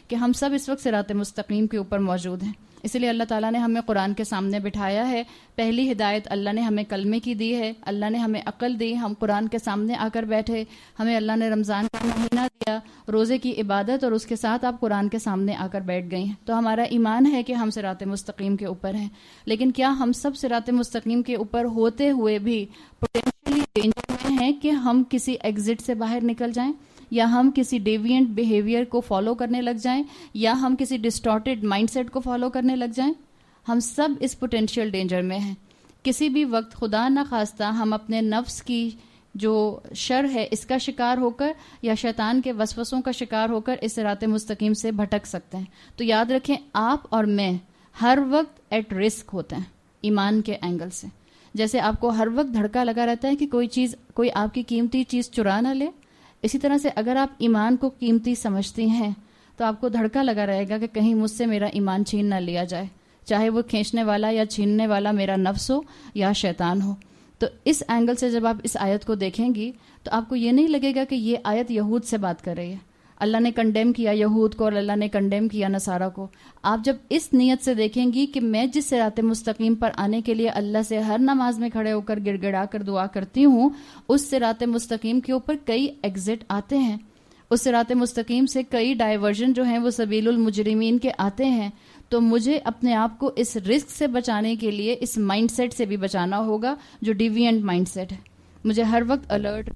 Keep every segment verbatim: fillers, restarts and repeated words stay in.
کہ ہم سب اس وقت صراط مستقیم کے اوپر موجود ہیں. اس لیے اللہ تعالیٰ نے ہمیں قرآن کے سامنے بٹھایا ہے. پہلی ہدایت اللہ نے ہمیں کلمے کی دی ہے, اللہ نے ہمیں عقل دی, ہم قرآن کے سامنے آ کر بیٹھے, ہمیں اللہ نے رمضان کا مہینہ دیا, روزے کی عبادت, اور اس کے ساتھ آپ قرآن کے سامنے آ کر بیٹھ گئی ہیں. تو ہمارا ایمان ہے کہ ہم صراط مستقیم کے اوپر ہیں. لیکن کیا ہم سب صراط مستقیم کے اوپر ہوتے ہوئے بھی پوٹینشلی ڈینجر میں ہیں کہ ہم کسی ایگزٹ سے باہر نکل جائیں, یا ہم کسی ڈیوینٹ بیہیویئر کو فالو کرنے لگ جائیں, یا ہم کسی ڈسٹارٹیڈ مائنڈ سیٹ کو فالو کرنے لگ جائیں؟ ہم سب اس پوٹینشیل ڈینجر میں ہیں. کسی بھی وقت خدا نہ خواستہ ہم اپنے نفس کی جو شر ہے اس کا شکار ہو کر, یا شیطان کے وسوسوں کا شکار ہو کر اس صراط مستقیم سے بھٹک سکتے ہیں. تو یاد رکھیں, آپ اور میں ہر وقت ایٹ رسک ہوتے ہیں ایمان کے اینگل سے. جیسے آپ کو ہر وقت دھڑکا لگا رہتا ہے کہ کوئی چیز, کوئی آپ کی قیمتی چیز چرا نہ لے, اسی طرح سے اگر آپ ایمان کو قیمتی سمجھتی ہیں تو آپ کو دھڑکا لگا رہے گا کہ کہیں مجھ سے میرا ایمان چھین نہ لیا جائے, چاہے وہ کھینچنے والا یا چھیننے والا میرا نفس ہو یا شیطان ہو. تو اس اینگل سے جب آپ اس آیت کو دیکھیں گی تو آپ کو یہ نہیں لگے گا کہ یہ آیت یہود سے بات کر رہی ہے. اللہ نے کنڈیم کیا یہود کو اور اللہ نے کنڈیم کیا نصارہ کو. آپ جب اس نیت سے دیکھیں گی کہ میں جس صراط مستقیم پر آنے کے لیے اللہ سے ہر نماز میں کھڑے ہو کر گڑ گڑا کر دعا کرتی ہوں, اس صراط مستقیم کے اوپر کئی ایگزٹ آتے ہیں, اس صراط مستقیم سے کئی ڈائیورژن جو ہیں وہ سبیل المجرمین کے آتے ہیں. تو مجھے اپنے آپ کو اس رسک سے بچانے کے لیے اس مائنڈ سیٹ سے بھی بچانا ہوگا جو ڈیوینٹ مائنڈ سیٹ ہے. مجھے ہر وقت الرٹ.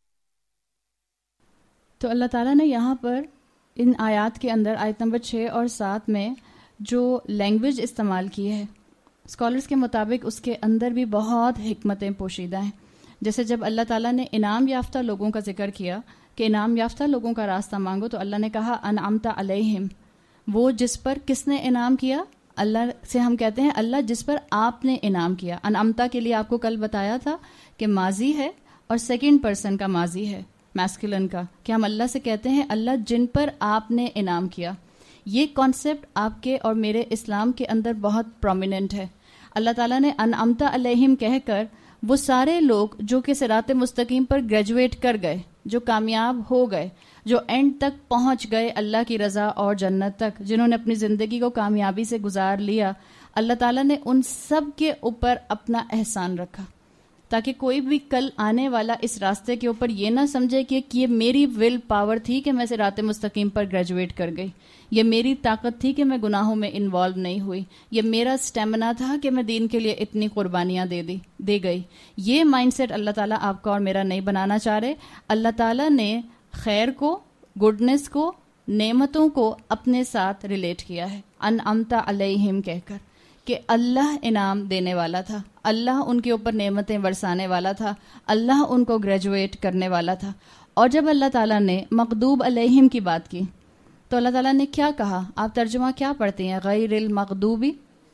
تو اللہ تعالیٰ نے یہاں پر ان آیات کے اندر آیت نمبر چھ اور سات میں جو لینگویج استعمال کی ہے, اسکالرس کے مطابق اس کے اندر بھی بہت حکمتیں پوشیدہ ہیں. جیسے جب اللہ تعالیٰ نے انعام یافتہ لوگوں کا ذکر کیا کہ انعام یافتہ لوگوں کا راستہ مانگو, تو اللہ نے کہا انعمت علیہم, وہ جس پر کس نے انعام کیا. اللہ سے ہم کہتے ہیں اللہ جس پر آپ نے انعام کیا. انعمتا کے لیے آپ کو کل بتایا تھا کہ ماضی ہے اور سیکنڈ پرسن کا ماضی ہے, میسکولن کا, کہ ہم اللہ سے کہتے ہیں اللہ جن پر آپ نے انعام کیا. یہ کانسیپٹ آپ کے اور میرے اسلام کے اندر بہت پرومیننٹ ہے. اللہ تعالیٰ نے انعمت علیہم کہہ کر وہ سارے لوگ جو کہ صراط مستقیم پر گریجویٹ کر گئے, جو کامیاب ہو گئے, جو اینڈ تک پہنچ گئے اللہ کی رضا اور جنت تک, جنہوں نے اپنی زندگی کو کامیابی سے گزار لیا, اللہ تعالیٰ نے ان سب کے اوپر اپنا احسان رکھا تاکہ کوئی بھی کل آنے والا اس راستے کے اوپر یہ نہ سمجھے کہ یہ میری ول پاور تھی کہ میں صراط مستقیم پر گریجویٹ کر گئی, یہ میری طاقت تھی کہ میں گناہوں میں انوالو نہیں ہوئی, یہ میرا سٹیمنا تھا کہ میں دین کے لیے اتنی قربانیاں دے دی دے گئی. یہ مائنڈ سیٹ اللہ تعالیٰ آپ کا اور میرا نہیں بنانا چاہ رہے. اللہ تعالیٰ نے خیر کو, گڈنس کو, نعمتوں کو اپنے ساتھ ریلیٹ کیا ہے انعمت علیہم کہہ کر, کہ اللہ انعام دینے والا تھا, اللہ ان کے اوپر نعمتیں برسانے والا تھا, اللہ ان کو گریجویٹ کرنے والا تھا. اور جب اللہ تعالیٰ نے مغضوب علیہم کی بات کی تو اللہ تعالیٰ نے کیا کہا؟ آپ ترجمہ کیا پڑھتے ہیں؟ غیر المغضوبی,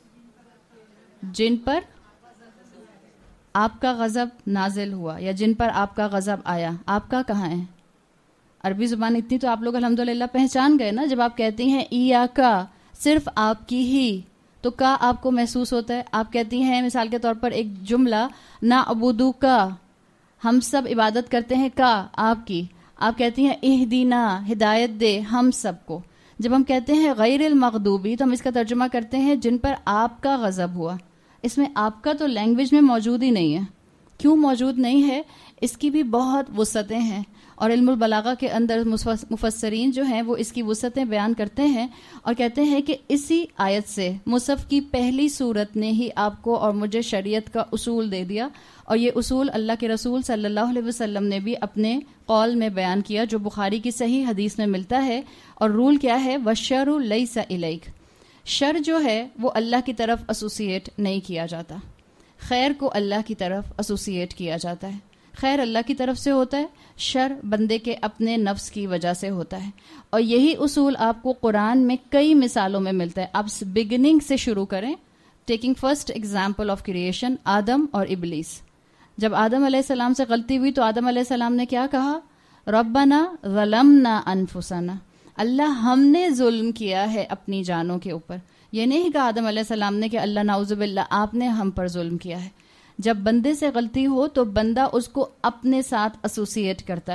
جن پر آپ کا غضب نازل ہوا یا جن پر آپ کا غضب آیا. آپ کا کہاں ہے؟ عربی زبان اتنی تو آپ لوگ الحمدللہ پہچان گئے نا. جب آپ کہتی ہیں ایاکا, صرف آپ کی ہی, تو کا آپ کو محسوس ہوتا ہے. آپ کہتی ہیں مثال کے طور پر ایک جملہ نا عبودو کا, ہم سب عبادت کرتے ہیں کا آپ کی. آپ کہتی ہیں اہدینا, ہدایت دے ہم سب کو. جب ہم کہتے ہیں غیر المغضوبی تو ہم اس کا ترجمہ کرتے ہیں جن پر آپ کا غضب ہوا. اس میں آپ کا تو لینگویج میں موجود ہی نہیں ہے. کیوں موجود نہیں ہے؟ اس کی بھی بہت وسعتیں ہیں, اور علم البلاغہ کے اندر مفسرین جو ہیں وہ اس کی وسعتیں بیان کرتے ہیں اور کہتے ہیں کہ اسی آیت سے مصحف کی پہلی صورت نے ہی آپ کو اور مجھے شریعت کا اصول دے دیا, اور یہ اصول اللہ کے رسول صلی اللہ علیہ وسلم نے بھی اپنے قول میں بیان کیا جو بخاری کی صحیح حدیث میں ملتا ہے. اور رول کیا ہے؟ وَالشَّرُ لَيْسَ إِلَيْكَ, شر جو ہے وہ اللہ کی طرف ایسوسیٹ نہیں کیا جاتا, خیر کو اللہ کی طرف ایسوسیٹ کیا جاتا ہے. خیر اللہ کی طرف سے ہوتا ہے, شر بندے کے اپنے نفس کی وجہ سے ہوتا ہے. اور یہی اصول آپ کو قرآن میں کئی مثالوں میں ملتا ہے. آپ بگننگ سے شروع کریں, taking first example of creation, آدم اور ابلیس. جب آدم علیہ السلام سے غلطی ہوئی تو آدم علیہ السلام نے کیا کہا؟ ربنا ظلمنا انفسنا, اللہ ہم نے ظلم کیا ہے اپنی جانوں کے اوپر. یہ نہیں کہا آدم علیہ السلام نے کہ اللہ نعوذ باللہ آپ نے ہم پر ظلم کیا ہے. جب بندے سے غلطی ہو تو بندہ اس کو اپنے ساتھ ایسوسیٹ کرتا ہے.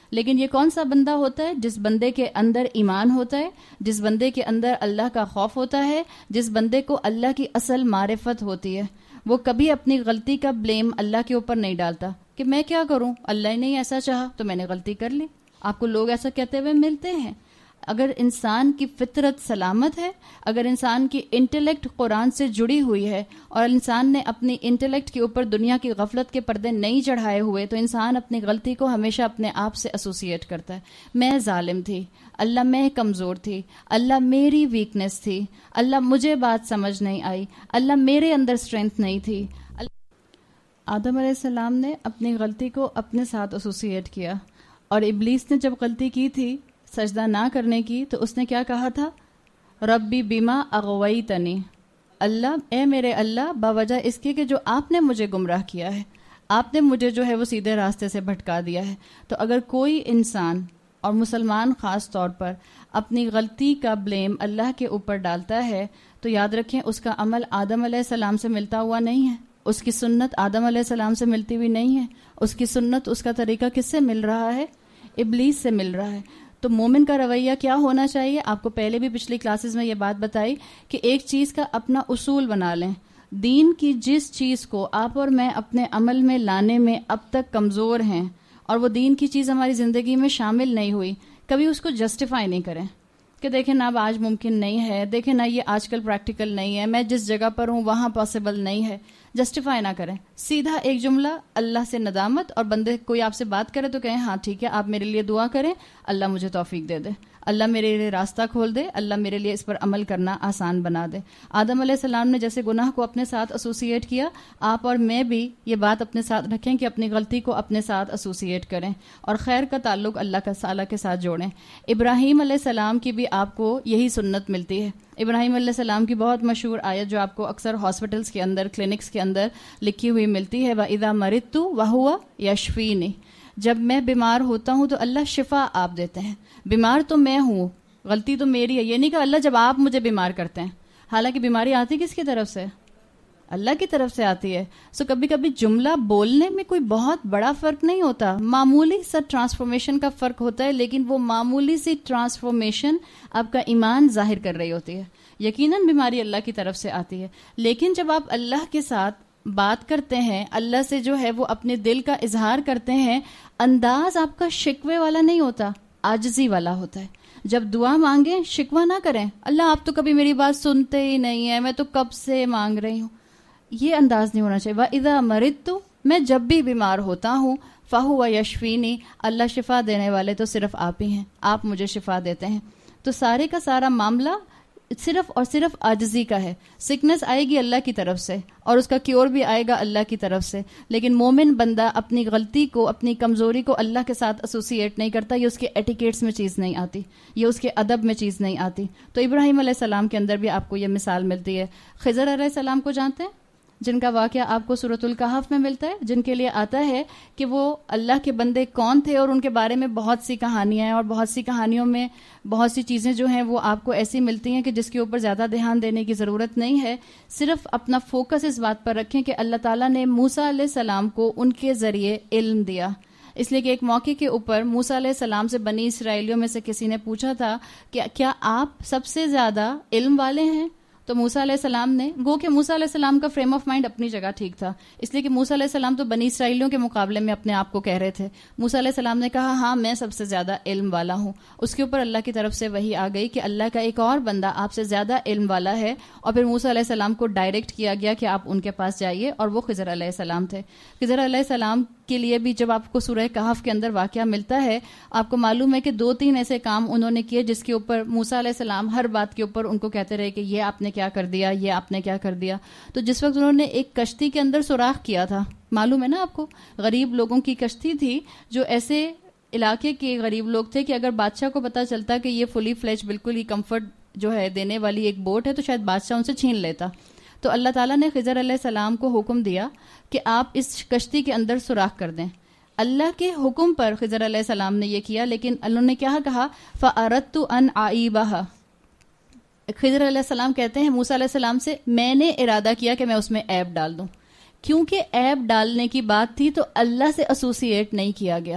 لیکن یہ کون سا بندہ ہوتا ہے؟ جس بندے کے اندر ایمان ہوتا ہے، جس بندے کے اندر اللہ کا خوف ہوتا ہے، جس بندے کو اللہ کی اصل معرفت ہوتی ہے. وہ کبھی اپنی غلطی کا بلیم اللہ کے اوپر نہیں ڈالتا کہ میں کیا کروں، اللہ نے ایسا چاہا تو میں نے غلطی کر لی. آپ کو لوگ ایسا کہتے ہوئے ملتے ہیں. اگر انسان کی فطرت سلامت ہے، اگر انسان کی انٹلیکٹ قرآن سے جڑی ہوئی ہے اور انسان نے اپنی انٹلیکٹ کے اوپر دنیا کی غفلت کے پردے نہیں چڑھائے ہوئے، تو انسان اپنی غلطی کو ہمیشہ اپنے آپ سے ایسوسیٹ کرتا ہے. میں ظالم تھی، اللہ میں کمزور تھی، اللہ میری ویکنس تھی، اللہ مجھے بات سمجھ نہیں آئی، اللہ میرے اندر اسٹرینتھ نہیں تھی. آدم علیہ السلام نے اپنی غلطی کو اپنے ساتھ ایسوسیٹ کیا، اور ابلیس نے جب غلطی کی تھی سجدہ نہ کرنے کی تو اس نے کیا کہا تھا؟ ربی بما اغویتنی، اللہ اے میرے اللہ باوجہ اس کے کہ جو آپ نے مجھے گمراہ کیا ہے، آپ نے مجھے جو ہے وہ سیدھے راستے سے بھٹکا دیا ہے. تو اگر کوئی انسان اور مسلمان خاص طور پر اپنی غلطی کا بلیم اللہ کے اوپر ڈالتا ہے تو یاد رکھیں اس کا عمل آدم علیہ السلام سے ملتا ہوا نہیں ہے، اس کی سنت آدم علیہ السلام سے ملتی ہوئی نہیں ہے. اس کی سنت، اس کا طریقہ کس سے مل رہا ہے؟ ابلیس سے مل رہا ہے. تو مومن کا رویہ کیا ہونا چاہیے؟ آپ کو پہلے بھی پچھلی کلاسز میں یہ بات بتائی کہ ایک چیز کا اپنا اصول بنا لیں. دین کی جس چیز کو آپ اور میں اپنے عمل میں لانے میں اب تک کمزور ہیں اور وہ دین کی چیز ہماری زندگی میں شامل نہیں ہوئی، کبھی اس کو جسٹیفائی نہیں کریں کہ دیکھیں نا اب آج ممکن نہیں ہے، دیکھیں نا یہ آج کل پریکٹیکل نہیں ہے، میں جس جگہ پر ہوں وہاں پاسبل نہیں ہے. جسٹیفائی نہ کریں، سیدھا ایک جملہ اللہ سے ندامت، اور بندے کوئی آپ سے بات کرے تو کہیں ہاں ٹھیک ہے آپ میرے لیے دعا کریں، اللہ مجھے توفیق دے دے، اللہ میرے لیے راستہ کھول دے، اللہ میرے لیے اس پر عمل کرنا آسان بنا دے. آدم علیہ السلام نے جیسے گناہ کو اپنے ساتھ ایسوسیٹ کیا، آپ اور میں بھی یہ بات اپنے ساتھ رکھیں کہ اپنی غلطی کو اپنے ساتھ ایسوسیٹ کریں اور خیر کا تعلق اللہ کا تعالیٰ کے ساتھ جوڑیں. ابراہیم علیہ السلام کی بھی آپ کو یہی سنت ملتی ہے. ابراہیم علیہ السلام کی بہت مشہور آیت جو آپ کو اکثر ہاسپٹلس کے اندر، کلینکس کے اندر لکھی ہوئی ملتی ہے، وَإِذَا مَرِضْتُ وَهُوَ يَشْفِينِ، جب میں بیمار ہوتا ہوں تو اللہ شفا آپ دیتے ہیں. بیمار تو میں ہوں، غلطی تو میری ہے. یہ نہیں کہ اللہ جب آپ مجھے بیمار کرتے ہیں، حالانکہ بیماری آتی کس کی طرف سے؟ اللہ کی طرف سے آتی ہے. سو so, کبھی کبھی جملہ بولنے میں کوئی بہت بڑا فرق نہیں ہوتا، معمولی سا ٹرانسفارمیشن کا فرق ہوتا ہے، لیکن وہ معمولی سی ٹرانسفارمیشن آپ کا ایمان ظاہر کر رہی ہوتی ہے. یقیناً بیماری اللہ کی طرف سے آتی ہے، لیکن جب آپ اللہ کے ساتھ بات کرتے ہیں، اللہ سے جو ہے وہ اپنے دل کا اظہار کرتے ہیں، انداز آپ کا شکوے والا نہیں ہوتا، عاجزی والا ہوتا ہے. جب دعا مانگیں شکوہ نہ کریں، اللہ آپ تو کبھی میری بات سنتے ہی نہیں ہیں، میں تو کب سے مانگ رہی ہوں. یہ انداز نہیں ہونا چاہیے. وَإِذَا مَرِضْتُ، میں جب بھی بیمار ہوتا ہوں، فَهُوَ يَشْفِينِ، اللہ شفا دینے والے تو صرف آپ ہی ہیں، آپ مجھے شفا دیتے ہیں. تو سارے کا سارا معاملہ صرف اور صرف عاجزی کا ہے. سکنس آئے گی اللہ کی طرف سے اور اس کا کیور بھی آئے گا اللہ کی طرف سے، لیکن مومن بندہ اپنی غلطی کو، اپنی کمزوری کو اللہ کے ساتھ ایسوسیٹ نہیں کرتا. یہ اس کے ایٹیکیٹس میں چیز نہیں آتی، یہ اس کے ادب میں چیز نہیں آتی. تو ابراہیم علیہ السلام کے اندر بھی آپ کو یہ مثال ملتی ہے. خضر علیہ السلام کو جانتے ہیں، جن کا واقعہ آپ کو سورۃ الکہف میں ملتا ہے، جن کے لیے آتا ہے کہ وہ اللہ کے بندے کون تھے، اور ان کے بارے میں بہت سی کہانیاں ہیں، اور بہت سی کہانیوں میں بہت سی چیزیں جو ہیں وہ آپ کو ایسی ملتی ہیں کہ جس کے اوپر زیادہ دھیان دینے کی ضرورت نہیں ہے. صرف اپنا فوکس اس بات پر رکھیں کہ اللہ تعالیٰ نے موسیٰ علیہ السلام کو ان کے ذریعے علم دیا. اس لیے کہ ایک موقع کے اوپر موسیٰ علیہ السلام سے بنی اسرائیلیوں میں سے کسی نے پوچھا تھا کہ کیا آپ سب سے زیادہ علم والے ہیں؟ تو موسیٰ علیہ السلام نے، گو کہ موسیٰ علیہ السلام کا فریم آف مائنڈ اپنی جگہ ٹھیک تھا، اس لیے کہ موسیٰ علیہ السلام تو بنی اسرائیلیوں کے مقابلے میں اپنے آپ کو کہہ رہے تھے. موسیٰ علیہ السلام نے کہا ہاں میں سب سے زیادہ علم والا ہوں. اس کے اوپر اللہ کی طرف سے وحی آ گئی کہ اللہ کا ایک اور بندہ آپ سے زیادہ علم والا ہے، اور پھر موسیٰ علیہ السلام کو ڈائریکٹ کیا گیا کہ آپ ان کے پاس جائیے، اور وہ خضر علیہ السلام تھے. خضر علیہ السلام کے لیے بھی جب آپ کو سورہ کہف کے اندر واقعہ ملتا ہے، آپ کو معلوم ہے کہ دو تین ایسے کام انہوں نے کیے جس کے اوپر موسیٰ علیہ السلام ہر بات کے اوپر ان کو کہتے رہے کہ یہ آپ نے کیا کر دیا، یہ آپ نے کیا کر دیا. تو جس وقت انہوں نے ایک کشتی کے اندر سوراخ کیا تھا، معلوم ہے نا آپ کو، غریب لوگوں کی کشتی تھی، جو ایسے علاقے کے غریب لوگ تھے کہ اگر بادشاہ کو پتہ چلتا کہ یہ فلی فلیج بالکل ہی کمفرٹ جو ہے دینے والی ایک بوٹ ہے تو شاید بادشاہ ان سے چھین لیتا. تو اللہ تعالیٰ نے خضر علیہ السلام کو حکم دیا کہ آپ اس کشتی کے اندر سوراخ کر دیں. اللہ کے حکم پر خضر علیہ السلام نے یہ کیا، لیکن اللہ نے کیا کہا؟ فَأَرَدْتُ أَنْ أَعِيبَهَا. خضر علیہ السلام کہتے ہیں موسیٰ علیہ السلام سے، میں نے ارادہ کیا کہ میں اس میں عیب ڈال دوں. کیونکہ عیب ڈالنے کی بات تھی تو اللہ سے ایسوسیٹ نہیں کیا گیا.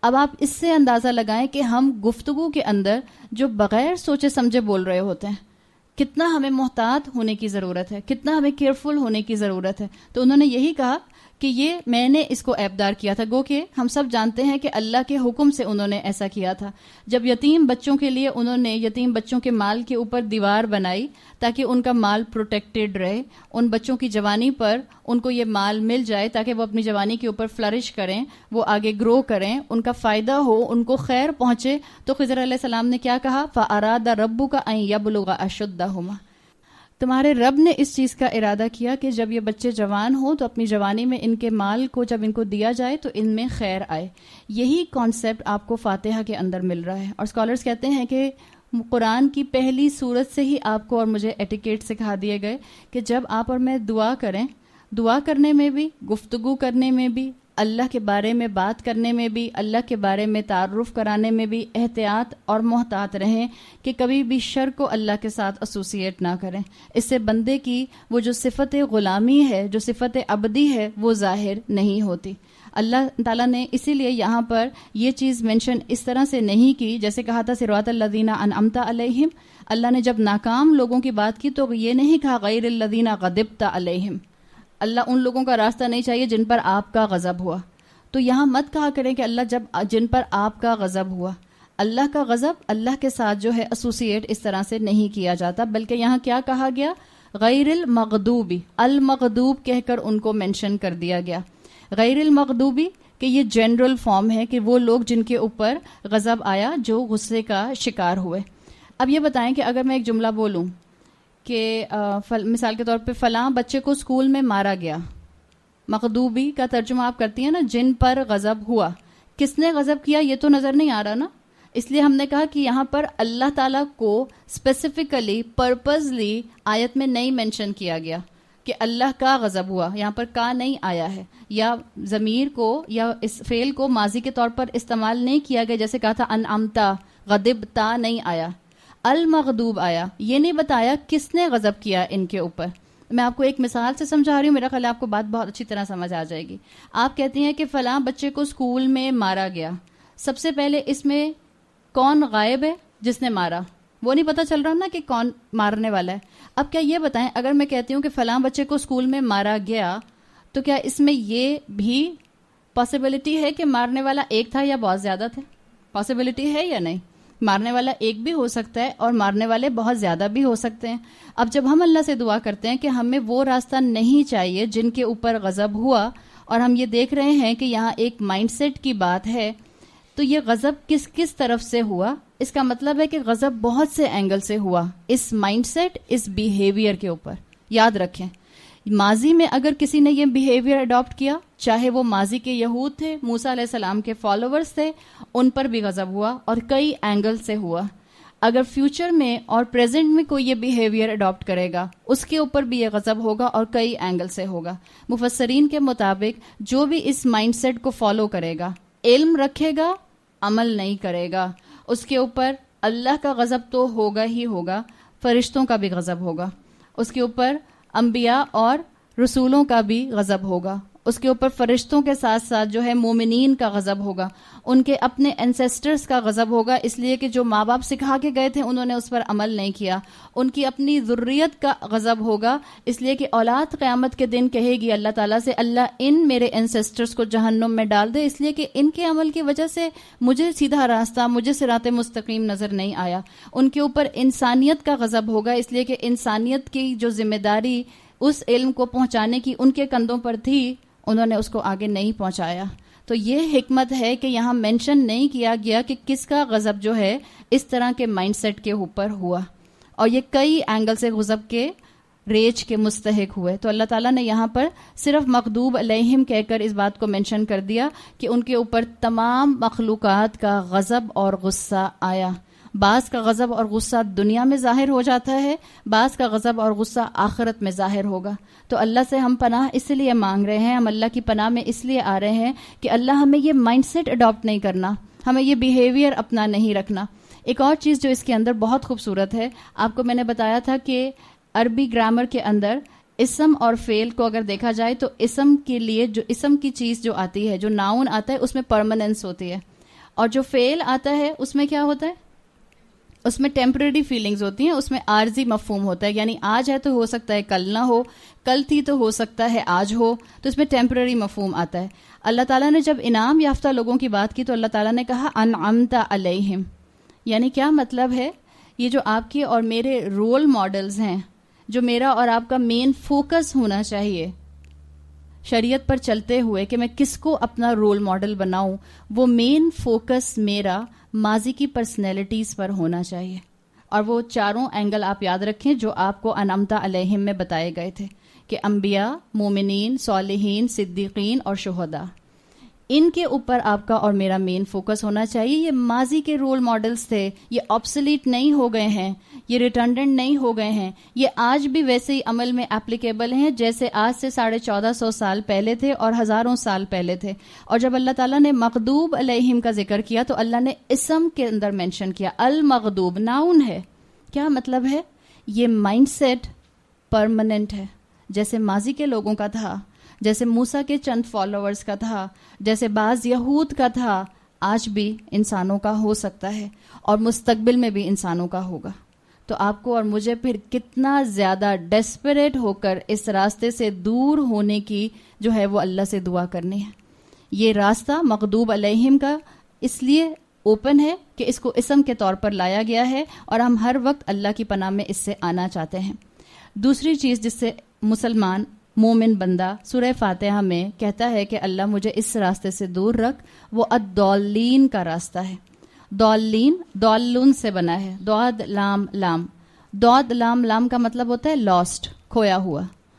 اب آپ اس سے اندازہ لگائیں کہ ہم گفتگو کے اندر جو بغیر سوچے سمجھے بول رہے ہوتے ہیں، کتنا ہمیں محتاط ہونے کی ضرورت ہے، کتنا ہمیں کیئرفل ہونے کی ضرورت ہے. تو انہوں نے یہی کہا کہ یہ میں نے اس کو عیبدار کیا تھا. گو کہ ہم سب جانتے ہیں کہ اللہ کے حکم سے انہوں نے ایسا کیا تھا. جب یتیم بچوں کے لیے انہوں نے یتیم بچوں کے مال کے اوپر دیوار بنائی تاکہ ان کا مال پروٹیکٹڈ رہے، ان بچوں کی جوانی پر ان کو یہ مال مل جائے تاکہ وہ اپنی جوانی کے اوپر فلرش کریں، وہ آگے گرو کریں، ان کا فائدہ ہو، ان کو خیر پہنچے. تو خضر علیہ السلام نے کیا کہا؟ فَأَرَادَ رَبُّكَ أَن يَبْلُغَ أَشُدَّهُمَا، تمہارے رب نے اس چیز کا ارادہ کیا کہ جب یہ بچے جوان ہوں تو اپنی جوانی میں ان کے مال کو جب ان کو دیا جائے تو ان میں خیر آئے. یہی کانسیپٹ آپ کو فاتحہ کے اندر مل رہا ہے. اور اسکالرز کہتے ہیں کہ قرآن کی پہلی سورت سے ہی آپ کو اور مجھے ایٹیکیٹ سکھا دیے گئے کہ جب آپ اور میں دعا کریں، دعا کرنے میں بھی، گفتگو کرنے میں بھی، اللہ کے بارے میں بات کرنے میں بھی، اللہ کے بارے میں تعارف کرانے میں بھی احتیاط اور محتاط رہیں کہ کبھی بھی شر کو اللہ کے ساتھ ایسوسیٹ نہ کریں. اس سے بندے کی وہ جو صفت غلامی ہے، جو صفت عبدی ہے، وہ ظاہر نہیں ہوتی. اللہ تعالیٰ نے اسی لیے یہاں پر یہ چیز مینشن اس طرح سے نہیں کی جیسے کہا تھا صراط الذین انعمت علیہم. اللہ نے جب ناکام لوگوں کی بات کی تو یہ نہیں کہا غیر الذین غضبت علیہم. اللہ ان لوگوں کا راستہ نہیں چاہیے جن پر آپ کا غضب ہوا. تو یہاں مت کہا کریں کہ اللہ جب جن پر آپ کا غضب ہوا. اللہ کا غضب اللہ کے ساتھ جو ہے ایسوسیٹ اس طرح سے نہیں کیا جاتا، بلکہ یہاں کیا کہا گیا؟ غیر المغضوبی، المغضوب کہہ کر ان کو مینشن کر دیا گیا. غیر المغضوبی کہ یہ جنرل فارم ہے کہ وہ لوگ جن کے اوپر غضب آیا، جو غصے کا شکار ہوئے. اب یہ بتائیں کہ اگر میں ایک جملہ بولوں کہ مثال کے طور پہ فلاں بچے کو اسکول میں مارا گیا، مغضوبی کا ترجمہ آپ کرتی ہیں نا جن پر غضب ہوا. کس نے غضب کیا یہ تو نظر نہیں آ رہا نا، اس لیے ہم نے کہا کہ یہاں پر اللہ تعالیٰ کو اسپیسیفکلی پرپزلی آیت میں نہیں مینشن کیا گیا کہ اللہ کا غضب ہوا. یہاں پر کا نہیں آیا ہے، یا ضمیر کو یا اس فعل کو ماضی کے طور پر استعمال نہیں کیا گیا جیسے کہا تھا انعمتا، غضبتا نہیں آیا، المغضوب آیا. یہ نہیں بتایا کس نے غضب کیا ان کے اوپر. میں آپ کو ایک مثال سے سمجھا رہی ہوں، میرا خیال ہے آپ کو بات بہت اچھی طرح سمجھ آ جائے گی. آپ کہتی ہیں کہ فلاں بچے کو اسکول میں مارا گیا. سب سے پہلے اس میں کون غائب ہے؟ جس نے مارا. وہ نہیں پتا چل رہا نا کہ کون مارنے والا ہے. اب کیا یہ بتائیں اگر میں کہتی ہوں کہ فلاں بچے کو اسکول میں مارا گیا تو کیا اس میں یہ بھی پاسبلٹی ہے کہ مارنے والا ایک تھا یا بہت زیادہ تھے؟ پاسبلٹی ہے یا نہیں؟ مارنے والا ایک بھی ہو سکتا ہے اور مارنے والے بہت زیادہ بھی ہو سکتے ہیں. اب جب ہم اللہ سے دعا کرتے ہیں کہ ہمیں وہ راستہ نہیں چاہیے جن کے اوپر غضب ہوا، اور ہم یہ دیکھ رہے ہیں کہ یہاں ایک مائنڈ سیٹ کی بات ہے، تو یہ غضب کس کس طرف سے ہوا؟ اس کا مطلب ہے کہ غضب بہت سے اینگل سے ہوا، اس مائنڈ سیٹ، اس بیہیویئر کے اوپر. یاد رکھیں ماضی میں اگر کسی نے یہ بیہیویئر اڈاپٹ کیا، چاہے وہ ماضی کے یہود تھے، موسیٰ علیہ السلام کے فالوورز تھے، ان پر بھی غضب ہوا اور کئی اینگل سے ہوا. اگر فیوچر میں اور پریزنٹ میں کوئی یہ بیہیویئر اڈاپٹ کرے گا، اس کے اوپر بھی یہ غضب ہوگا اور کئی اینگل سے ہوگا. مفسرین کے مطابق جو بھی اس مائنڈ سیٹ کو فالو کرے گا، علم رکھے گا، عمل نہیں کرے گا، اس کے اوپر اللہ کا غضب تو ہوگا ہی ہوگا، فرشتوں کا بھی غضب ہوگا، اس کے اوپر انبیاء اور رسولوں کا بھی غضب ہوگا، اس کے اوپر فرشتوں کے ساتھ ساتھ جو ہے مومنین کا غضب ہوگا، ان کے اپنے اینسیسٹرز کا غضب ہوگا، اس لیے کہ جو ماں باپ سکھا کے گئے تھے انہوں نے اس پر عمل نہیں کیا. ان کی اپنی ذریت کا غضب ہوگا، اس لیے کہ اولاد قیامت کے دن کہے گی اللہ تعالیٰ سے اللہ ان میرے اینسیسٹرز کو جہنم میں ڈال دے، اس لیے کہ ان کے عمل کی وجہ سے مجھے سیدھا راستہ، مجھے صراط مستقیم نظر نہیں آیا. ان کے اوپر انسانیت کا غضب ہوگا، اس لیے کہ انسانیت کی جو ذمہ داری اس علم کو پہنچانے کی ان کے کندھوں پر تھی، انہوں نے اس کو آگے نہیں پہنچایا. تو یہ حکمت ہے کہ یہاں مینشن نہیں کیا گیا کہ کس کا غضب جو ہے اس طرح کے مائنڈ سیٹ کے اوپر ہوا، اور یہ کئی اینگل سے غضب کے ریج کے مستحق ہوئے. تو اللہ تعالیٰ نے یہاں پر صرف مغضوب علیہم کہہ کر اس بات کو مینشن کر دیا کہ ان کے اوپر تمام مخلوقات کا غضب اور غصہ آیا. بعض کا غضب اور غصہ دنیا میں ظاہر ہو جاتا ہے، بعض کا غضب اور غصہ آخرت میں ظاہر ہوگا. تو اللہ سے ہم پناہ اس لیے مانگ رہے ہیں، ہم اللہ کی پناہ میں اس لیے آ رہے ہیں کہ اللہ ہمیں یہ مائنڈ سیٹ اڈاپٹ نہیں کرنا، ہمیں یہ بیہیویئر اپنا نہیں رکھنا. ایک اور چیز جو اس کے اندر بہت خوبصورت ہے، آپ کو میں نے بتایا تھا کہ عربی گرامر کے اندر اسم اور فعل کو اگر دیکھا جائے تو اسم کے لیے جو اسم کی چیز جو آتی ہے، جو ناؤن آتا ہے، اس میں پرماننس ہوتی ہے. اور جو فعل آتا ہے اس میں کیا ہوتا ہے؟ اس میں ٹیمپرری فیلنگز ہوتی ہیں، اس میں عارضی مفہوم ہوتا ہے، یعنی آج ہے تو ہو سکتا ہے کل نہ ہو، کل تھی تو ہو سکتا ہے آج ہو، تو اس میں ٹیمپرری مفہوم آتا ہے. اللہ تعالیٰ نے جب انعام یافتہ لوگوں کی بات کی تو اللہ تعالیٰ نے کہا انعمت علیہم، یعنی کیا مطلب ہے؟ یہ جو آپ کے اور میرے رول ماڈلز ہیں، جو میرا اور آپ کا مین فوکس ہونا چاہیے شریعت پر چلتے ہوئے کہ میں کس کو اپنا رول ماڈل بناؤں، وہ مین فوکس میرا ماضی کی پرسنالٹیز پر ہونا چاہیے. اور وہ چاروں اینگل آپ یاد رکھیں جو آپ کو انعمت علیہم میں بتائے گئے تھے کہ انبیاء، مومنین، صالحین، صدیقین اور شہداء، ان کے اوپر آپ کا اور میرا مین فوکس ہونا چاہیے. یہ ماضی کے رول ماڈلز تھے، یہ آبسلیٹ نہیں ہو گئے ہیں، یہ ریٹرنڈنٹ نہیں ہو گئے ہیں، یہ آج بھی ویسے ہی عمل میں اپلیکیبل ہیں جیسے آج سے ساڑھے چودہ سو سال پہلے تھے اور ہزاروں سال پہلے تھے. اور جب اللہ تعالیٰ نے مغضوب علیہم کا ذکر کیا تو اللہ نے اسم کے اندر مینشن کیا، المغضوب ناؤن ہے. کیا مطلب ہے؟ یہ مائنڈ سیٹ پرماننٹ ہے، جیسے ماضی کے لوگوں کا تھا، جیسے موسیٰ کے چند فالوورز کا تھا، جیسے بعض یہود کا تھا، آج بھی انسانوں کا ہو سکتا ہے اور مستقبل میں بھی انسانوں کا ہوگا. تو آپ کو اور مجھے پھر کتنا زیادہ ڈیسپریٹ ہو کر اس راستے سے دور ہونے کی جو ہے وہ اللہ سے دعا کرنی ہے. یہ راستہ مغضوب علیہم کا اس لیے اوپن ہے کہ اس کو اسم کے طور پر لایا گیا ہے اور ہم ہر وقت اللہ کی پناہ میں اس سے آنا چاہتے ہیں. دوسری چیز جس سے مسلمان مومن بندہ سورہ فاتحہ میں کہتا ہے کہ اللہ مجھے اس راستے سے دور رکھ، وہ الضالین کا راستہ ہے. ضالین ضالون سے بنا ہے، ضاد لام لام. ضاد لام لام کا مطلب ہوتا ہے لاسٹ، کھویا ہوا،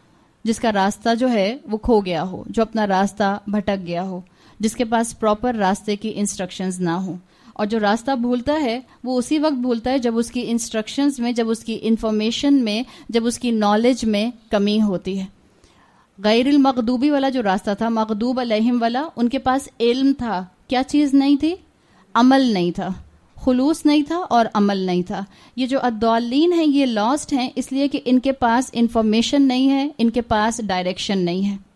جس کا راستہ جو ہے وہ کھو گیا ہو، جو اپنا راستہ بھٹک گیا ہو، جس کے پاس پراپر راستے کی انسٹرکشنز نہ ہوں. اور جو راستہ بھولتا ہے وہ اسی وقت بھولتا ہے جب اس کی انسٹرکشنز میں، جب اس کی انفارمیشن میں، جب اس کی نالج میں کمی ہوتی ہے. غیر المغضوبی والا جو راستہ تھا، مغضوب علیہم والا، ان کے پاس علم تھا، کیا چیز نہیں تھی؟ عمل نہیں تھا، خلوص نہیں تھا اور عمل نہیں تھا. یہ جو الضالین ہیں یہ لاسٹ ہیں اس لیے کہ ان کے پاس انفارمیشن نہیں ہے، ان کے پاس ڈائریکشن نہیں ہے.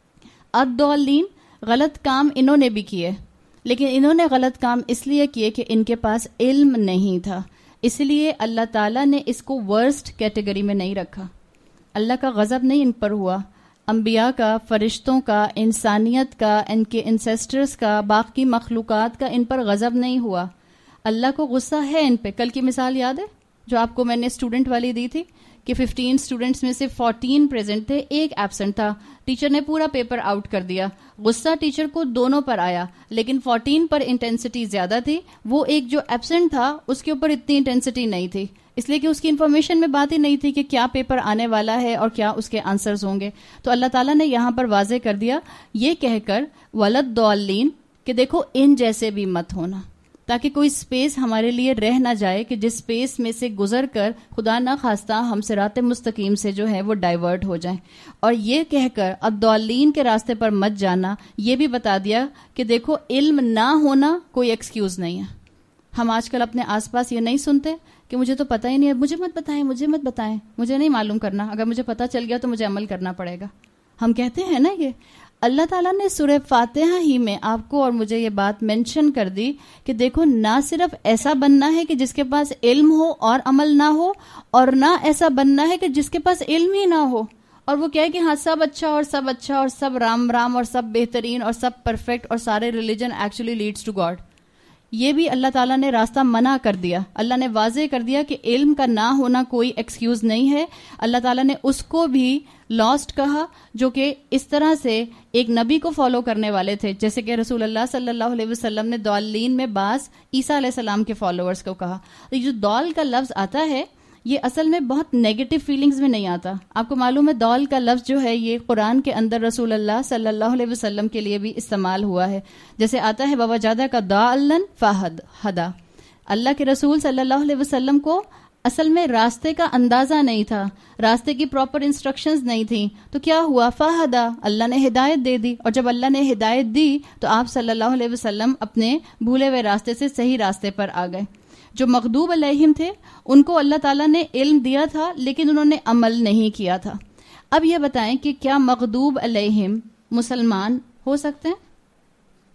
الضالین غلط کام انہوں نے بھی کیے، لیکن انہوں نے غلط کام اس لیے کیے کہ ان کے پاس علم نہیں تھا. اس لیے اللہ تعالیٰ نے اس کو ورسٹ کیٹیگری میں نہیں رکھا. اللہ کا غضب نہیں ان پر ہوا، انبیاء کا، فرشتوں کا، انسانیت کا، ان کے انسیسٹرز کا، باقی مخلوقات کا ان پر غضب نہیں ہوا. اللہ کو غصہ ہے ان پہ. کل کی مثال یاد ہے جو آپ کو میں نے اسٹوڈنٹ والی دی تھی کہ ففٹین اسٹوڈنٹس میں سے فورٹین پریزنٹ تھے، ایک ایبسنٹ تھا. ٹیچر نے پورا پیپر آؤٹ کر دیا. غصہ ٹیچر کو دونوں پر آیا، لیکن فورٹین پر انٹینسٹی زیادہ تھی. وہ ایک جو ایبسنٹ تھا اس کے اوپر اتنی انٹینسٹی نہیں تھی، اس لیے کہ اس کی انفارمیشن میں بات ہی نہیں تھی کہ کیا پیپر آنے والا ہے اور کیا اس کے آنسرز ہوں گے. تو اللہ تعالیٰ نے یہاں پر واضح کر دیا یہ کہہ کر ولضالین کہ دیکھو ان جیسے بھی مت ہونا، تاکہ کوئی سپیس ہمارے لیے رہ نہ جائے کہ جس سپیس میں سے گزر کر خدا نہ خواستہ ہم صراط مستقیم سے جو ہے وہ ڈائیورٹ ہو جائیں. اور یہ کہہ کر الضالین کے راستے پر مت جانا، یہ بھی بتا دیا کہ دیکھو علم نہ ہونا کوئی ایکسکیوز نہیں ہے. ہم آج کل اپنے آس پاس یہ نہیں سنتے کہ مجھے تو پتہ ہی نہیں ہے، مجھے مت بتائیں مجھے مت بتائیں مجھے نہیں معلوم کرنا، اگر مجھے پتہ چل گیا تو مجھے عمل کرنا پڑے گا. ہم کہتے ہیں نا یہ. اللہ تعالیٰ نے سورہ فاتحہ ہی میں آپ کو اور مجھے یہ بات مینشن کر دی کہ دیکھو نہ صرف ایسا بننا ہے کہ جس کے پاس علم ہو اور عمل نہ ہو، اور نہ ایسا بننا ہے کہ جس کے پاس علم ہی نہ ہو اور وہ کہے کہ ہاں سب اچھا اور سب اچھا اور سب رام رام اور سب بہترین اور سب پرفیکٹ اور سارے religion actually leads to God. یہ بھی اللہ تعالیٰ نے راستہ منع کر دیا. اللہ نے واضح کر دیا کہ علم کا نہ ہونا کوئی ایکسکیوز نہیں ہے. اللہ تعالیٰ نے اس کو بھی لاسٹ کہا جو کہ اس طرح سے ایک نبی کو فالو کرنے والے تھے، جیسے کہ رسول اللہ صلی اللہ علیہ وسلم نے ضالین میں بعض عیسیٰ علیہ السلام کے فالوورز کو کہا. یہ جو ضال کا لفظ آتا ہے یہ اصل میں بہت نیگیٹو فیلنگز میں نہیں آتا. آپ کو معلوم ہے ضال کا لفظ جو ہے یہ قرآن کے اندر رسول اللہ صلی اللہ علیہ وسلم کے لیے بھی استعمال ہوا ہے. جیسے آتا ہے ووجدک کا ضالن فہدی. اللہ کے رسول صلی اللہ علیہ وسلم کو اصل میں راستے کا اندازہ نہیں تھا، راستے کی پراپر انسٹرکشنز نہیں تھیں، تو کیا ہوا؟ فہدا، اللہ نے ہدایت دے دی. اور جب اللہ نے ہدایت دی تو آپ صلی اللہ علیہ وسلم اپنے بھولے ہوئے راستے سے صحیح راستے پر آ گئے. جو مغضوب علیہم تھے ان کو اللہ تعالیٰ نے علم دیا تھا لیکن انہوں نے عمل نہیں کیا تھا. اب یہ بتائیں کہ کیا مغضوب علیہم مسلمان ہو سکتے ہیں؟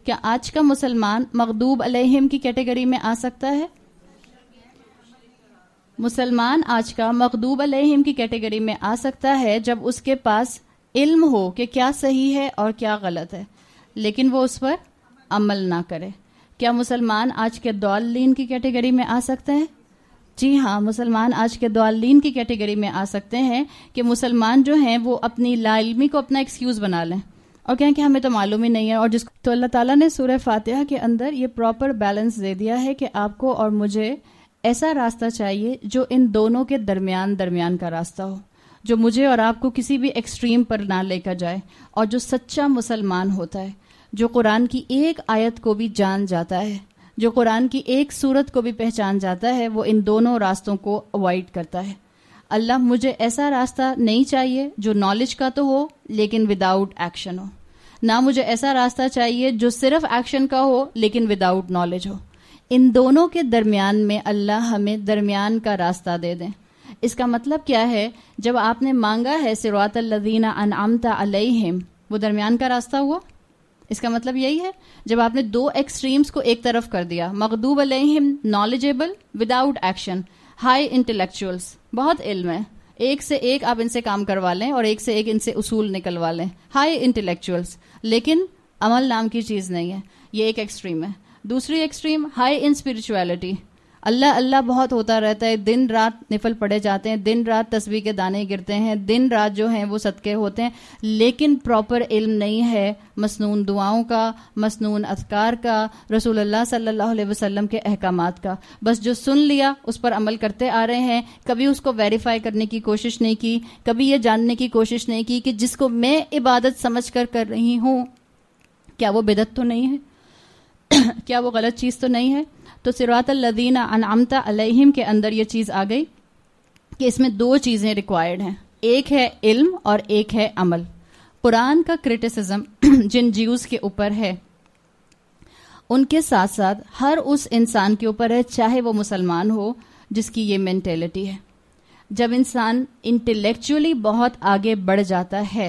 کیا آج کا مسلمان مغضوب علیہم کی کیٹیگری میں آ سکتا ہے؟ مسلمان آج کا مغضوب علیہم کی کیٹیگری میں آ سکتا ہے جب اس کے پاس علم ہو کہ کیا صحیح ہے اور کیا غلط ہے، لیکن وہ اس پر عمل نہ کرے۔ کیا مسلمان آج کے ضالین کی کیٹیگری میں آ سکتے ہیں؟ جی ہاں، مسلمان آج کے ضالین کی کیٹیگری میں آ سکتے ہیں کہ مسلمان جو ہیں وہ اپنی لا علمی کو اپنا ایکسکیوز بنا لیں اور کہیں کہ ہمیں تو معلوم ہی نہیں ہے، اور جس تو اللہ تعالیٰ نے سورہ فاتحہ کے اندر یہ پراپر بیلنس دے دیا ہے کہ آپ کو اور مجھے ایسا راستہ چاہیے جو ان دونوں کے درمیان درمیان کا راستہ ہو، جو مجھے اور آپ کو کسی بھی ایکسٹریم پر نہ لے کر جائے، اور جو سچا مسلمان ہوتا ہے، جو قرآن کی ایک آیت کو بھی جان جاتا ہے، جو قرآن کی ایک سورت کو بھی پہچان جاتا ہے، وہ ان دونوں راستوں کو اوائڈ کرتا ہے۔ اللہ مجھے ایسا راستہ نہیں چاہیے جو نالج کا تو ہو لیکن وداؤٹ ایکشن ہو، نہ مجھے ایسا راستہ چاہیے جو صرف ایکشن کا ہو لیکن وداؤٹ نالج ہو۔ ان دونوں کے درمیان میں اللہ ہمیں درمیان کا راستہ دے دیں۔ اس کا مطلب کیا ہے؟ جب آپ نے مانگا ہے صراط الذین انعمت علیہم، وہ درمیان کا راستہ ہوا۔ اس کا مطلب یہی ہے، جب آپ نے دو ایکسٹریمز کو ایک طرف کر دیا، مغضوب علیہم knowledgeable without action, high intellectuals بہت علم ہے، ایک سے ایک آپ ان سے کام کروا لیں اور ایک سے ایک ان سے اصول نکلوا لیں، ہائی انٹلیکچوئلس، لیکن عمل نام کی چیز نہیں ہے، یہ ایک ایکسٹریم ہے۔ دوسری ایکسٹریم ہائی ان اسپرچویلٹی، اللہ اللہ بہت ہوتا رہتا ہے، دن رات نفل پڑے جاتے ہیں، دن رات تسبیح کے دانے گرتے ہیں، دن رات جو ہیں وہ صدقے ہوتے ہیں، لیکن پراپر علم نہیں ہے مسنون دعاؤں کا، مسنون اذکار کا، رسول اللہ صلی اللہ علیہ وسلم کے احکامات کا۔ بس جو سن لیا اس پر عمل کرتے آ رہے ہیں، کبھی اس کو ویریفائی کرنے کی کوشش نہیں کی، کبھی یہ جاننے کی کوشش نہیں کی کہ جس کو میں عبادت سمجھ کر کر رہی ہوں کیا وہ بدعت تو نہیں ہے، کیا وہ غلط چیز تو نہیں ہے۔ تو صراط الذین انعمت علیہم کے اندر یہ چیز آ گئی کہ اس میں دو چیزیں ریکوائرڈ ہیں، ایک ہے علم اور ایک ہے عمل۔ قرآن کا کرٹیسزم جن جیوز کے اوپر ہے ان کے ساتھ ساتھ ہر اس انسان کے اوپر ہے، چاہے وہ مسلمان ہو، جس کی یہ مینٹیلٹی ہے۔ جب انسان انٹلیکچولی بہت آگے بڑھ جاتا ہے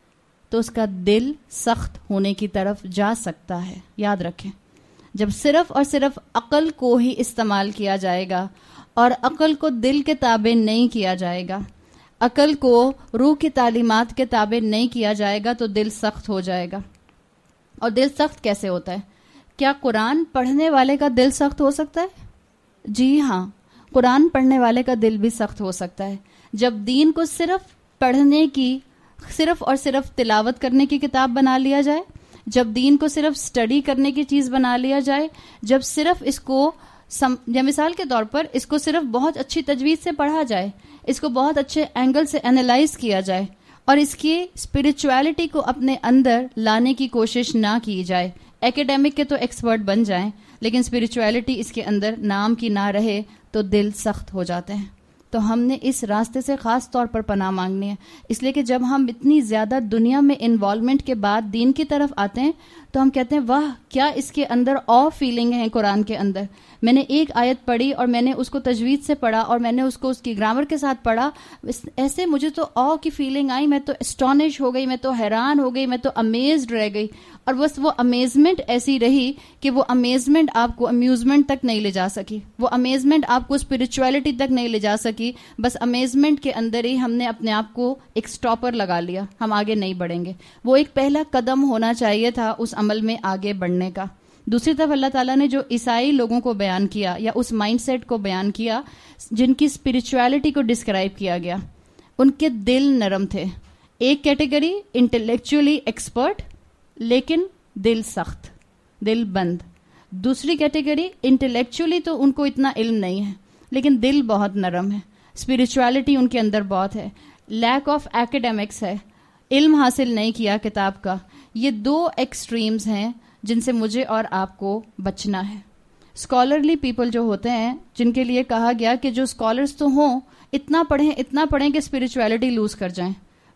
تو اس کا دل سخت ہونے کی طرف جا سکتا ہے۔ یاد رکھیں، جب صرف اور صرف عقل کو ہی استعمال کیا جائے گا اور عقل کو دل کے تابع نہیں کیا جائے گا، عقل کو روح کی تعلیمات کے تابع نہیں کیا جائے گا تو دل سخت ہو جائے گا۔ اور دل سخت کیسے ہوتا ہے؟ کیا قرآن پڑھنے والے کا دل سخت ہو سکتا ہے؟ جی ہاں، قرآن پڑھنے والے کا دل بھی سخت ہو سکتا ہے۔ جب دین کو صرف پڑھنے کی، صرف اور صرف تلاوت کرنے کی کتاب بنا لیا جائے، جب دین کو صرف سٹڈی کرنے کی چیز بنا لیا جائے، جب صرف اس کو سم... یا مثال کے طور پر اس کو صرف بہت اچھی تجوید سے پڑھا جائے، اس کو بہت اچھے اینگل سے انالائز کیا جائے اور اس کی اسپرچویلٹی کو اپنے اندر لانے کی کوشش نہ کی جائے، ایکیڈیمک کے تو ایکسپرٹ بن جائیں لیکن اسپرچویلٹی اس کے اندر نام کی نہ رہے تو دل سخت ہو جاتے ہیں۔ تو ہم نے اس راستے سے خاص طور پر پناہ مانگنی ہے، اس لیے کہ جب ہم اتنی زیادہ دنیا میں انوالومنٹ کے بعد دین کی طرف آتے ہیں تو ہم کہتے ہیں واہ کیا اس کے اندر او فیلنگ ہے۔ قرآن کے اندر میں نے ایک آیت پڑھی اور میں نے اس کو تجوید سے پڑھا اور میں نے اس کو اس کی گرامر کے ساتھ پڑھا، ایسے مجھے تو او کی فیلنگ آئی، میں تو اسٹونش ہو گئی، میں تو حیران ہو گئی، میں تو امیزڈ رہ گئی، اور بس وہ امیزمنٹ ایسی رہی کہ وہ امیزمنٹ آپ کو امیوزمنٹ تک نہیں لے جا سکی، وہ امیزمنٹ آپ کو اسپرچویلٹی تک نہیں لے جا سکی، بس امیزمنٹ کے اندر ہی ہم نے اپنے آپ کو ایک سٹاپر لگا لیا، ہم آگے نہیں بڑھیں گے۔ وہ ایک پہلا قدم ہونا چاہیے تھا اس عمل میں آگے بڑھنے کا۔ دوسری طرف اللہ تعالیٰ نے جو عیسائی لوگوں کو بیان کیا یا اس مائنڈ سیٹ کو بیان کیا جن کی اسپرچویلٹی کو ڈسکرائب کیا گیا، ان کے دل نرم تھے۔ ایک کیٹیگری انٹلیکچولی ایکسپرٹ لیکن دل سخت، دل بند۔ دوسری کیٹیگری انٹلیکچولی تو ان کو اتنا علم نہیں ہے لیکن دل بہت نرم ہے، اسپرچویلٹی ان کے اندر بہت ہے، لیک آف ایکیڈیمکس ہے، علم حاصل نہیں کیا کتاب کا۔ یہ دو ایکسٹریمز ہیں جن سے مجھے اور آپ کو بچنا ہے۔ اسکالرلی پیپل جو ہوتے ہیں جن کے لیے کہا گیا کہ جو اسکالرس تو ہوں اتنا پڑھیں اتنا پڑھیں کہ اسپرچویلٹی لوز کر جائیں،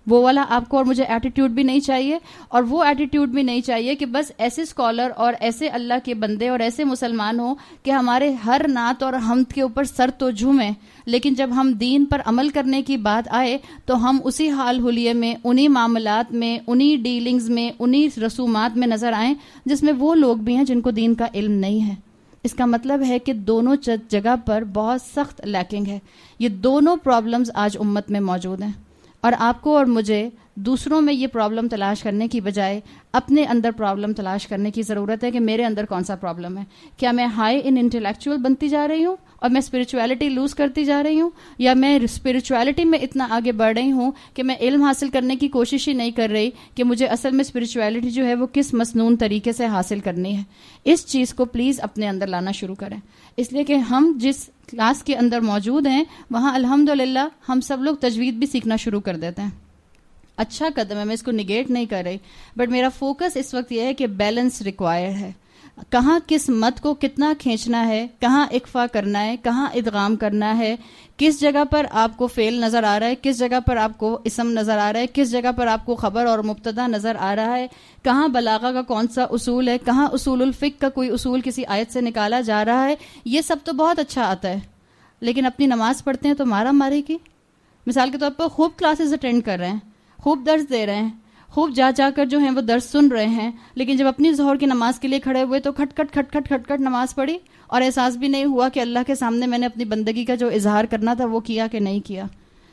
وہ والا آپ کو اور مجھے ایٹیٹیوڈ بھی نہیں چاہیے، اور وہ ایٹیٹیوڈ بھی نہیں چاہیے کہ بس ایسے اسکالر اور ایسے اللہ کے بندے اور ایسے مسلمان ہوں کہ ہمارے ہر نعت اور حمد کے اوپر سر تو جھومیں، لیکن جب ہم دین پر عمل کرنے کی بات آئے تو ہم اسی حال حلیے میں، انہی معاملات میں، انہی ڈیلنگز میں، انہی رسومات میں نظر آئیں جس میں وہ لوگ بھی ہیں جن کو دین کا علم نہیں ہے۔ اس کا مطلب ہے کہ دونوں جگہ پر بہت سخت لیکنگ ہے۔ یہ دونوں پرابلمز آج امت میں موجود ہیں، اور آپ کو اور مجھے دوسروں میں یہ پرابلم تلاش کرنے کی بجائے اپنے اندر پرابلم تلاش کرنے کی ضرورت ہے کہ میرے اندر کون سا پرابلم ہے۔ کیا میں ہائی ان انٹلیکچوئل بنتی جا رہی ہوں اور میں اسپرچویلٹی لوز کرتی جا رہی ہوں، یا میں اسپرچویلٹی میں اتنا آگے بڑھ رہی ہوں کہ میں علم حاصل کرنے کی کوشش ہی نہیں کر رہی کہ مجھے اصل میں اسپرچویلٹی جو ہے وہ کس مسنون طریقے سے حاصل کرنی ہے۔ اس چیز کو پلیز اپنے اندر لانا شروع کریں، اس لیے کہ ہم جس کلاس کے اندر موجود ہیں وہاں الحمدللہ ہم سب لوگ تجوید بھی سیکھنا شروع کر دیتے ہیں۔ اچھا قدم ہے، میں اس کو نگیٹ نہیں کر رہی، بٹ میرا فوکس اس وقت یہ ہے کہ بیلنس ریکوائر ہے۔ کہاں کس مت کو کتنا کھینچنا ہے، کہاں اکفا کرنا ہے، کہاں ادغام کرنا ہے، کس جگہ پر آپ کو فعل نظر آ رہا ہے، کس جگہ پر آپ کو اسم نظر آ رہا ہے، کس جگہ پر آپ کو خبر اور مبتدا نظر آ رہا ہے، کہاں بلاغہ کا کون سا اصول ہے، کہاں اصول الفقہ کا کوئی اصول کسی آیت سے نکالا جا رہا ہے، یہ سب تو بہت اچھا آتا ہے، لیکن اپنی نماز پڑھتے ہیں تو مارا ماری کی۔ مثال کے طور پر خوب کلاسز اٹینڈ کر رہے ہیں، خوب درس دے رہے ہیں، خوب جا جا کر جو ہیں وہ درس سن رہے ہیں، لیکن جب اپنی ظہر کی نماز کے لیے کھڑے ہوئے تو کھٹ کھٹ کھٹ کھٹ کھٹ کھٹ نماز پڑھی، اور احساس بھی نہیں ہوا کہ اللہ کے سامنے میں نے اپنی بندگی کا جو اظہار کرنا تھا وہ کیا کہ نہیں کیا۔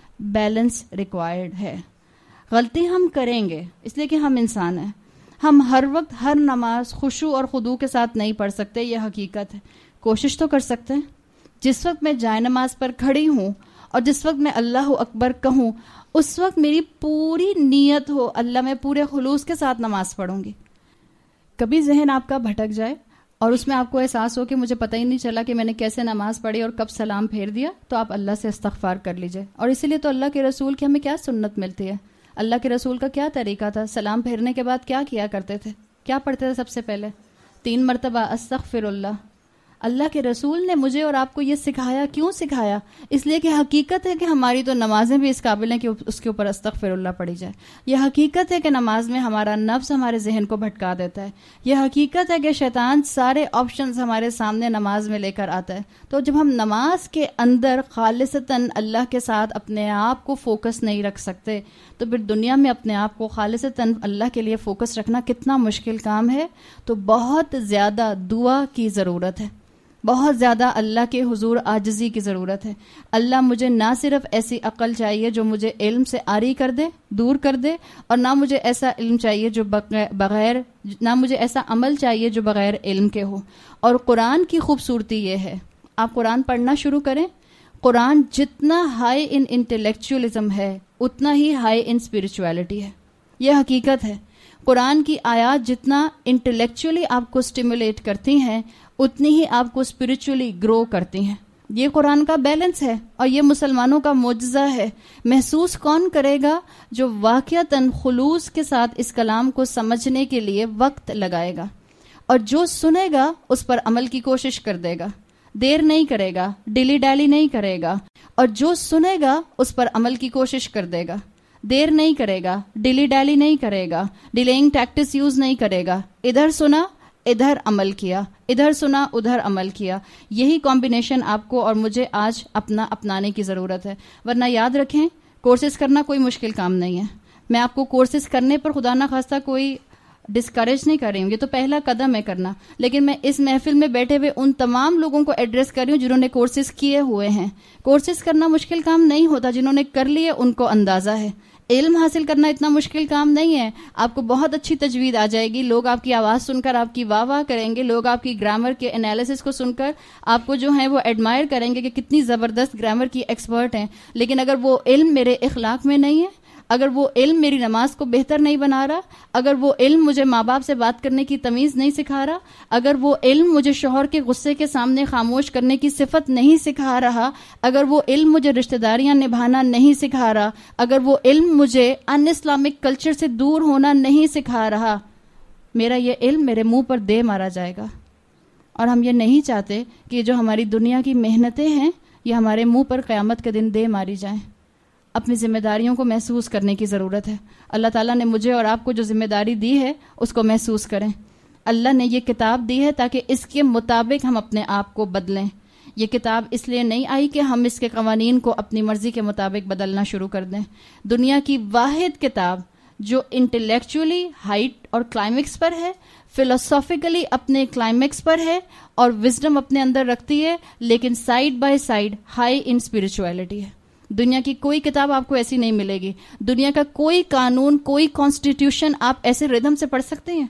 بیلنس ریکوائرڈ ہے۔ غلطی ہم کریں گے اس لیے کہ ہم انسان ہیں، ہم ہر وقت ہر نماز خشوع اور خضوع کے ساتھ نہیں پڑھ سکتے، یہ حقیقت ہے۔ کوشش تو کر سکتے ہیں۔ جس وقت میں جائے نماز پر کھڑی ہوں اور جس وقت میں اللہ اکبر کہوں، اس وقت میری پوری نیت ہو اللہ میں پورے خلوص کے ساتھ نماز پڑھوں گی۔ کبھی ذہن آپ کا بھٹک جائے اور اس میں آپ کو احساس ہو کہ مجھے پتہ ہی نہیں چلا کہ میں نے کیسے نماز پڑھی اور کب سلام پھیر دیا، تو آپ اللہ سے استغفار کر لیجئے۔ اور اسی لیے تو اللہ کے رسول کی ہمیں کیا سنت ملتی ہے، اللہ کے رسول کا کیا طریقہ تھا، سلام پھیرنے کے بعد کیا کیا کرتے تھے، کیا پڑھتے تھے؟ سب سے پہلے تین مرتبہ استغفر اللہ۔ اللہ کے رسول نے مجھے اور آپ کو یہ سکھایا، کیوں سکھایا؟ اس لیے کہ حقیقت ہے کہ ہماری تو نمازیں بھی اس قابل ہیں کہ اس کے اوپر استغفر اللہ پڑھی جائے۔ یہ حقیقت ہے کہ نماز میں ہمارا نفس ہمارے ذہن کو بھٹکا دیتا ہے۔ یہ حقیقت ہے کہ شیطان سارے آپشنز ہمارے سامنے نماز میں لے کر آتا ہے۔ تو جب ہم نماز کے اندر خالصتاً اللہ کے ساتھ اپنے آپ کو فوکس نہیں رکھ سکتے، تو پھر دنیا میں اپنے آپ کو خالصتاً اللہ کے لیے فوکس رکھنا کتنا مشکل کام ہے۔ تو بہت زیادہ دعا کی ضرورت ہے، بہت زیادہ اللہ کے حضور عاجزی کی ضرورت ہے۔ اللہ مجھے نہ صرف ایسی عقل چاہیے جو مجھے علم سے عاری کر دے، دور کر دے، اور نہ مجھے ایسا علم چاہیے جو بغیر نہ مجھے ایسا عمل چاہیے جو بغیر علم کے ہو۔ اور قرآن کی خوبصورتی یہ ہے، آپ قرآن پڑھنا شروع کریں، قرآن جتنا ہائی ان انٹلیکچوئلزم ہے اتنا ہی ہائی ان اسپرچویلٹی ہے۔ یہ حقیقت ہے۔ قرآن کی آیات جتنا انٹلیکچولی آپ کو اسٹیمولیٹ کرتی ہیں اتنی ہی آپ کو اسپرچولی گرو کرتی ہیں۔ یہ قرآن کا بیلنس ہے، اور یہ مسلمانوں کا معجزہ ہے۔ محسوس کون کرے گا؟ جو واقعتاً خلوص کے ساتھ اس کلام کو سمجھنے کے لیے وقت لگائے گا، اور جو سنے گا اس پر عمل کی کوشش کر دے گا، دیر نہیں کرے گا، ڈیلی ڈیلی نہیں کرے گا، اور جو سنے گا اس پر عمل کی کوشش کر دے گا، دیر نہیں کرے گا، ڈیلی ڈیلی نہیں کرے گا، ڈیلیئنگ ٹیکٹس یوز نہیں کرے گا، ادھر سنا ادھر عمل کیا، ادھر سنا ادھر عمل کیا۔ یہی کمبینیشن آپ کو اور مجھے آج اپنا اپنانے کی ضرورت ہے۔ ورنہ یاد رکھیں، کورسز کرنا کوئی مشکل کام نہیں ہے۔ میں آپ کو کورسز کرنے پر خدا نہ خواستہ کوئی ڈسکریج نہیں کر رہی ہوں، یہ تو پہلا قدم ہے کرنا، لیکن میں اس محفل میں بیٹھے ہوئے ان تمام لوگوں کو ایڈریس کر رہی ہوں جنہوں نے کورسز کیے ہوئے ہیں۔ کورسز کرنا مشکل کام نہیں ہوتا، جنہوں نے کر لیے ان کو اندازہ ہے۔ علم حاصل کرنا اتنا مشکل کام نہیں ہے۔ آپ کو بہت اچھی تجوید آ جائے گی، لوگ آپ کی آواز سن کر آپ کی واہ واہ کریں گے، لوگ آپ کی گرامر کے انالیسس کو سن کر آپ کو جو ہے وہ ایڈمائر کریں گے کہ کتنی زبردست گرامر کی ایکسپرٹ ہیں، لیکن اگر وہ علم میرے اخلاق میں نہیں ہے، اگر وہ علم میری نماز کو بہتر نہیں بنا رہا، اگر وہ علم مجھے ماں باپ سے بات کرنے کی تمیز نہیں سکھا رہا، اگر وہ علم مجھے شوہر کے غصے کے سامنے خاموش کرنے کی صفت نہیں سکھا رہا، اگر وہ علم مجھے رشتہ داریاں نبھانا نہیں سکھا رہا، اگر وہ علم مجھے ان اسلامک کلچر سے دور ہونا نہیں سکھا رہا، میرا یہ علم میرے منہ پر دے مارا جائے گا۔ اور ہم یہ نہیں چاہتے کہ جو ہماری دنیا کی محنتیں ہیں یہ ہمارے منہ پر قیامت کے دن دے ماری جائیں۔ اپنی ذمہ داریوں کو محسوس کرنے کی ضرورت ہے. اللہ تعالیٰ نے مجھے اور آپ کو جو ذمہ داری دی ہے اس کو محسوس کریں. اللہ نے یہ کتاب دی ہے تاکہ اس کے مطابق ہم اپنے آپ کو بدلیں. یہ کتاب اس لیے نہیں آئی کہ ہم اس کے قوانین کو اپنی مرضی کے مطابق بدلنا شروع کر دیں. دنیا کی واحد کتاب جو انٹلیکچولی ہائٹ اور کلائمیکس پر ہے, فلسافیکلی اپنے کلائمیکس پر ہے اور وزڈم اپنے اندر رکھتی ہے, لیکن side by side high in spirituality ہے. دنیا کی کوئی کتاب آپ کو ایسی نہیں ملے گی. دنیا کا کوئی قانون, کوئی کانسٹیٹیوشن آپ ایسے ردھم سے پڑھ سکتے ہیں؟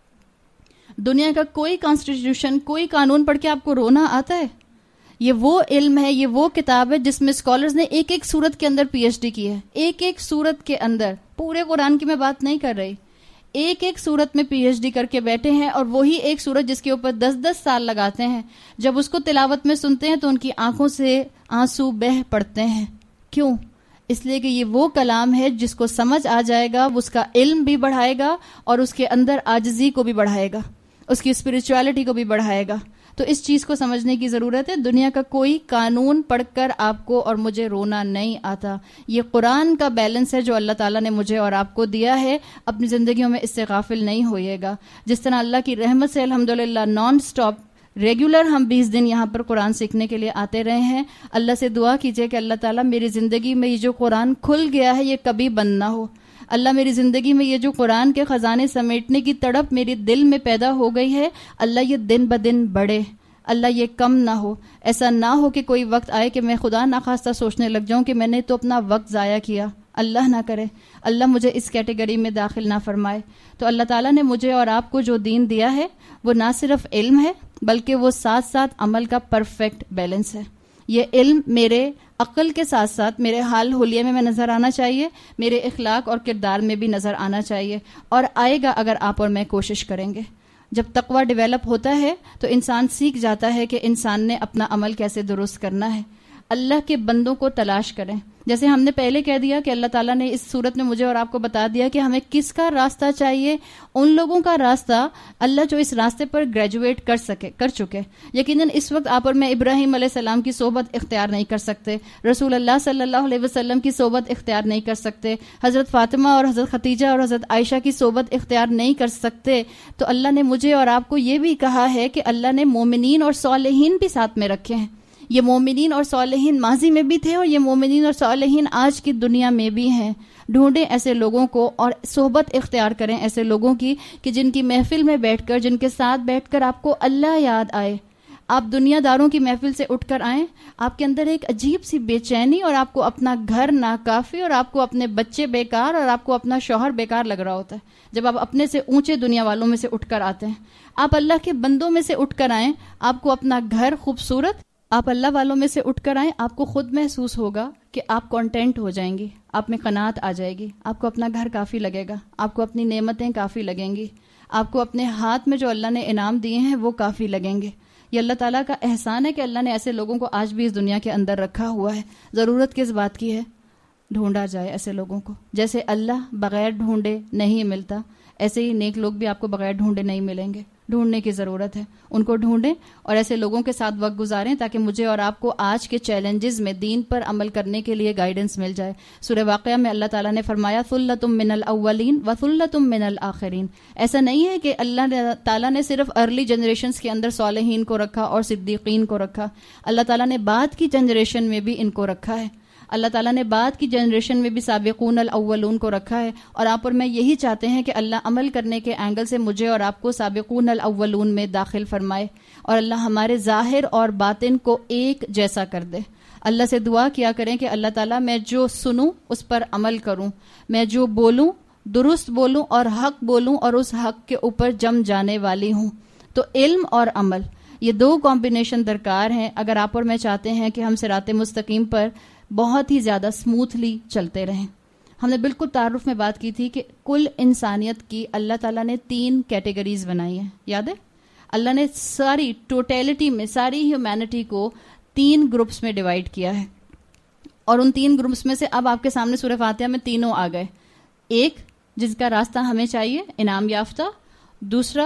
دنیا کا کوئی کانسٹیٹیوشن, کوئی قانون پڑھ کے آپ کو رونا آتا ہے؟ یہ وہ علم ہے, یہ وہ کتاب ہے جس میں اسکالرز نے ایک ایک سورت کے اندر پی ایچ ڈی کی ہے. ایک ایک سورت کے اندر, پورے قرآن کی میں بات نہیں کر رہی, ایک ایک سورت میں پی ایچ ڈی کر کے بیٹھے ہیں. اور وہی ایک سورت جس کے اوپر دس دس سال لگاتے ہیں, جب اس کو تلاوت میں سنتے ہیں تو ان کی آنکھوں سے آنسو بہہ پڑتے ہیں. کیوں؟ اس لیے کہ یہ وہ کلام ہے جس کو سمجھ آ جائے گا, اس کا علم بھی بڑھائے گا اور اس کے اندر عاجزی کو بھی بڑھائے گا, اس کی اسپرچویلٹی کو بھی بڑھائے گا. تو اس چیز کو سمجھنے کی ضرورت ہے. دنیا کا کوئی قانون پڑھ کر آپ کو اور مجھے رونا نہیں آتا. یہ قرآن کا بیلنس ہے جو اللہ تعالیٰ نے مجھے اور آپ کو دیا ہے. اپنی زندگیوں میں اس سے غافل نہیں ہوئیے گا. جس طرح اللہ کی رحمت سے الحمدللہ نان سٹاپ ریگولر ہم بیس دن یہاں پر قرآن سیکھنے کے لیے آتے رہے ہیں. اللہ سے دعا کیجئے کہ اللہ تعالیٰ میری زندگی میں یہ جو قرآن کھل گیا ہے یہ کبھی بند نہ ہو. اللہ میری زندگی میں یہ جو قرآن کے خزانے سمیٹنے کی تڑپ میرے دل میں پیدا ہو گئی ہے, اللہ یہ دن بدن بڑھے, اللہ یہ کم نہ ہو. ایسا نہ ہو کہ کوئی وقت آئے کہ میں خدا نخواستہ سوچنے لگ جاؤں کہ میں نے تو اپنا وقت ضائع کیا. اللہ نہ کرے, اللہ مجھے اس کیٹیگری میں داخل نہ فرمائے. تو اللہ تعالیٰ نے مجھے اور آپ کو جو دین دیا ہے وہ نہ صرف علم ہے بلکہ وہ ساتھ ساتھ عمل کا پرفیکٹ بیلنس ہے. یہ علم میرے عقل کے ساتھ ساتھ میرے حال حلیے میں میں نظر آنا چاہیے, میرے اخلاق اور کردار میں بھی نظر آنا چاہیے, اور آئے گا اگر آپ اور میں کوشش کریں گے. جب تقویٰ ڈیولپ ہوتا ہے تو انسان سیکھ جاتا ہے کہ انسان نے اپنا عمل کیسے درست کرنا ہے. اللہ کے بندوں کو تلاش کریں. جیسے ہم نے پہلے کہہ دیا کہ اللہ تعالیٰ نے اس صورت میں مجھے اور آپ کو بتا دیا کہ ہمیں کس کا راستہ چاہیے. ان لوگوں کا راستہ اللہ جو اس راستے پر گریجویٹ کر سکے کر چکے. یقیناً اس وقت آپ اور میں ابراہیم علیہ السلام کی صحبت اختیار نہیں کر سکتے, رسول اللہ صلی اللہ علیہ وسلم کی صحبت اختیار نہیں کر سکتے, حضرت فاطمہ اور حضرت خدیجہ اور حضرت عائشہ کی صحبت اختیار نہیں کر سکتے. تو اللہ نے مجھے اور آپ کو یہ بھی کہا ہے کہ اللہ نے مومنین اور صالحین بھی ساتھ میں رکھے ہیں. یہ مومنین اور صالحین ماضی میں بھی تھے اور یہ مومنین اور صالحین آج کی دنیا میں بھی ہیں. ڈھونڈیں ایسے لوگوں کو اور صحبت اختیار کریں ایسے لوگوں کی کہ جن کی محفل میں بیٹھ کر, جن کے ساتھ بیٹھ کر آپ کو اللہ یاد آئے. آپ دنیا داروں کی محفل سے اٹھ کر آئیں, آپ کے اندر ایک عجیب سی بے چینی اور آپ کو اپنا گھر ناکافی اور آپ کو اپنے بچے بیکار اور آپ کو اپنا شوہر بیکار لگ رہا ہوتا ہے جب آپ اپنے سے اونچے دنیا والوں میں سے اٹھ کر آتے ہیں. آپ اللہ کے بندوں میں سے اٹھ کر آئیں, آپ کو اپنا گھر خوبصورت, آپ اللہ والوں میں سے اٹھ کر آئیں, آپ کو خود محسوس ہوگا کہ آپ کانٹینٹ ہو جائیں گی, آپ میں قناعت آ جائے گی, آپ کو اپنا گھر کافی لگے گا, آپ کو اپنی نعمتیں کافی لگیں گی, آپ کو اپنے ہاتھ میں جو اللہ نے انعام دیے ہیں وہ کافی لگیں گے. یہ اللہ تعالیٰ کا احسان ہے کہ اللہ نے ایسے لوگوں کو آج بھی اس دنیا کے اندر رکھا ہوا ہے. ضرورت کس بات کی ہے؟ ڈھونڈا جائے ایسے لوگوں کو. جیسے اللہ بغیر ڈھونڈے نہیں ملتا, ایسے ہی نیک لوگ بھی آپ کو بغیر ڈھونڈے نہیں ملیں گے. ڈھونڈنے کی ضرورت ہے, ان کو ڈھونڈیں اور ایسے لوگوں کے ساتھ وقت گزاریں تاکہ مجھے اور آپ کو آج کے چیلنجز میں دین پر عمل کرنے کے لیے گائیڈنس مل جائے. سورہ واقعہ میں اللہ تعالیٰ نے فرمایا ثلۃ من الاولین وثلۃ من الاخرین. ایسا نہیں ہے کہ اللہ تعالیٰ نے صرف ارلی جنریشنز کے اندر صالحین کو رکھا اور صدیقین کو رکھا, اللہ تعالیٰ نے بعد کی جنریشن میں بھی ان کو رکھا ہے. اللہ تعالیٰ نے بعد کی جنریشن میں بھی سابقون الاولون کو رکھا ہے. اور آپ اور میں یہی چاہتے ہیں کہ اللہ عمل کرنے کے اینگل سے مجھے اور آپ کو سابقون الاولون میں داخل فرمائے اور اللہ ہمارے ظاہر اور باطن کو ایک جیسا کر دے. اللہ سے دعا کیا کریں کہ اللہ تعالیٰ میں جو سنوں اس پر عمل کروں, میں جو بولوں درست بولوں اور حق بولوں اور اس حق کے اوپر جم جانے والی ہوں. تو علم اور عمل یہ دو کمبینیشن درکار ہیں اگر آپ اور میں چاہتے ہیں کہ ہم صراط مستقیم پر بہت ہی زیادہ سموتھلی چلتے رہیں. ہم نے بالکل تعارف میں بات کی تھی کہ کل انسانیت کی اللہ تعالیٰ نے تین کیٹیگریز بنائی ہیں, یاد ہے؟ اللہ نے ساری ٹوٹیلٹی میں ساری ہیومینٹی کو تین گروپس میں ڈیوائیڈ کیا ہے, اور ان تین گروپس میں سے اب آپ کے سامنے سورہ فاتحہ میں تینوں آ گئے. ایک جس کا راستہ ہمیں چاہیے انعام یافتہ, دوسرا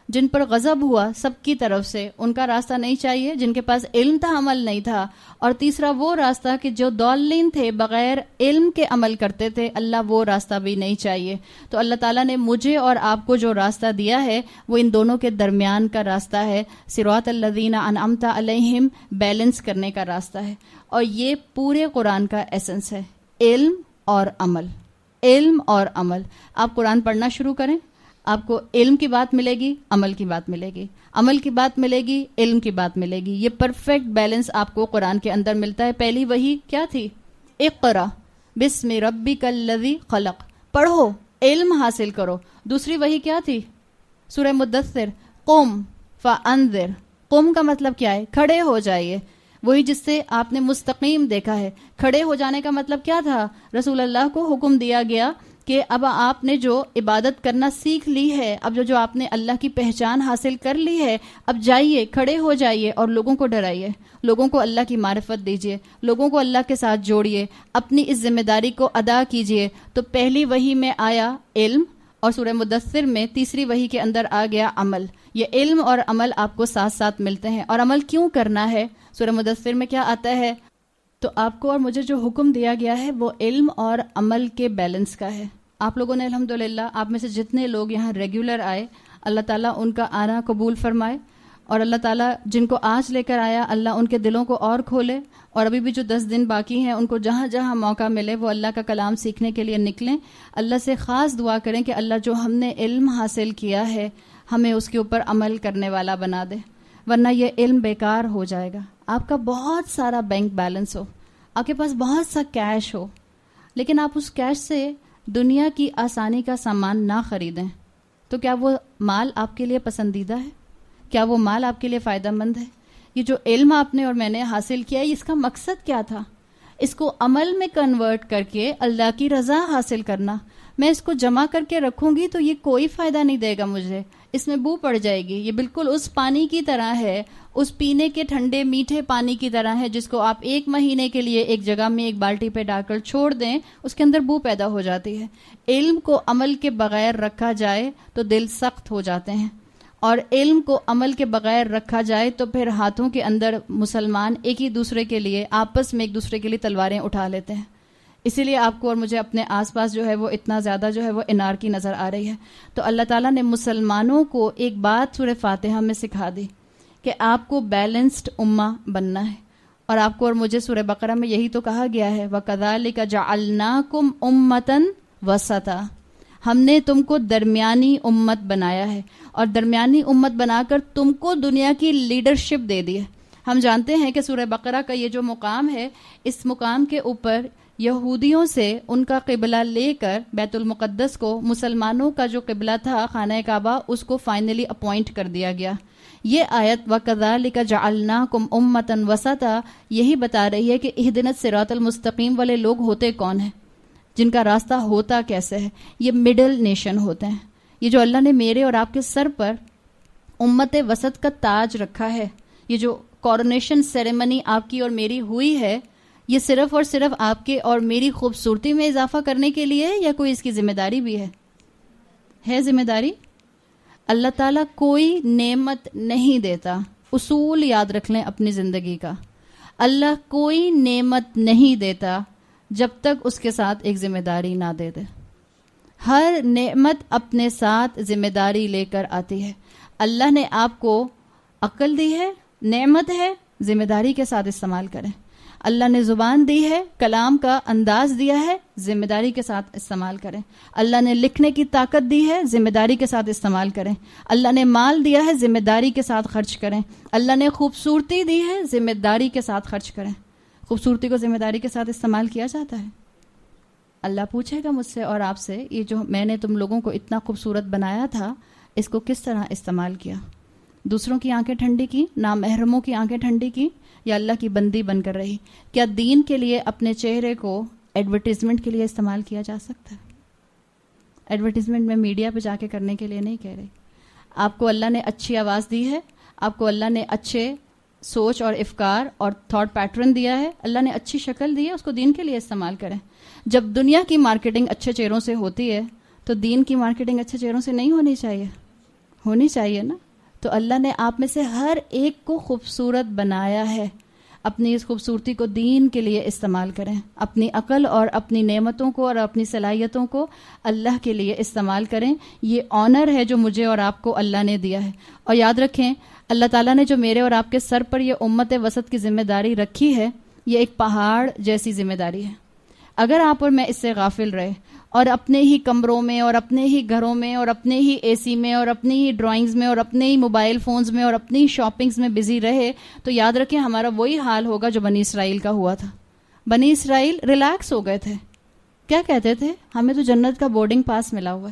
جن پر غضب ہوا سب کی طرف سے، ان کا راستہ نہیں چاہیے. جن کے پاس علم تھا عمل نہیں تھا. اور تیسرا وہ راستہ کہ جو ضالین تھے، بغیر علم کے عمل کرتے تھے، اللہ وہ راستہ بھی نہیں چاہیے. تو اللہ تعالیٰ نے مجھے اور آپ کو جو راستہ دیا ہے وہ ان دونوں کے درمیان کا راستہ ہے. صراط الذین انعمت علیہم، بیلنس کرنے کا راستہ ہے. اور یہ پورے قرآن کا ایسنس ہے، علم اور عمل. علم اور عمل. آپ قرآن پڑھنا شروع کریں، آپ کو علم کی بات ملے گی، عمل کی بات ملے گی، عمل کی بات ملے گی، علم کی بات ملے گی. یہ پرفیکٹ بیلنس آپ کو قرآن کے اندر ملتا ہے. پہلی وحی کیا تھی؟ اقرا بسم ربک الذی خلق، پڑھو، علم حاصل کرو. دوسری وحی کیا تھی؟ سورہ مدثر، قم فانذر. قم کا مطلب کیا ہے؟ کھڑے ہو جائیے. وہی جس سے آپ نے مستقیم دیکھا ہے. کھڑے ہو جانے کا مطلب کیا تھا؟ رسول اللہ کو حکم دیا گیا کہ اب آپ نے جو عبادت کرنا سیکھ لی ہے، اب جو جو آپ نے اللہ کی پہچان حاصل کر لی ہے، اب جائیے، کھڑے ہو جائیے اور لوگوں کو ڈرائیے، لوگوں کو اللہ کی معرفت دیجیے، لوگوں کو اللہ کے ساتھ جوڑیے، اپنی اس ذمہ داری کو ادا کیجیے. تو پہلی وحی میں آیا علم، اور سورہ مدثر میں تیسری وحی کے اندر آ گیا عمل. یہ علم اور عمل آپ کو ساتھ ساتھ ملتے ہیں. اور عمل کیوں کرنا ہے؟ سورہ مدثر میں کیا آتا ہے؟ تو آپ کو اور مجھے جو حکم دیا گیا ہے وہ علم اور عمل کے بیلنس کا ہے. آپ لوگوں نے الحمدللہ، آپ میں سے جتنے لوگ یہاں ریگولر آئے، اللہ تعالیٰ ان کا آنا قبول فرمائے. اور اللہ تعالیٰ جن کو آج لے کر آیا، اللہ ان کے دلوں کو اور کھولے. اور ابھی بھی جو دس دن باقی ہیں، ان کو جہاں جہاں موقع ملے وہ اللہ کا کلام سیکھنے کے لیے نکلیں. اللہ سے خاص دعا کریں کہ اللہ جو ہم نے علم حاصل کیا ہے ہمیں اس کے اوپر عمل کرنے والا بنا دے، ورنہ یہ علم بیکار ہو جائے گا. آپ کا بہت سارا بینک بیلنس ہو، آپ کے پاس بہت سا کیش ہو، لیکن آپ اس کیش سے دنیا کی آسانی کا سامان نہ خریدیں، تو کیا وہ مال آپ کے لیے پسندیدہ ہے؟ کیا وہ مال آپ کے لیے فائدہ مند ہے؟ یہ جو علم آپ نے اور میں نے حاصل کیا ہے، اس کا مقصد کیا تھا؟ اس کو عمل میں کنورٹ کر کے اللہ کی رضا حاصل کرنا. میں اس کو جمع کر کے رکھوں گی تو یہ کوئی فائدہ نہیں دے گا مجھے، اس میں بو پڑ جائے گی. یہ بالکل اس پانی کی طرح ہے، اس پینے کے ٹھنڈے میٹھے پانی کی طرح ہے جس کو آپ ایک مہینے کے لیے ایک جگہ میں ایک بالٹی پہ ڈال کر چھوڑ دیں، اس کے اندر بو پیدا ہو جاتی ہے. علم کو عمل کے بغیر رکھا جائے تو دل سخت ہو جاتے ہیں، اور علم کو عمل کے بغیر رکھا جائے تو پھر ہاتھوں کے اندر مسلمان ایک ہی دوسرے کے لیے، آپس میں ایک دوسرے کے لیے تلواریں اٹھا لیتے ہیں. اسی لیے آپ کو اور مجھے اپنے آس پاس جو ہے وہ اتنا زیادہ جو ہے وہ انارکی نظر آ رہی ہے. تو اللہ تعالیٰ نے مسلمانوں کو ایک بات سورہ فاتحہ میں سکھا دی کہ آپ کو بیلنسڈ امہ بننا ہے. اور آپ کو اور مجھے سورہ بقرہ میں یہی تو کہا گیا ہے، وَكَذَلِكَ جَعَلْنَاكُمْ أُمَّةً وَسَطًا، ہم نے تم کو درمیانی امت بنایا ہے، اور درمیانی امت بنا کر تم کو دنیا کی لیڈرشپ دے دی ہے. ہم جانتے ہیں کہ سورہ بقرہ کا یہ جو مقام ہے، اس مقام کے اوپر یہودیوں سے ان کا قبلہ لے کر بیت المقدس کو مسلمانوں کا جو قبلہ تھا خانہ کعبہ، اس کو فائنلی اپوائنٹ کر دیا گیا. یہ آیت وَكَذَلِكَ جَعَلْنَاكُمْ أُمَّةً وَسَطًا یہی بتا رہی ہے کہ اهْدِنَا الصِّرَاطَ الْمُسْتَقِيمَ والے لوگ ہوتے کون ہیں، جن کا راستہ ہوتا کیسے ہے. یہ مڈل نیشن ہوتے ہیں. یہ جو اللہ نے میرے اور آپ کے سر پر امت وسط کا تاج رکھا ہے، یہ جو کورونیشن سیریمنی آپ کی اور میری ہوئی ہے، یہ صرف اور صرف آپ کے اور میری خوبصورتی میں اضافہ کرنے کے لیے ہے، یا کوئی اس کی ذمہ داری بھی ہے؟ ہے ذمہ داری. اللہ تعالیٰ کوئی نعمت نہیں دیتا. اصول یاد رکھ لیں اپنی زندگی کا. اللہ کوئی نعمت نہیں دیتا جب تک اس کے ساتھ ایک ذمہ داری نہ دے دے. ہر نعمت اپنے ساتھ ذمہ داری لے کر آتی ہے. اللہ نے آپ کو عقل دی ہے، نعمت ہے، ذمہ داری کے ساتھ استعمال کریں. اللہ نے زبان دی ہے، کلام کا انداز دیا ہے، ذمہ داری کے ساتھ استعمال کریں. اللہ نے لکھنے کی طاقت دی ہے، ذمہ داری کے ساتھ استعمال کریں. اللہ نے مال دیا ہے، ذمہ داری کے ساتھ خرچ کریں. اللہ نے خوبصورتی دی ہے، ذمہ داری کے ساتھ خرچ کریں. خوبصورتی کو ذمہ داری کے ساتھ استعمال کیا جاتا ہے. اللہ پوچھے گا مجھ سے اور آپ سے، یہ جو میں نے تم لوگوں کو اتنا خوبصورت بنایا تھا، اس کو کس طرح استعمال کیا؟ دوسروں کی آنکھیں ٹھنڈی کی، نامحرموں کی آنکھیں ٹھنڈی کی، یا اللہ کی بندی بن کر رہی؟ کیا دین کے لیے اپنے چہرے کو ایڈورٹیزمنٹ کے لیے استعمال کیا جا سکتا ہے؟ ایڈورٹیزمنٹ میں میڈیا پہ جا کے کرنے کے لیے نہیں کہہ رہی. آپ کو اللہ نے اچھی آواز دی ہے، آپ کو اللہ نے اچھے سوچ اور افکار اور تھاٹ پیٹرن دیا ہے، اللہ نے اچھی شکل دی ہے، اس کو دین کے لیے استعمال کریں. جب دنیا کی مارکیٹنگ اچھے چہروں سے ہوتی ہے تو دین کی مارکیٹنگ اچھے چہروں سے نہیں ہونی چاہیے. ہونی چاہیے نا. تو اللہ نے آپ میں سے ہر ایک کو خوبصورت بنایا ہے. اپنی اس خوبصورتی کو دین کے لیے استعمال کریں. اپنی عقل اور اپنی نعمتوں کو اور اپنی صلاحیتوں کو اللہ کے لیے استعمال کریں. یہ آنر ہے جو مجھے اور آپ کو اللہ نے دیا ہے. اور یاد رکھیں اللہ تعالیٰ نے جو میرے اور آپ کے سر پر یہ امت وسط کی ذمہ داری رکھی ہے، یہ ایک پہاڑ جیسی ذمہ داری ہے. اگر آپ اور میں اس سے غافل رہے اور اپنے ہی کمروں میں اور اپنے ہی گھروں میں اور اپنے ہی اے سی میں اور اپنی ہی ڈرائنگز میں اور اپنے ہی موبائل فونز میں اور اپنی شاپنگز میں بزی رہے تو یاد رکھیں ہمارا وہی حال ہوگا جو بنی اسرائیل کا ہوا تھا. بنی اسرائیل ریلیکس ہو گئے تھے. کیا کہتے تھے؟ ہمیں تو جنت کا بورڈنگ پاس ملا ہوا ہے،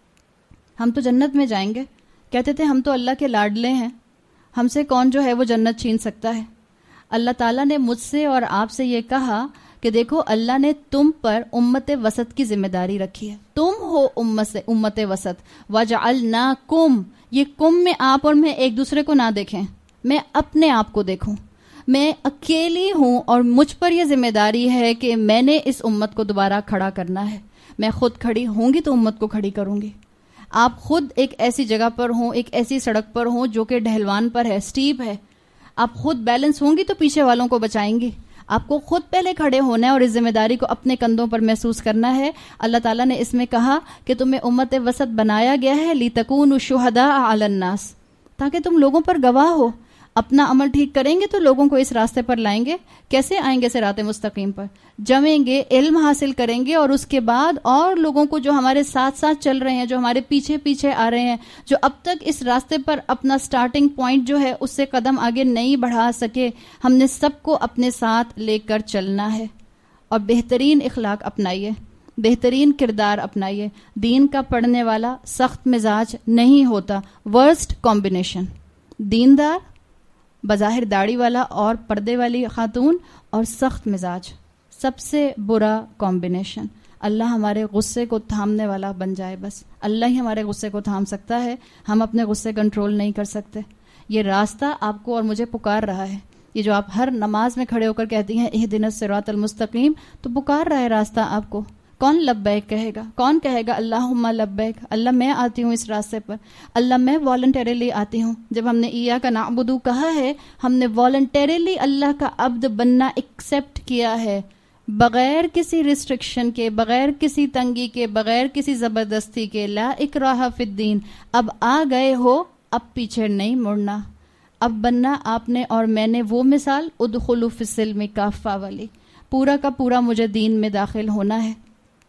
ہم تو جنت میں جائیں گے. کہتے تھے ہم تو اللہ کے لاڈلے ہیں، ہم سے کون جو ہے وہ جنت چھین سکتا ہے. اللہ تعالیٰ نے مجھ سے اور آپ سے یہ کہا کہ دیکھو اللہ نے تم پر امت وسط کی ذمہ داری رکھی ہے. تم ہو امت سے امت وسط. وَجَعَلْنَاكُمْ، یہ کم میں آپ اور میں ایک دوسرے کو نہ دیکھیں، میں اپنے آپ کو دیکھوں. میں اکیلی ہوں اور مجھ پر یہ ذمہ داری ہے کہ میں نے اس امت کو دوبارہ کھڑا کرنا ہے. میں خود کھڑی ہوں گی تو امت کو کھڑی کروں گی. آپ خود ایک ایسی جگہ پر ہوں، ایک ایسی سڑک پر ہوں جو کہ ڈھلوان پر ہے، سٹیپ ہے. آپ خود بیلنس ہوں گی تو پیچھے والوں کو بچائیں گی. آپ کو خود پہلے کھڑے ہونا ہے اور اس ذمہ داری کو اپنے کندھوں پر محسوس کرنا ہے. اللہ تعالیٰ نے اس میں کہا کہ تمہیں امت وسط بنایا گیا ہے لِتَكُونُوا شُهَدَاءَ عَلَى النَّاسِ، تاکہ تم لوگوں پر گواہ ہو. اپنا عمل ٹھیک کریں گے تو لوگوں کو اس راستے پر لائیں گے. کیسے آئیں گے؟ صراط مستقیم پر جمیں گے، علم حاصل کریں گے اور اس کے بعد اور لوگوں کو جو ہمارے ساتھ ساتھ چل رہے ہیں، جو ہمارے پیچھے پیچھے آ رہے ہیں، جو اب تک اس راستے پر اپنا سٹارٹنگ پوائنٹ جو ہے اس سے قدم آگے نہیں بڑھا سکے، ہم نے سب کو اپنے ساتھ لے کر چلنا ہے. اور بہترین اخلاق اپنائیے، بہترین کردار اپنائیے. دین کا پڑھنے والا سخت مزاج نہیں ہوتا. ورسٹ کمبینیشن، دیندار، بظاہر داڑھی والا اور پردے والی خاتون، اور سخت مزاج، سب سے برا کمبینیشن. اللہ ہمارے غصے کو تھامنے والا بن جائے. بس اللہ ہی ہمارے غصے کو تھام سکتا ہے، ہم اپنے غصے کنٹرول نہیں کر سکتے. یہ راستہ آپ کو اور مجھے پکار رہا ہے. یہ جو آپ ہر نماز میں کھڑے ہو کر کہتی ہیں اہدنا الصراط المستقیم، تو پکار رہا ہے راستہ آپ کو. کون لبیک کہے گا؟ کون کہے گا اللہم لبیک؟ اللہ میں آتی ہوں اس راستے پر، اللہ میں والنٹریلی آتی ہوں. جب ہم نے ایاک نعبد کہا ہے، ہم نے والنٹریلی اللہ کا عبد بننا ایکسیپٹ کیا ہے، بغیر کسی ریسٹرکشن کے، بغیر کسی تنگی کے، بغیر کسی زبردستی کے. لا اکراہ فی الدین. اب آ گئے ہو، اب پیچھے نہیں مڑنا. اب بننا آپ نے اور میں نے وہ مثال ادخلوا فی السلم کافہ والی، پورا کا پورا مجھے دین میں داخل ہونا ہے.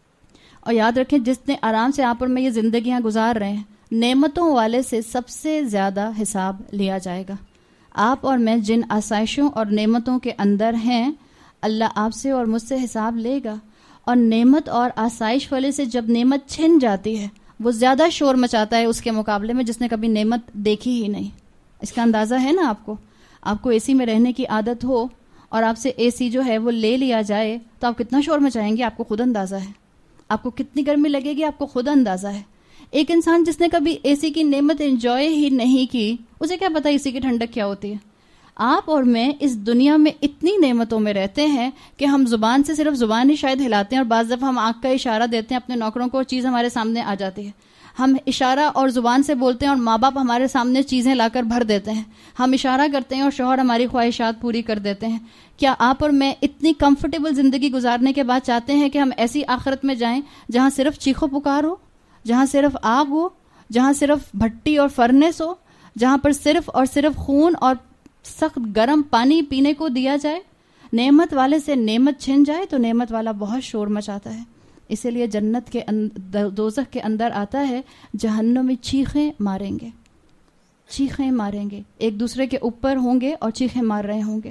اور یاد رکھیں جتنے آرام سے آپ اور میں یہ زندگیاں گزار رہے ہیں، نعمتوں والے سے سب سے زیادہ حساب لیا جائے گا. آپ اور میں جن آسائشوں اور نعمتوں کے اندر ہیں، اللہ آپ سے اور مجھ سے حساب لے گا. اور نعمت اور آسائش والے سے جب نعمت چھن جاتی ہے، وہ زیادہ شور مچاتا ہے اس کے مقابلے میں جس نے کبھی نعمت دیکھی ہی نہیں. اس کا اندازہ ہے نا آپ کو؟ آپ کو اے سی میں رہنے کی عادت ہو اور آپ سے اے سی جو ہے وہ لے لیا جائے تو آپ کتنا شور مچائیں گے؟ آپ کو خود اندازہ ہے. آپ کو کتنی گرمی لگے گی؟ آپ کو خود اندازہ ہے. ایک انسان جس نے کبھی اے سی کی نعمت انجوائے ہی نہیں کی، اسے کیا پتا اے سی کی ٹھنڈک کیا ہوتی ہے. آپ اور میں اس دنیا میں اتنی نعمتوں میں رہتے ہیں کہ ہم زبان سے صرف زبان ہی شاید ہلاتے ہیں، اور بعض دفعہ ہم آنکھ کا اشارہ دیتے ہیں اپنے نوکروں کو اور چیز ہمارے سامنے آ جاتی ہے. ہم اشارہ اور زبان سے بولتے ہیں اور ماں باپ ہمارے سامنے چیزیں لا کر بھر دیتے ہیں. ہم اشارہ کرتے ہیں اور شوہر ہماری خواہشات پوری کر دیتے ہیں. کیا آپ اور میں اتنی کمفرٹیبل زندگی گزارنے کے بعد چاہتے ہیں کہ ہم ایسی آخرت میں جائیں جہاں صرف چیخو پکار ہو، جہاں صرف آگ ہو، جہاں صرف بھٹی اور فرنس ہو، جہاں پر صرف اور صرف خون اور سخت گرم پانی پینے کو دیا جائے؟ نعمت والے سے نعمت چھن جائے تو نعمت والا بہت شور مچاتا ہے. اسی لیے جنت کے اندر، دوزخ کے اندر آتا ہے جہنم میں چیخیں ماریں گے، چیخیں ماریں گے، ایک دوسرے کے اوپر ہوں گے اور چیخیں مار رہے ہوں گے.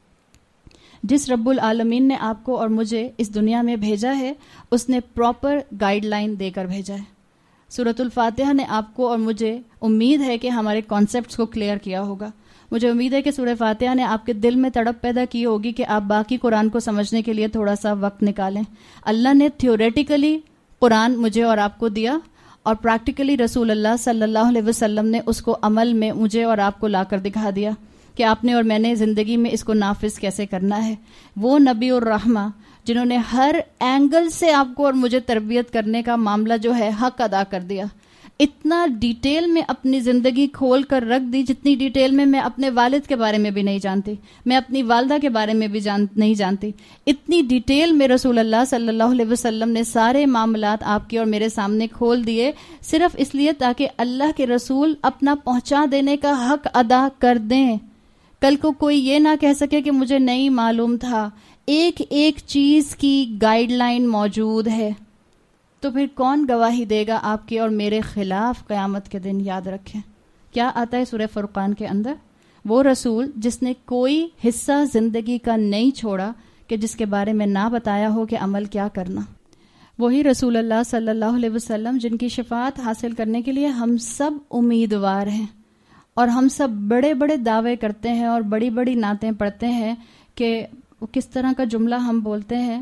جس رب العالمین نے آپ کو اور مجھے اس دنیا میں بھیجا ہے، اس نے پراپر گائیڈ لائن دے کر بھیجا ہے. سورۃ الفاتحہ نے آپ کو اور مجھے، امید ہے کہ ہمارے کانسیپٹس کو کلیئر کیا ہوگا. مجھے امید ہے کہ سورہ فاتحہ نے آپ کے دل میں تڑپ پیدا کی ہوگی کہ آپ باقی قرآن کو سمجھنے کے لیے تھوڑا سا وقت نکالیں. اللہ نے تھیوریٹیکلی قرآن مجھے اور آپ کو دیا، اور پریکٹیکلی رسول اللہ صلی اللہ علیہ وسلم نے اس کو عمل میں مجھے اور آپ کو لا کر دکھا دیا کہ آپ نے اور میں نے زندگی میں اس کو نافذ کیسے کرنا ہے. وہ نبی الرحمہ جنہوں نے ہر اینگل سے آپ کو اور مجھے تربیت کرنے کا معاملہ جو ہے حق ادا کر دیا. اتنا ڈیٹیل میں اپنی زندگی کھول کر رکھ دی جتنی ڈیٹیل میں میں اپنے والد کے بارے میں بھی نہیں جانتی، میں اپنی والدہ کے بارے میں بھی جان نہیں جانتی. اتنی ڈیٹیل میں رسول اللہ صلی اللہ علیہ وسلم نے سارے معاملات آپ کے اور میرے سامنے کھول دیے، صرف اس لیے تاکہ اللہ کے رسول اپنا پہنچا دینے کا حق ادا کر دیں. کل کو کوئی یہ نہ کہہ سکے کہ مجھے نہیں معلوم تھا. ایک ایک چیز کی گائیڈ لائن موجود ہے، تو پھر کون گواہی دے گا آپ کے اور میرے خلاف قیامت کے دن؟ یاد رکھیں کیا آتا ہے سورہ فرقان کے اندر، وہ رسول جس نے کوئی حصہ زندگی کا نہیں چھوڑا کہ جس کے بارے میں نہ بتایا ہو کہ عمل کیا کرنا. وہی رسول اللہ صلی اللہ علیہ وسلم جن کی شفاعت حاصل کرنے کے لیے ہم سب امیدوار ہیں، اور ہم سب بڑے بڑے دعوے کرتے ہیں اور بڑی بڑی نعتیں پڑھتے ہیں کہ کس طرح کا جملہ ہم بولتے ہیں.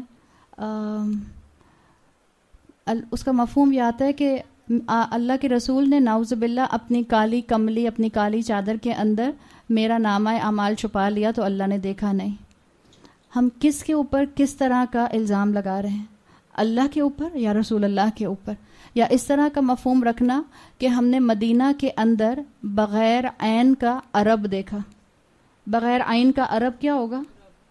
اس کا مفہوم یہ آتا ہے کہ اللہ کے رسول نے نعوذ باللہ اپنی کالی کملی، اپنی کالی چادر کے اندر میرا نامہ اعمال چھپا لیا تو اللہ نے دیکھا نہیں. ہم کس کے اوپر کس طرح کا الزام لگا رہے ہیں؟ اللہ کے اوپر یا رسول اللہ کے اوپر؟ یا اس طرح کا مفہوم رکھنا کہ ہم نے مدینہ کے اندر بغیر عین کا عرب دیکھا. بغیر عین کا عرب کیا ہوگا؟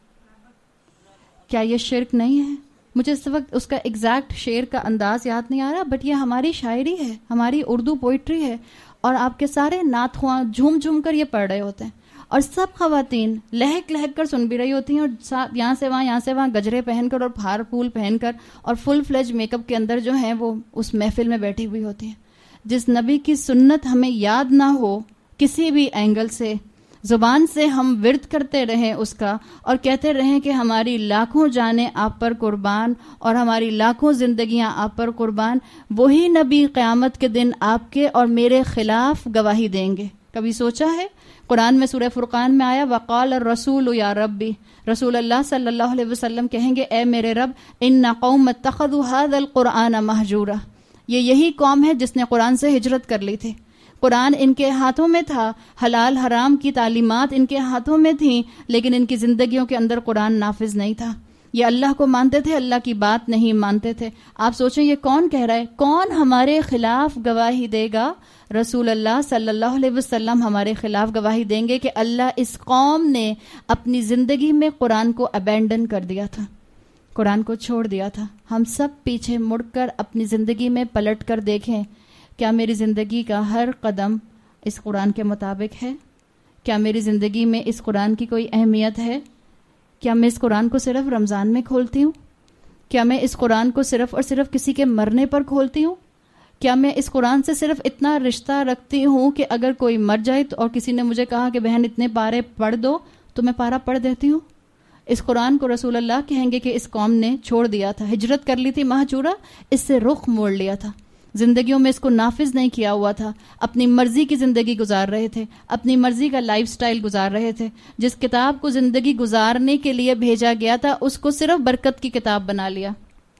کیا یہ شرک نہیں ہے؟ مجھے اس وقت اس کا ایگزیکٹ شعر کا انداز یاد نہیں آ رہا، بٹ یہ ہماری شاعری ہے، ہماری اردو پوئٹری ہے، اور آپ کے سارے نعت خواں جھوم جھوم کر یہ پڑھ رہے ہوتے ہیں، اور سب خواتین لہک لہک کر سن بھی رہی ہوتی ہیں، اور یہاں سے وہاں یہاں سے وہاں گجرے پہن کر اور پھار پھول پہن کر اور فل فلیج میک اپ کے اندر جو ہیں وہ اس محفل میں بیٹھی ہوئی ہوتی ہیں. جس نبی کی سنت ہمیں یاد نہ ہو کسی بھی اینگل سے، زبان سے ہم ورد کرتے رہیں اس کا اور کہتے رہیں کہ ہماری لاکھوں جانیں آپ پر قربان اور ہماری لاکھوں زندگیاں آپ پر قربان، وہی نبی قیامت کے دن آپ کے اور میرے خلاف گواہی دیں گے. کبھی سوچا ہے؟ قرآن میں سورہ فرقان میں آیا وقال الرسول یا ربی، رسول اللہ صلی اللہ علیہ وسلم کہیں گے اے میرے رب ان قوم اتخذوا هذا القرآن مہجورا، یہ یہی قوم ہے جس نے قرآن سے ہجرت کر لی تھی. قرآن ان کے ہاتھوں میں تھا، حلال حرام کی تعلیمات ان کے ہاتھوں میں تھیں، لیکن ان کی زندگیوں کے اندر قرآن نافذ نہیں تھا. یہ اللہ کو مانتے تھے، اللہ کی بات نہیں مانتے تھے. آپ سوچیں یہ کون کہہ رہا ہے؟ کون ہمارے خلاف گواہی دے گا؟ رسول اللہ صلی اللہ علیہ وسلم ہمارے خلاف گواہی دیں گے کہ اللہ اس قوم نے اپنی زندگی میں قرآن کو ابینڈن کر دیا تھا، قرآن کو چھوڑ دیا تھا. ہم سب پیچھے مڑ کر اپنی زندگی میں پلٹ کر دیکھیں، کیا میری زندگی کا ہر قدم اس قرآن کے مطابق ہے؟ کیا میری زندگی میں اس قرآن کی کوئی اہمیت ہے؟ کیا میں اس قرآن کو صرف رمضان میں کھولتی ہوں؟ کیا میں اس قرآن کو صرف اور صرف کسی کے مرنے پر کھولتی ہوں؟ کیا میں اس قرآن سے صرف اتنا رشتہ رکھتی ہوں کہ اگر کوئی مر جائے تو اور کسی نے مجھے کہا کہ بہن اتنے پارے پڑھ دو تو میں پارا پڑھ دیتی ہوں؟ اس قرآن کو رسول اللہ کہیں گے کہ اس قوم نے چھوڑ دیا تھا، ہجرت کر لی تھی مہجورہ، اس سے رخ موڑ لیا تھا، زندگیوں میں اس کو نافذ نہیں کیا ہوا تھا، اپنی مرضی کی زندگی گزار رہے تھے، اپنی مرضی کا لائف سٹائل گزار رہے تھے. جس کتاب کو زندگی گزارنے کے لیے بھیجا گیا تھا اس کو صرف برکت کی کتاب بنا لیا،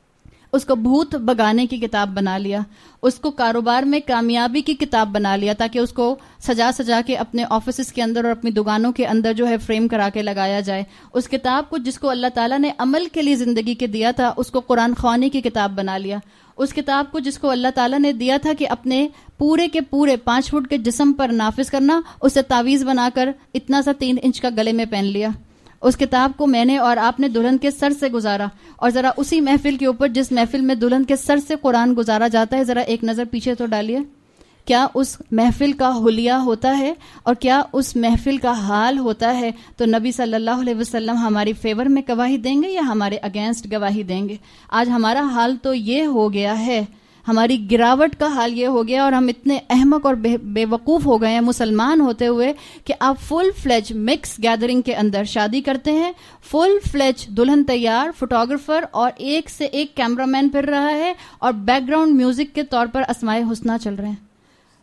اس کو بھوت بگانے کی کتاب بنا لیا، اس کو کاروبار میں کامیابی کی کتاب بنا لیا تاکہ اس کو سجا سجا کے اپنے آفیسز کے اندر اور اپنی دکانوں کے اندر جو ہے فریم کرا کے لگایا جائے. اس کتاب کو جس کو اللہ تعالیٰ نے عمل کے لیے زندگی کے دیا تھا اس کو قرآن خوانی کی کتاب بنا لیا. اس کتاب کو جس کو اللہ تعالیٰ نے دیا تھا کہ اپنے پورے کے پورے پانچ فٹ کے جسم پر نافذ کرنا، اسے تعویذ بنا کر اتنا سا تین انچ کا گلے میں پہن لیا. اس کتاب کو میں نے اور آپ نے دلہن کے سر سے گزارا، اور ذرا اسی محفل کے اوپر جس محفل میں دلہن کے سر سے قرآن گزارا جاتا ہے ذرا ایک نظر پیچھے تو ڈالیے. کیا اس محفل کا حلیہ ہوتا ہے اور کیا اس محفل کا حال ہوتا ہے؟ تو نبی صلی اللہ علیہ وسلم ہماری فیور میں گواہی دیں گے یا ہمارے اگینسٹ گواہی دیں گے؟ آج ہمارا حال تو یہ ہو گیا ہے، ہماری گراوٹ کا حال یہ ہو گیا، اور ہم اتنے احمق اور بے, بے وقوف ہو گئے ہیں مسلمان ہوتے ہوئے کہ آپ فل فلیج مکس گیدرنگ کے اندر شادی کرتے ہیں، فل فلیج دلہن تیار، فوٹوگرافر اور ایک سے ایک کیمرہ مین پھر رہا ہے، اور بیک گراؤنڈ میوزک کے طور پر اسماء حسنہ چل رہے ہیں.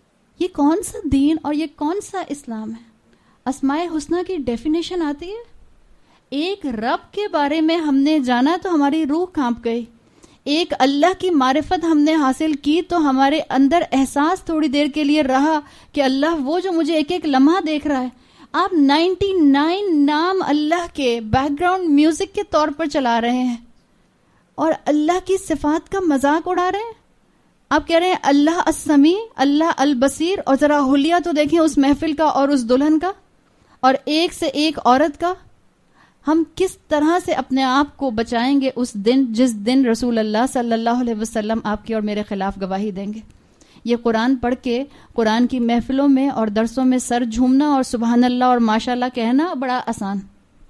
یہ کون سا دین اور یہ کون سا اسلام ہے؟ اسماء حسنہ کی ڈیفینیشن آتی ہے، ایک رب کے بارے میں ہم نے جانا تو ہماری روح کانپ گئی، ایک اللہ کی معرفت ہم نے حاصل کی تو ہمارے اندر احساس تھوڑی دیر کے لیے رہا کہ اللہ وہ جو مجھے ایک ایک لمحہ دیکھ رہا ہے. آپ نائنٹی نائن نام اللہ کے بیک گراؤنڈ میوزک کے طور پر چلا رہے ہیں اور اللہ کی صفات کا مذاق اڑا رہے ہیں. آپ کہہ رہے ہیں اللہ السمیع، اللہ البصیر، اور ذرا حلیہ تو دیکھیں اس محفل کا اور اس دلہن کا اور ایک سے ایک عورت کا. ہم کس طرح سے اپنے آپ کو بچائیں گے اس دن جس دن رسول اللہ صلی اللہ علیہ وسلم آپ کی اور میرے خلاف گواہی دیں گے. یہ قرآن پڑھ کے قرآن کی محفلوں میں اور درسوں میں سر جھومنا اور سبحان اللہ اور ماشاء اللہ کہنا بڑا آسان.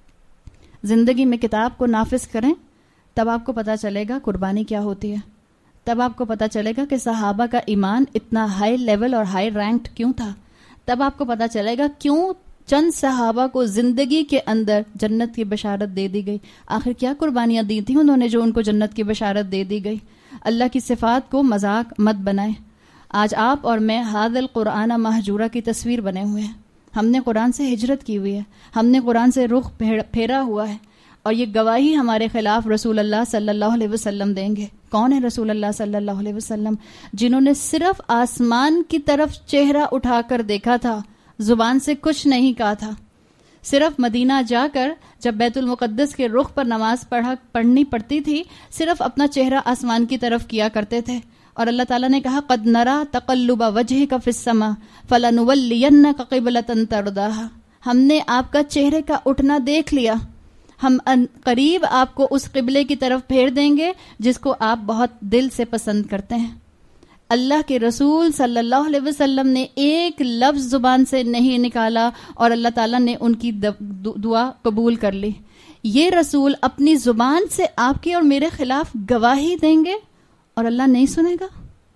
زندگی میں کتاب کو نافذ کریں تب آپ کو پتہ چلے گا قربانی کیا ہوتی ہے. تب آپ کو پتہ چلے گا کہ صحابہ کا ایمان اتنا ہائی لیول اور ہائی رینکڈ کیوں تھا. تب آپ کو پتہ چلے گا کیوں چند صحابہ کو زندگی کے اندر جنت کی بشارت دے دی گئی. آخر کیا قربانیاں دی تھیں انہوں نے جو ان کو جنت کی بشارت دے دی گئی. اللہ کی صفات کو مذاق مت بنائیں. آج آپ اور میں ھذا القرآن مہجورہ کی تصویر بنے ہوئے ہیں. ہم نے قرآن سے ہجرت کی ہوئی ہے، ہم نے قرآن سے رخ پھیرا ہوا ہے، اور یہ گواہی ہمارے خلاف رسول اللہ صلی اللہ علیہ وسلم دیں گے. کون ہے رسول اللہ صلی اللہ علیہ وسلم؟ جنہوں نے صرف آسمان کی طرف چہرہ اٹھا کر دیکھا تھا، زبان سے کچھ نہیں کہا تھا. صرف مدینہ جا کر جب بیت المقدس کے رخ پر نماز پڑھا پڑھنی پڑتی تھی صرف اپنا چہرہ آسمان کی طرف کیا کرتے تھے. اور اللہ تعالیٰ نے کہا قد نرا تقلب وجہک فی السماء فلنولینک قبلۃ ترضاها. ہم نے آپ کا چہرے کا اٹھنا دیکھ لیا، ہم قریب آپ کو اس قبلے کی طرف پھیر دیں گے جس کو آپ بہت دل سے پسند کرتے ہیں. اللہ کے رسول صلی اللہ علیہ وسلم نے ایک لفظ زبان سے نہیں نکالا اور اللہ تعالیٰ نے ان کی دعا قبول کر لی. یہ رسول اپنی زبان سے آپ کی اور میرے خلاف گواہی دیں گے اور اللہ نہیں سنے گا.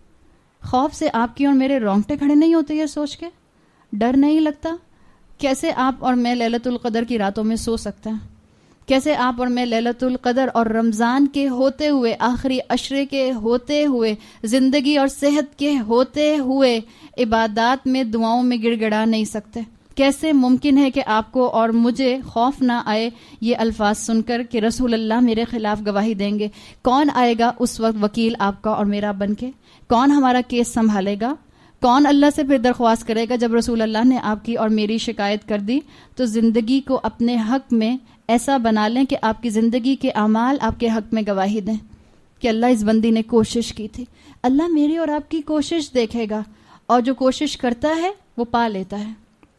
خوف سے آپ کی اور میرے رونگٹے کھڑے نہیں ہوتے یہ سوچ کے؟ ڈر نہیں لگتا؟ کیسے آپ اور میں لیلۃ القدر کی راتوں میں سو سکتے ہیں؟ کیسے آپ اور میں لیلۃ القدر اور رمضان کے ہوتے ہوئے، آخری عشرے کے ہوتے ہوئے، زندگی اور صحت کے ہوتے ہوئے عبادات میں دعاؤں میں گڑ گڑا نہیں سکتے؟ کیسے ممکن ہے کہ آپ کو اور مجھے خوف نہ آئے یہ الفاظ سن کر کہ رسول اللہ میرے خلاف گواہی دیں گے؟ کون آئے گا اس وقت وکیل آپ کا اور میرا بن کے؟ کون ہمارا کیس سنبھالے گا؟ کون اللہ سے پھر درخواست کرے گا جب رسول اللہ نے آپ کی اور میری شکایت کر دی؟ تو زندگی کو اپنے حق میں ایسا بنا لیں کہ آپ کی زندگی کے اعمال آپ کے حق میں گواہی دیں کہ اللہ اس بندی نے کوشش کی تھی. اللہ میری اور آپ کی کوشش دیکھے گا، اور جو کوشش کرتا ہے وہ پا لیتا ہے،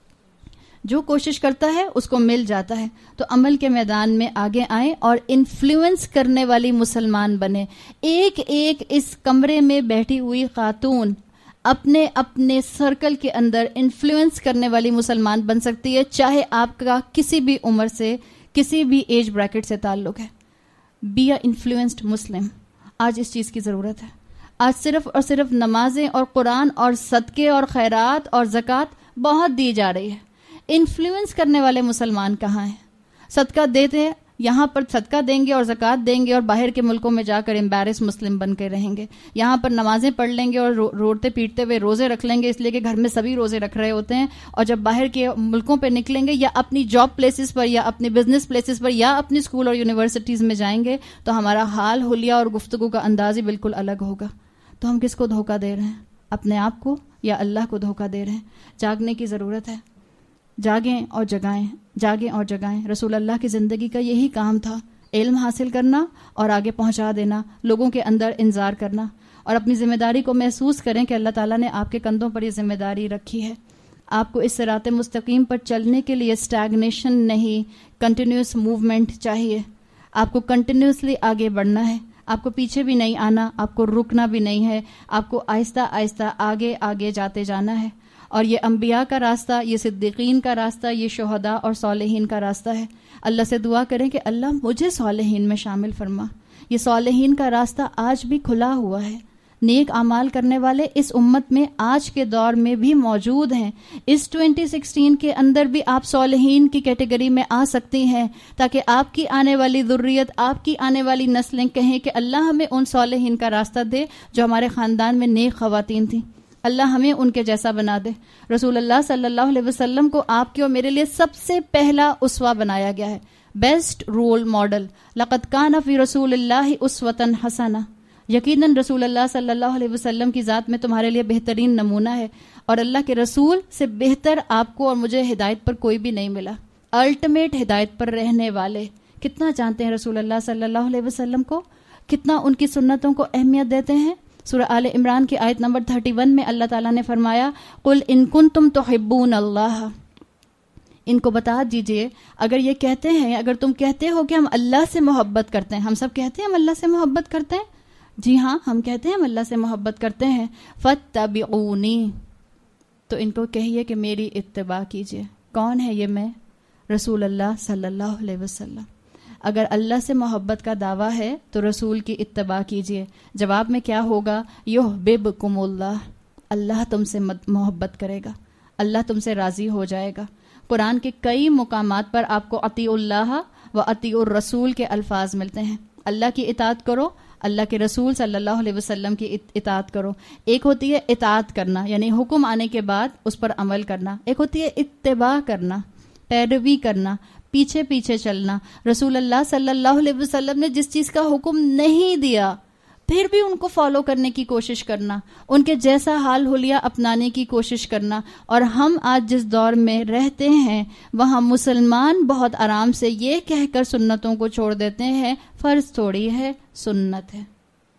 جو کوشش کرتا ہے اس کو مل جاتا ہے. تو عمل کے میدان میں آگے آئیں اور انفلوئنس کرنے والی مسلمان بنے. ایک ایک اس کمرے میں بیٹھی ہوئی خاتون اپنے اپنے سرکل کے اندر انفلوئنس کرنے والی مسلمان بن سکتی ہے، چاہے آپ کا کسی بھی عمر سے، کسی بھی ایج بریکٹ سے تعلق ہے. Be a influenced Muslim. آج اس چیز کی ضرورت ہے. آج صرف اور صرف نمازیں اور قرآن اور صدقے اور خیرات اور زکوٰۃ بہت دی جا رہی ہے. انفلوئنس کرنے والے مسلمان کہاں ہیں؟ صدقہ دیتے ہیں، یہاں پر صدقہ دیں گے اور زکوٰۃ دیں گے اور باہر کے ملکوں میں جا کر امبیرس مسلم بن کے رہیں گے. یہاں پر نمازیں پڑھ لیں گے اور رو روڑتے پیٹتے ہوئے روزے رکھ لیں گے اس لیے کہ گھر میں سبھی روزے رکھ رہے ہوتے ہیں، اور جب باہر کے ملکوں پہ نکلیں گے یا اپنی جاب پلیسز پر یا اپنی بزنس پلیسز پر یا اپنی اسکول اور یونیورسٹیز میں جائیں گے تو ہمارا حال حلیہ اور گفتگو کا انداز ہی بالکل الگ ہوگا. تو ہم کس کو دھوکہ دے رہے ہیں؟ اپنے آپ کو یا اللہ کو دھوکہ دے رہے ہیں؟ جاگنے کی ضرورت ہے. جاگیں اور جگائیں، جاگیں اور جگائیں. رسول اللہ کی زندگی کا یہی کام تھا، علم حاصل کرنا اور آگے پہنچا دینا، لوگوں کے اندر انذار کرنا. اور اپنی ذمہ داری کو محسوس کریں کہ اللہ تعالیٰ نے آپ کے کندھوں پر یہ ذمہ داری رکھی ہے. آپ کو اس صراط مستقیم پر چلنے کے لیے اسٹیگنیشن نہیں، کنٹینیوس موومنٹ چاہیے. آپ کو کنٹینیوسلی آگے بڑھنا ہے، آپ کو پیچھے بھی نہیں آنا، آپ کو رکنا بھی نہیں ہے، آپ کو آہستہ آہستہ آگے آگے جاتے جانا ہے. اور یہ انبیاء کا راستہ، یہ صدیقین کا راستہ، یہ شہداء اور صالحین کا راستہ ہے. اللہ سے دعا کریں کہ اللہ مجھے صالحین میں شامل فرما. یہ صالحین کا راستہ آج بھی کھلا ہوا ہے. نیک اعمال کرنے والے اس امت میں آج کے دور میں بھی موجود ہیں. اس ٹوئنٹی سکسٹین کے اندر بھی آپ صالحین کی کیٹیگری میں آ سکتی ہیں تاکہ آپ کی آنے والی ذریت، آپ کی آنے والی نسلیں کہیں کہ اللہ ہمیں ان صالحین کا راستہ دے جو ہمارے خاندان میں نیک خواتین تھیں. اللہ ہمیں ان کے جیسا بنا دے. رسول اللہ صلی اللہ علیہ وسلم کو آپ کے اور میرے لیے سب سے پہلا اسوہ بنایا گیا ہے، بیسٹ رول ماڈل. لقد کان فی رسول اللہ اسوۃ حسنہ. یقیناً رسول اللہ صلی اللہ علیہ وسلم کی ذات میں تمہارے لیے بہترین نمونہ ہے، اور اللہ کے رسول سے بہتر آپ کو اور مجھے ہدایت پر کوئی بھی نہیں ملا. الٹیمیٹ ہدایت پر رہنے والے. کتنا جانتے ہیں رسول اللہ صلی اللہ علیہ وسلم کو، کتنا ان کی سنتوں کو اہمیت دیتے ہیں. سورہ آل عمران کی آیت نمبر اکتیس میں اللہ تعالیٰ نے فرمایا قل ان کنتم تحبون اللہ، ان کو بتا دیجئے اگر یہ کہتے ہیں، اگر تم کہتے ہو کہ ہم اللہ سے محبت کرتے ہیں، ہم سب کہتے ہیں ہم اللہ سے محبت کرتے ہیں، جی ہاں ہم کہتے ہیں ہم اللہ سے محبت کرتے ہیں، فاتبعونی، تو ان کو کہیے کہ میری اتباع کیجئے۔ کون ہے یہ میں؟ رسول اللہ صلی اللہ علیہ وسلم۔ اگر اللہ سے محبت کا دعویٰ ہے تو رسول کی اتباع کیجئے۔ جواب میں کیا ہوگا؟ یحببکم اللہ، اللہ تم سے محبت کرے گا، اللہ تم سے راضی ہو جائے گا۔ قرآن کے کئی مقامات پر آپ کو اطیعوا اللہ و اطیعوا الرسول کے الفاظ ملتے ہیں۔ اللہ کی اطاعت کرو، اللہ کے رسول صلی اللہ علیہ وسلم کی اطاعت کرو۔ ایک ہوتی ہے اطاعت کرنا، یعنی حکم آنے کے بعد اس پر عمل کرنا، ایک ہوتی ہے اتباع کرنا، پیروی کرنا، پیچھے پیچھے چلنا۔ رسول اللہ صلی اللہ علیہ وسلم نے جس چیز کا حکم نہیں دیا پھر بھی ان کو فالو کرنے کی کوشش کرنا، ان کے جیسا حال حلیہ اپنانے کی کوشش کرنا۔ اور ہم آج جس دور میں رہتے ہیں وہاں مسلمان بہت آرام سے یہ کہہ کر سنتوں کو چھوڑ دیتے ہیں فرض تھوڑی ہے، سنت ہے۔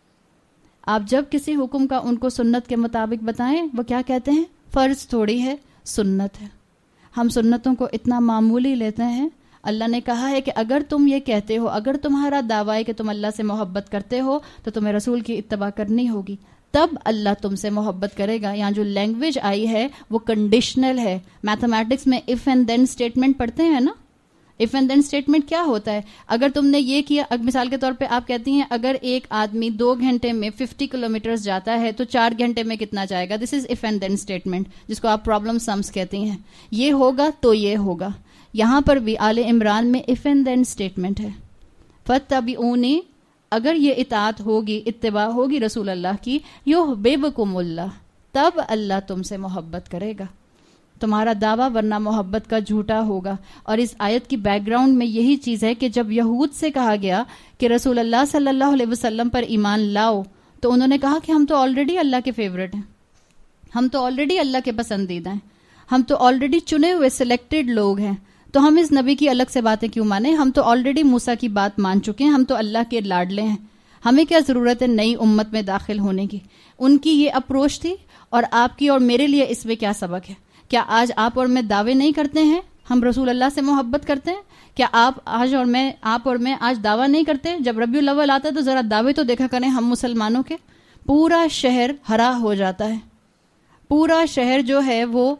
آپ جب کسی حکم کا ان کو سنت کے مطابق بتائیں وہ کیا کہتے ہیں؟ فرض تھوڑی ہے، سنت ہے۔ ہم سنتوں کو اتنا معمولی لیتے ہیں۔ اللہ نے کہا ہے کہ اگر تم یہ کہتے ہو، اگر تمہارا دعویٰ ہے کہ تم اللہ سے محبت کرتے ہو تو تمہیں رسول کی اتباع کرنی ہوگی، تب اللہ تم سے محبت کرے گا۔ یہاں جو لینگویج آئی ہے وہ کنڈیشنل ہے۔ میتھمیٹکس میں اف اینڈ دین اسٹیٹمنٹ پڑھتے ہیں نا، اف اینڈ دین اسٹیٹمنٹ کیا ہوتا ہے؟ اگر تم نے یہ کیا، مثال کے طور پہ آپ کہتی ہیں اگر ایک آدمی دو گھنٹے میں ففٹی کلو میٹرز جاتا ہے تو چار گھنٹے میں کتنا جائے گا؟ This is if and then statement, جس کو آپ پرابلم سمز کہتی ہیں۔ یہ ہوگا تو یہ ہوگا۔ یہاں پر بھی آل عمران میں اف اینڈ دین اسٹیٹمنٹ ہے، فاتبعونی، اگر یہ اطاعت ہوگی، اتباع ہوگی رسول اللہ کی، یحببکم اللہ، تب اللہ تم سے محبت کرے گا۔ تمہارا دعویٰ ورنہ محبت کا جھوٹا ہوگا۔ اور اس آیت کی بیک گراؤنڈ میں یہی چیز ہے کہ جب یہود سے کہا گیا کہ رسول اللہ صلی اللہ علیہ وسلم پر ایمان لاؤ تو انہوں نے کہا کہ ہم تو آلریڈی اللہ کے فیورٹ ہیں، ہم تو آلریڈی اللہ کے پسندیدہ ہیں، ہم تو آلریڈی چنے ہوئے سلیکٹڈ لوگ ہیں، تو ہم اس نبی کی الگ سے باتیں کیوں مانیں؟ ہم تو آلریڈی موسیٰ کی بات مان چکے ہیں، ہم تو اللہ کے لاڈلے ہیں، ہمیں کیا ضرورت ہے نئی امت میں داخل ہونے کی؟ ان کی یہ اپروچ تھی، اور آپ کی اور میرے لیے اس میں کیا سبق ہے؟ کیا آج آپ اور میں دعوے نہیں کرتے ہیں ہم رسول اللہ سے محبت کرتے ہیں؟ کیا آپ آج اور میں آپ اور میں آج دعویٰ نہیں کرتے؟ جب ربیع الاول آتا ہے تو ذرا دعوے تو دیکھا کریں ہم مسلمانوں کے۔ پورا شہر ہرا ہو جاتا ہے، پورا شہر جو ہے وہ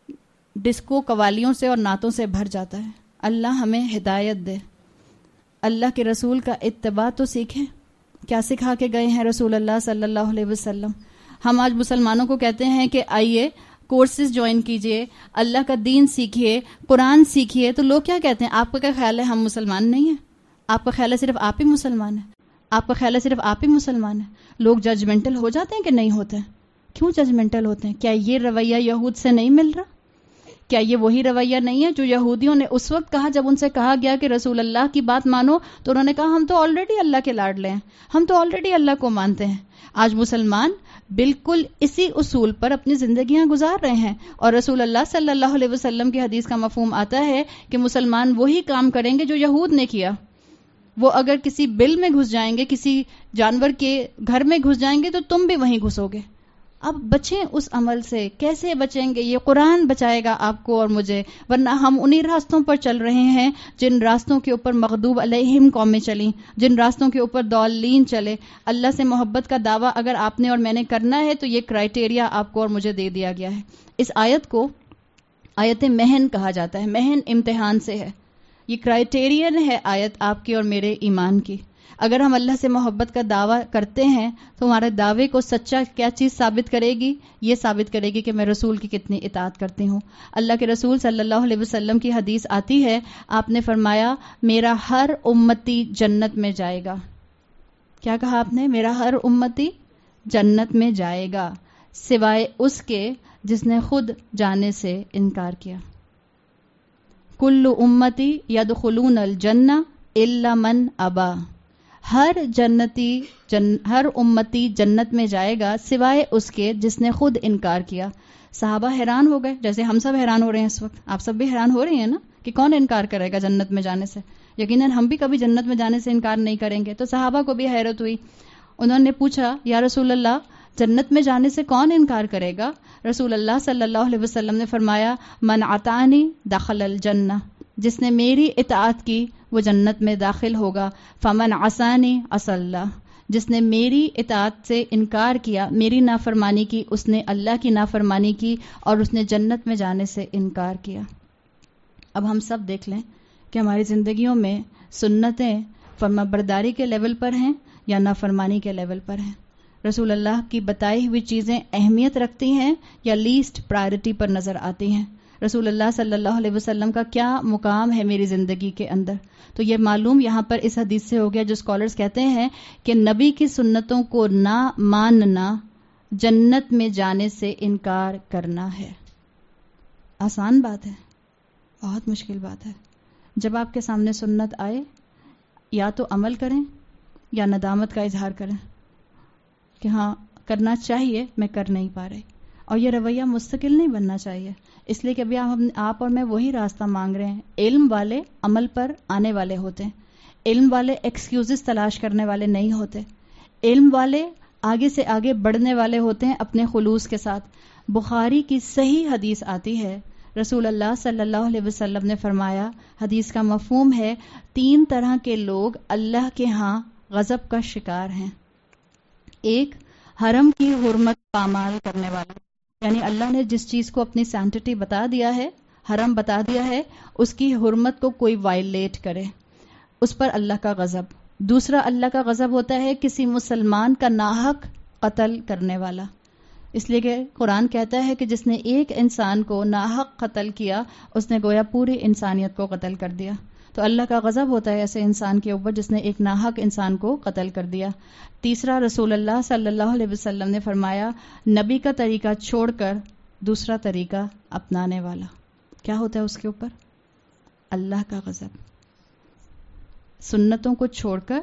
ڈسکو قوالیوں سے اور نعتوں سے بھر جاتا ہے۔ اللہ ہمیں ہدایت دے، اللہ کے رسول کا اتباع تو سیکھیں۔ کیا سکھا کے گئے ہیں رسول اللہ صلی اللہ علیہ وسلم؟ ہم آج مسلمانوں کو کہتے ہیں کہ آئیے کورسز جوائن کیجئے، اللہ کا دین سیکھیے، قرآن سیکھیے، تو لوگ کیا کہتے ہیں؟ آپ کا کیا خیال ہے ہم مسلمان نہیں ہیں؟ آپ کا خیال ہے صرف آپ ہی مسلمان ہیں؟ آپ کا خیال ہے صرف آپ ہی مسلمان ہیں؟ لوگ ججمنٹل ہو جاتے ہیں کہ نہیں ہوتے ہیں؟ کیوں ججمنٹل ہوتے ہیں؟ کیا یہ رویہ یہود سے نہیں مل رہا؟ کیا یہ وہی رویہ نہیں ہے جو یہودیوں نے اس وقت کہا جب ان سے کہا گیا کہ رسول اللہ کی بات مانو؟ تو انہوں نے کہا ہم تو آلریڈی اللہ کے لاڈلے ہیں، ہم تو آلریڈی اللہ کو مانتے ہیں۔ آج مسلمان بالکل اسی اصول پر اپنی زندگیاں گزار رہے ہیں، اور رسول اللہ صلی اللہ علیہ وسلم کی حدیث کا مفہوم آتا ہے کہ مسلمان وہی کام کریں گے جو یہود نے کیا۔ وہ اگر کسی بل میں گھس جائیں گے، کسی جانور کے گھر میں گھس جائیں گے تو تم بھی وہیں گھسو گے۔ اب بچیں اس عمل سے، کیسے بچیں گے؟ یہ قرآن بچائے گا آپ کو اور مجھے، ورنہ ہم انہی راستوں پر چل رہے ہیں جن راستوں کے اوپر مغضوب علیہم قومیں چلیں، جن راستوں کے اوپر ضالین چلے۔ اللہ سے محبت کا دعویٰ اگر آپ نے اور میں نے کرنا ہے تو یہ کرائیٹیریا آپ کو اور مجھے دے دیا گیا ہے۔ اس آیت کو آیت محن کہا جاتا ہے، محن امتحان سے ہے، یہ کرائیٹیرین ہے آیت آپ کی اور میرے ایمان کی۔ اگر ہم اللہ سے محبت کا دعویٰ کرتے ہیں تو ہمارے دعوے کو سچا کیا چیز ثابت کرے گی؟ یہ ثابت کرے گی کہ میں رسول کی کتنی اطاعت کرتی ہوں۔ اللہ کے رسول صلی اللہ علیہ وسلم کی حدیث آتی ہے، آپ نے فرمایا میرا ہر امتی جنت میں جائے گا۔ کیا کہا آپ نے؟ میرا ہر امتی جنت میں جائے گا سوائے اس کے جس نے خود جانے سے انکار کیا۔ کل امتی یدخلون الجنہ الا من ابا، ہر جنتی جن ہر امتی جنت میں جائے گا سوائے اس کے جس نے خود انکار کیا۔ صحابہ حیران ہو گئے، جیسے ہم سب حیران ہو رہے ہیں اس وقت۔ آپ سب بھی حیران ہو رہی ہیں نا کہ کون انکار کرے گا جنت میں جانے سے؟ یقیناً ہم بھی کبھی جنت میں جانے سے انکار نہیں کریں گے۔ تو صحابہ کو بھی حیرت ہوئی، انہوں نے پوچھا یا رسول اللہ جنت میں جانے سے کون انکار کرے گا؟ رسول اللہ صلی اللہ علیہ وسلم نے فرمایا من عطانی دخل الجنہ، جس نے میری اطاعت کی وہ جنت میں داخل ہوگا. فمن عصانی عصی اللہ، جس نے میری اطاعت سے انکار کیا، میری نافرمانی کی، اس نے اللہ کی نافرمانی کی اور اس نے جنت میں جانے سے انکار کیا. اب ہم سب دیکھ لیں کہ ہماری زندگیوں میں سنتیں فرما برداری کے لیول پر ہیں یا نافرمانی کے لیول پر ہیں. رسول اللہ کی بتائی ہوئی چیزیں اہمیت رکھتی ہیں یا لیسٹ پرائرٹی پر نظر آتی ہیں. رسول اللہ صلی اللہ علیہ وسلم کا کیا مقام ہے میری زندگی کے اندر؟ تو یہ معلوم یہاں پر اس حدیث سے ہو گیا جو اسکالرز کہتے ہیں کہ نبی کی سنتوں کو نہ ماننا جنت میں جانے سے انکار کرنا ہے. آسان بات ہے؟ بہت مشکل بات ہے. جب آپ کے سامنے سنت آئے یا تو عمل کریں یا ندامت کا اظہار کریں کہ ہاں کرنا چاہیے میں کر نہیں پا رہی. اور یہ رویہ مستقل نہیں بننا چاہیے، اس لیے کہ ابھی آپ اور میں وہی راستہ مانگ رہے ہیں. علم والے عمل پر آنے والے ہوتے ہیں، علم والے ایکسکیوزز تلاش کرنے والے نہیں ہوتے، علم والے آگے سے آگے بڑھنے والے ہوتے ہیں اپنے خلوص کے ساتھ. بخاری کی صحیح حدیث آتی ہے، رسول اللہ صلی اللہ علیہ وسلم نے فرمایا، حدیث کا مفہوم ہے تین طرح کے لوگ اللہ کے ہاں غضب کا شکار ہیں. ایک، حرم کی حرمت پامال کرنے والا، یعنی اللہ نے جس چیز کو اپنی سینٹٹی بتا دیا ہے، حرم بتا دیا ہے، اس کی حرمت کو کوئی وائلیٹ کرے، اس پر اللہ کا غضب. دوسرا اللہ کا غضب ہوتا ہے کسی مسلمان کا ناحق قتل کرنے والا، اس لیے کہ قرآن کہتا ہے کہ جس نے ایک انسان کو ناحق قتل کیا اس نے گویا پوری انسانیت کو قتل کر دیا. تو اللہ کا غضب ہوتا ہے ایسے انسان کے اوپر جس نے ایک ناحق انسان کو قتل کر دیا. تیسرا، رسول اللہ صلی اللہ علیہ وسلم نے فرمایا نبی کا طریقہ چھوڑ کر دوسرا طریقہ اپنانے والا. کیا ہوتا ہے اس کے اوپر؟ اللہ کا غضب. سنتوں کو چھوڑ کر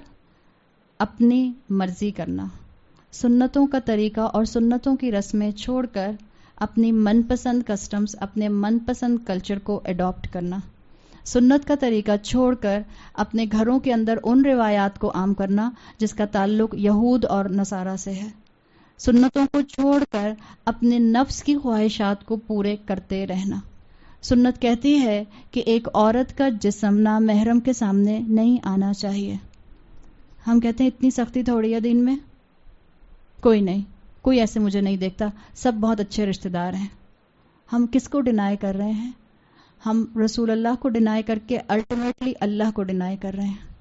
اپنی مرضی کرنا، سنتوں کا طریقہ اور سنتوں کی رسمیں چھوڑ کر اپنی من پسند کسٹمز، اپنے من پسند کلچر کو اڈاپٹ کرنا، سنت کا طریقہ چھوڑ کر اپنے گھروں کے اندر ان روایات کو عام کرنا جس کا تعلق یہود اور نصارہ سے ہے، سنتوں کو چھوڑ کر اپنے نفس کی خواہشات کو پورے کرتے رہنا. سنت کہتی ہے کہ ایک عورت کا جسم نامحرم کے سامنے نہیں آنا چاہیے. ہم کہتے ہیں اتنی سختی تھوڑی ہے دین میں، کوئی نہیں، کوئی ایسے مجھے نہیں دیکھتا، سب بہت اچھے رشتہ دار ہیں. ہم کس کو ڈینائی کر رہے ہیں؟ ہم رسول اللہ کو ڈینائی کر کے الٹیمیٹلی اللہ کو ڈینائی کر رہے ہیں.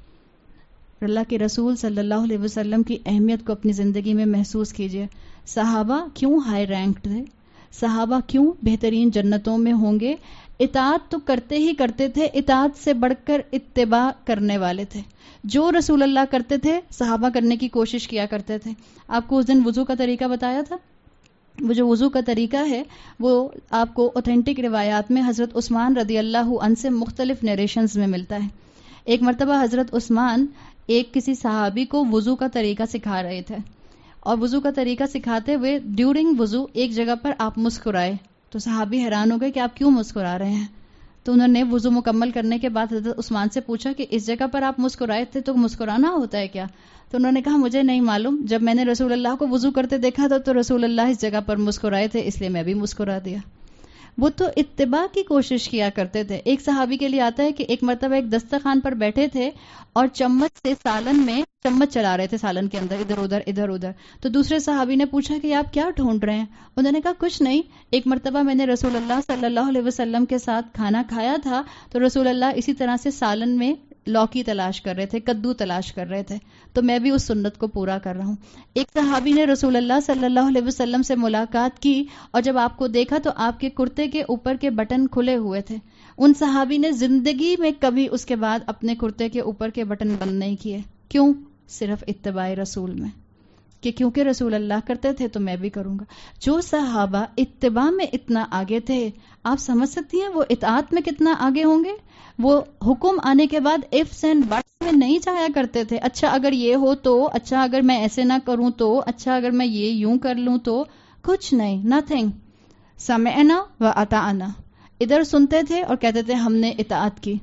اللہ کے رسول صلی اللہ علیہ وسلم کی اہمیت کو اپنی زندگی میں محسوس کیجئے. صحابہ کیوں ہائی رینکڈ تھے؟ صحابہ کیوں بہترین جنتوں میں ہوں گے؟ اطاعت تو کرتے ہی کرتے تھے، اطاعت سے بڑھ کر اتباع کرنے والے تھے. جو رسول اللہ کرتے تھے صحابہ کرنے کی کوشش کیا کرتے تھے. آپ کو اس دن وضو کا طریقہ بتایا تھا. وہ جو وضو کا طریقہ ہے وہ آپ کو اوتھینٹک روایات میں حضرت عثمان رضی اللہ عنہ سے مختلف نیریشنز میں ملتا ہے. ایک مرتبہ حضرت عثمان ایک کسی صحابی کو وضو کا طریقہ سکھا رہے تھے، اور وضو کا طریقہ سکھاتے ہوئے ڈیورنگ وضو ایک جگہ پر آپ مسکرائے. تو صحابی حیران ہو گئے کہ آپ کیوں مسکرا رہے ہیں. تو انہوں نے وضو مکمل کرنے کے بعد حضرت عثمان سے پوچھا کہ اس جگہ پر آپ مسکرائے تھے تو مسکرانا ہوتا ہے کیا؟ تو انہوں نے کہا مجھے نہیں معلوم، جب میں نے رسول اللہ کو وضو کرتے دیکھا تھا تو رسول اللہ اس جگہ پر مسکرائے تھے، اس لیے میں بھی مسکرا دیا. وہ تو اتباع کی کوشش کیا کرتے تھے. ایک صحابی کے لیے آتا ہے کہ ایک مرتبہ ایک دسترخوان پر بیٹھے تھے اور چمچ سے سالن میں چمچ چلا رہے تھے، سالن کے اندر ادھر ادھر ادھر ادھر. تو دوسرے صحابی نے پوچھا کہ آپ کیا ڈھونڈ رہے ہیں؟ انہوں نے کہا کچھ نہیں، ایک مرتبہ میں نے رسول اللہ صلی اللہ علیہ وسلم کے ساتھ کھانا کھایا تھا تو رسول اللہ اسی طرح سے سالن میں لوکی تلاش کر رہے تھے، کدو تلاش کر رہے تھے، تو میں بھی اس سنت کو پورا کر رہا ہوں. ایک صحابی نے رسول اللہ صلی اللہ علیہ وسلم سے ملاقات کی اور جب آپ کو دیکھا تو آپ کے کرتے کے اوپر کے بٹن کھلے ہوئے تھے. ان صحابی نے زندگی میں کبھی اس کے بعد اپنے کرتے کے اوپر کے بٹن بند نہیں کیے. کیوں؟ صرف اتباع رسول میں، کہ کیونکہ رسول اللہ کرتے تھے تو میں بھی کروں گا. جو صحابہ اتباع میں اتنا آگے تھے، آپ سمجھ سکتی ہیں وہ اطاعت میں کتنا آگے ہوں گے. وہ حکم آنے کے بعد ifs اینڈ بٹس میں نہیں چاہیا کرتے تھے. اچھا اگر یہ ہو تو، اچھا اگر میں ایسے نہ کروں تو، اچھا اگر میں یہ یوں کر لوں تو. کچھ نہیں، نتھنگ. سمعنا و اطعنا، ادھر سنتے تھے اور کہتے تھے ہم نے اطاعت کی.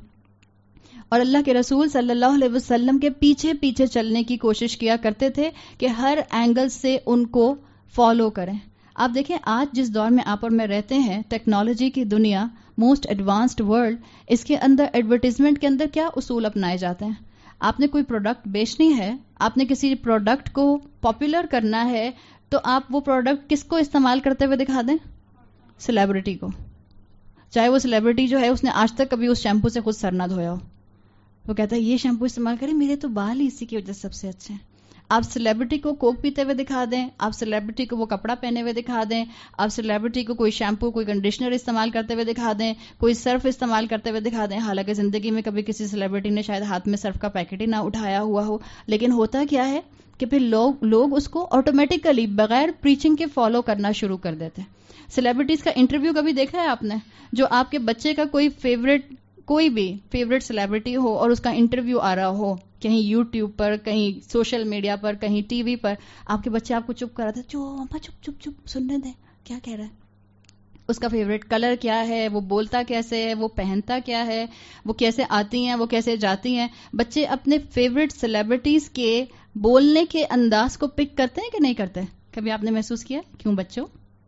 اور اللہ کے رسول صلی اللہ علیہ وسلم کے پیچھے پیچھے چلنے کی کوشش کیا کرتے تھے کہ ہر اینگل سے ان کو فالو کریں. آپ دیکھیں آج جس دور میں آپ اور میں رہتے ہیں، ٹیکنالوجی کی دنیا، موسٹ ایڈوانسڈ ورلڈ، اس کے اندر ایڈورٹیزمنٹ کے اندر کیا اصول اپنائے جاتے ہیں؟ آپ نے کوئی پروڈکٹ بیچنی ہے، آپ نے کسی پروڈکٹ کو پاپولر کرنا ہے، تو آپ وہ پروڈکٹ کس کو استعمال کرتے ہوئے دکھا دیں؟ سیلیبریٹی کو. چاہے وہ سیلیبریٹی جو ہے اس نے آج تک کبھی اس شیمپو سے خود سر نہ دھویا ہو، وہ کہتا ہے یہ شیمپو استعمال کریں، میرے تو بال ہی اسی کی وجہ سے سب سے اچھے ہیں. آپ سیلیبریٹی کو کوک پیتے ہوئے دکھا دیں، آپ سیلیبریٹی کو وہ کپڑا پہنے ہوئے دکھا دیں، آپ سیلیبریٹی کو کوئی شیمپو کوئی کنڈیشنر استعمال کرتے ہوئے دکھا دیں، کوئی سرف استعمال کرتے ہوئے دکھا دیں، حالانکہ زندگی میں کبھی کسی سیلیبریٹی نے شاید ہاتھ میں سرف کا پیکٹ ہی نہ اٹھایا ہوا ہو. لیکن ہوتا کیا ہے کہ پھر لوگ لوگ اس کو آٹومیٹیکلی بغیر پریچنگ کے فالو کرنا شروع کر دیتے ہیں. سیلیبریٹیز کا انٹرویو کبھی دیکھا ہے آپ نے؟ جو آپ کے بچے کا کوئی فیوریٹ کوئی بھی فیوریٹ سیلیبریٹی ہو اور اس کا انٹرویو آ رہا ہو کہیں یوٹیوب پر، کہیں سوشل میڈیا پر، کہیں ٹی وی پر، آپ کے بچے آپ کو چپ کراتے ہیں، چو ماما چپ چپ چپ سننے دیں کیا کہہ رہا ہے. اس کا فیوریٹ کلر کیا ہے، وہ بولتا کیسے ہے، وہ پہنتا کیا ہے، وہ کیسے آتی ہیں، وہ کیسے جاتی ہیں. بچے اپنے فیوریٹ سیلیبریٹیز کے بولنے کے انداز کو پک کرتے ہیں کہ نہیں کرتے؟ کبھی آپ نے محسوس کیا؟ کیوں بچوں؟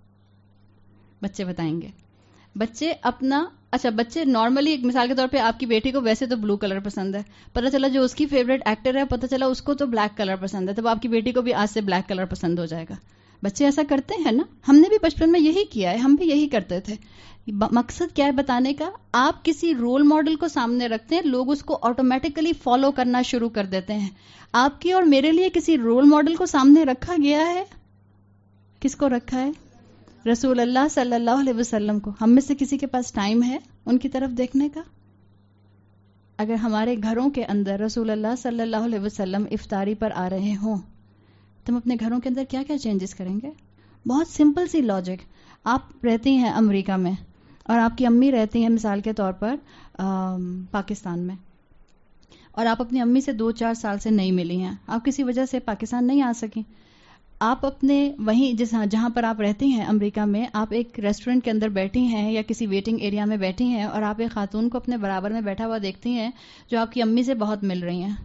بچے بتائیں گے. بچے اپنا اچھا بچے نارملی ایک مثال کے طور پہ آپ کی بیٹی کو ویسے تو بلو کلر پسند ہے، پتہ چلا جو اس کی فیوریٹ ایکٹر ہے پتہ چلا اس کو تو بلیک کلر پسند ہے، تب آپ کی بیٹی کو بھی آج سے بلیک کلر پسند ہو جائے گا. بچے ایسا کرتے ہیں نا، ہم نے بھی بچپن میں یہی کیا ہے، ہم بھی یہی کرتے تھے. مقصد کیا ہے بتانے کا؟ آپ کسی رول ماڈل کو سامنے رکھتے ہیں، لوگ اس کو آٹومیٹکلی فالو کرنا شروع کر دیتے ہیں. آپ کی اور میرے لیے کسی رول ماڈل کو سامنے رکھا گیا ہے؟ کس کو رکھا ہے؟ رسول اللہ صلی اللہ علیہ وسلم کو. ہم میں سے کسی کے پاس ٹائم ہے ان کی طرف دیکھنے کا؟ اگر ہمارے گھروں کے اندر رسول اللہ صلی اللہ علیہ وسلم افطاری پر آ رہے ہوں تو ہم اپنے گھروں کے اندر کیا کیا چینجز کریں گے؟ بہت سمپل سی لاجک. آپ رہتی ہیں امریکہ میں اور آپ کی امی رہتی ہیں مثال کے طور پر پاکستان میں، اور آپ اپنی امی سے دو چار سال سے نہیں ملی ہیں، آپ کسی وجہ سے پاکستان نہیں آ سکیں. آپ اپنے وہیں جس جہاں پر آپ رہتی ہیں امریکہ میں، آپ ایک ریسٹورینٹ کے اندر بیٹھی ہیں یا کسی ویٹنگ ایریا میں بیٹھی ہیں اور آپ ایک خاتون کو اپنے برابر میں بیٹھا ہوا دیکھتی ہیں جو آپ کی امی سے بہت مل رہی ہیں،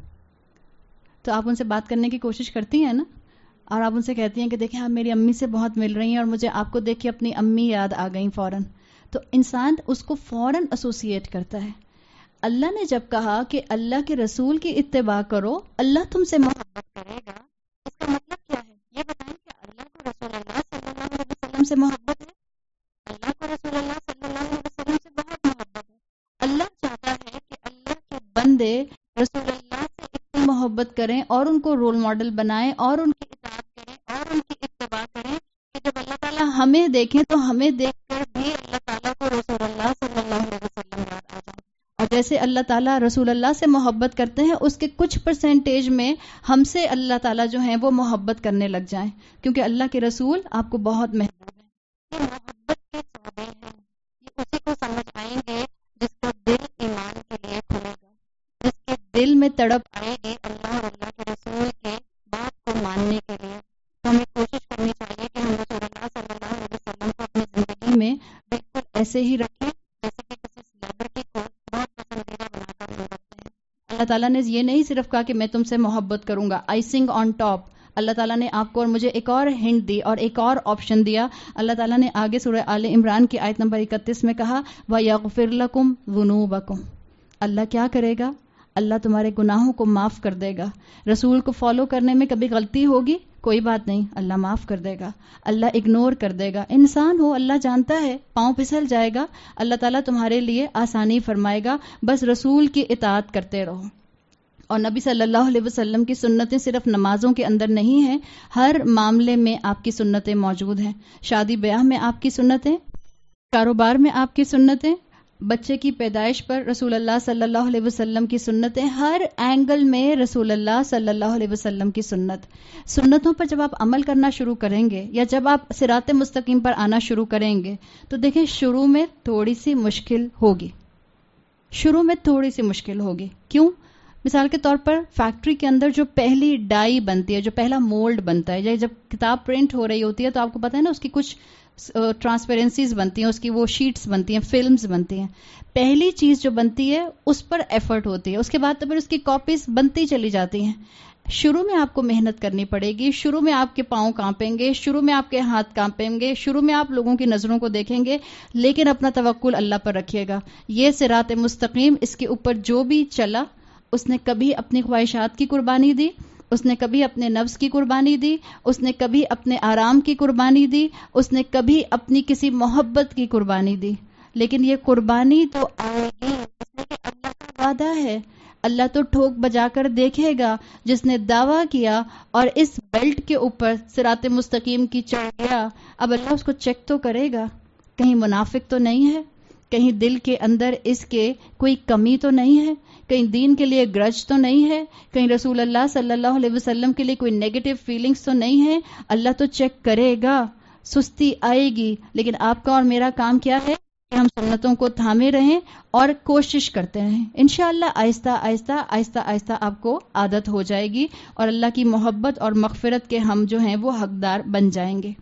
تو آپ ان سے بات کرنے کی کوشش کرتی ہیں نا، اور آپ ان سے کہتی ہیں کہ دیکھیں آپ میری امی سے بہت مل رہی ہیں اور مجھے آپ کو دیکھ کے اپنی امی یاد آ گئیں فوراً. تو انسان اس کو فوراً ایسوسیٹ کرتا ہے. اللہ نے جب کہا کہ اللہ کے رسول کی اتباع کرو، اللہ تم سے محبت کرے گا، اس کا مطلب کیا ہے؟ یہ بتائیں کہ اللہ کو رسول اللہ صلی اللہ علیہ وسلم سے محبت ہے؟ اللہ کو رسول اللہ صلی اللہ علیہ وسلم سے بہت محبت ہے. اللہ چاہتا ہے کہ اللہ کے بندے رسول اللہ سے اتنی محبت کریں اور ان کو رول ماڈل بنائیں اور ان کی اطاعت کریں اور ان کی اتباع کریں کہ جب اللہ تعالیٰ ہمیں دیکھیں تو ہمیں دیکھ کر بھی اللہ تعالیٰ کو رسول اللہ صلی اللہ علیہ وسلم یاد آ جائے. اور جیسے اللہ تعالیٰ رسول اللہ سے محبت کرتے ہیں اس کے کچھ پرسنٹیج میں ہم سے اللہ تعالیٰ جو ہیں وہ محبت کرنے لگ جائیں، کیونکہ اللہ کے رسول آپ کو بہت محبوب ہیں. یہ محبت کے چودے ہیں، یہ اسی کو سمجھ آئیں گے جس کا دل ایمان کے لیے کھلے گا، جس کے دل میں تڑپ آئے گی اللہ اور اللہ کے رسول کے بات کو ماننے کے لیے. تو ہمیں کوشش کرنی چاہیے کہ ہم رسول اللہ صلی اللہ علیہ وسلم کو اپنی زندگی میں بالکل ایسے ہی رکھیں جیسے کہ کسی سیلیبریٹی کو بہت پسندیدہ بنا کر ہم رکھتے ہیں. اللہ تعالیٰ نے یہ نہیں صرف کہا کہ میں تم سے محبت کروں گا، آئسنگ آن ٹاپ. اللہ تعالیٰ نے آپ کو اور مجھے ایک اور ہنٹ دی اور ایک اور آپشن دیا. اللہ تعالیٰ نے آگے سورہ آل عمران کی آیت نمبر اکتیس میں کہا وَيَغْفِرْ لَكُمْ ذُنُوبَكُمْ. اللہ کیا کرے گا؟ اللہ تمہارے گناہوں کو معاف کر دے گا. رسول کو فالو کرنے میں کبھی غلطی ہوگی، کوئی بات نہیں، اللہ معاف کر دے گا، اللہ اگنور کر دے گا. انسان ہو، اللہ جانتا ہے پاؤں پھسل جائے گا، اللہ تعالیٰ تمہارے لیے آسانی فرمائے گا، بس رسول کی اطاعت کرتے رہو. اور نبی صلی اللہ علیہ وسلم کی سنتیں صرف نمازوں کے اندر نہیں ہیں، ہر معاملے میں آپ کی سنتیں موجود ہیں. شادی بیاہ میں آپ کی سنتیں، کاروبار میں آپ کی سنتیں، بچے کی پیدائش پر رسول اللہ صلی اللہ علیہ وسلم کی سنتیں، ہر اینگل میں رسول اللہ صلی اللہ علیہ وسلم کی سنت. سنتوں پر جب آپ عمل کرنا شروع کریں گے یا جب آپ صراط مستقیم پر آنا شروع کریں گے تو دیکھیں شروع میں تھوڑی سی مشکل ہوگی، شروع میں تھوڑی سی مشکل ہوگی. کیوں؟ مثال کے طور پر فیکٹری کے اندر جو پہلی ڈائی بنتی ہے، جو پہلا مولڈ بنتا ہے، یا جب کتاب پرنٹ ہو رہی ہوتی ہے تو آپ کو پتہ ہے نا اس کی کچھ ٹرانسپیرنسیز بنتی ہیں، اس کی وہ شیٹس بنتی ہیں، فلمز بنتی ہیں. پہلی چیز جو بنتی ہے اس پر ایفرٹ ہوتی ہے، اس کے بعد تو پھر اس کی کاپیز بنتی چلی جاتی ہیں. شروع میں آپ کو محنت کرنی پڑے گی، شروع میں آپ کے پاؤں کانپیں گے، شروع میں آپ کے ہاتھ کانپیں گے، شروع میں آپ لوگوں کی نظروں کو دیکھیں گے، لیکن اپنا توکل اللہ پر رکھیے گا. یہ صراط مستقیم، اس کے اوپر جو بھی چلا اس نے کبھی اپنی خواہشات کی قربانی دی، اس نے کبھی اپنے نفس کی قربانی دی، اس نے کبھی اپنے آرام کی قربانی دی، اس نے کبھی اپنی کسی محبت کی قربانی دی. لیکن یہ قربانی تو آئے گی، اللہ کا وعدہ ہے. اللہ تو ٹھوک بجا کر دیکھے گا. جس نے دعویٰ کیا اور اس بیلٹ کے اوپر صراط مستقیم کی چڑھ گیا، اب اللہ اس کو چیک تو کرے گا، کہیں منافق تو نہیں ہے، کہیں دل کے اندر اس کے کوئی کمی تو نہیں ہے، کہیں دین کے لیے گرج تو نہیں ہے، کہیں رسول اللہ صلی اللہ علیہ وسلم کے لیے کوئی نیگیٹو فیلنگز تو نہیں ہے. اللہ تو چیک کرے گا، سستی آئے گی، لیکن آپ کا اور میرا کام کیا ہے کہ ہم سنتوں کو تھامے رہیں اور کوشش کرتے رہیں. انشاءاللہ آہستہ آہستہ آہستہ آہستہ آپ کو عادت ہو جائے گی اور اللہ کی محبت اور مغفرت کے ہم جو ہیں وہ حقدار بن جائیں گے.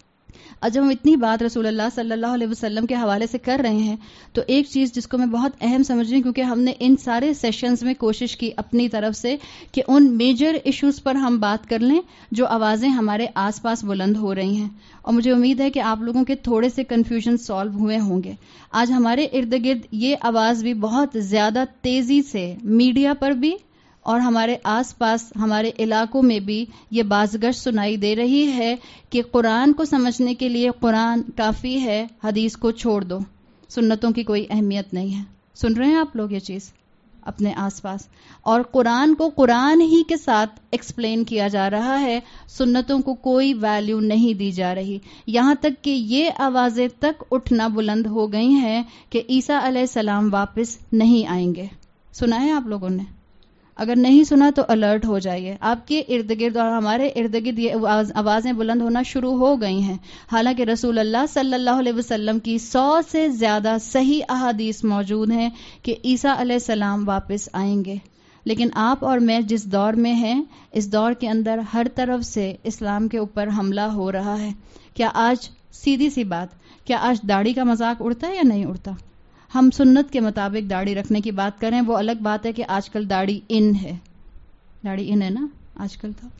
اور جب ہم اتنی بات رسول اللہ صلی اللہ علیہ وسلم کے حوالے سے کر رہے ہیں تو ایک چیز جس کو میں بہت اہم سمجھ رہی ہوں، کیونکہ ہم نے ان سارے سیشنز میں کوشش کی اپنی طرف سے کہ ان میجر ایشوز پر ہم بات کر لیں جو آوازیں ہمارے آس پاس بلند ہو رہی ہیں، اور مجھے امید ہے کہ آپ لوگوں کے تھوڑے سے کنفیوژن سالو ہوئے ہوں گے. آج ہمارے ارد گرد یہ آواز بھی بہت زیادہ تیزی سے میڈیا پر بھی اور ہمارے آس پاس ہمارے علاقوں میں بھی یہ بازگشت سنائی دے رہی ہے کہ قرآن کو سمجھنے کے لیے قرآن کافی ہے، حدیث کو چھوڑ دو، سنتوں کی کوئی اہمیت نہیں ہے. سن رہے ہیں آپ لوگ یہ چیز اپنے آس پاس؟ اور قرآن کو قرآن ہی کے ساتھ ایکسپلین کیا جا رہا ہے، سنتوں کو کوئی ویلیو نہیں دی جا رہی. یہاں تک کہ یہ آوازیں تک اٹھنا بلند ہو گئی ہیں کہ عیسیٰ علیہ السلام واپس نہیں آئیں گے. سنا ہے آپ لوگوں نے؟ اگر نہیں سنا تو الرٹ ہو جائیے. آپ کے ارد گرد اور ہمارے ارد گرد یہ آوازیں بلند ہونا شروع ہو گئی ہیں، حالانکہ رسول اللہ صلی اللہ علیہ وسلم کی سو سے زیادہ صحیح احادیث موجود ہیں کہ عیسیٰ علیہ السلام واپس آئیں گے. لیکن آپ اور میں جس دور میں ہیں، اس دور کے اندر ہر طرف سے اسلام کے اوپر حملہ ہو رہا ہے. کیا آج سیدھی سی بات، کیا آج داڑھی کا مذاق اڑتا ہے یا نہیں اڑتا؟ ہم سنت کے مطابق داڑھی رکھنے کی بات کریں، وہ الگ بات ہے کہ آج کل داڑھی ان ہے. داڑھی ان ہے نا آج کل تو،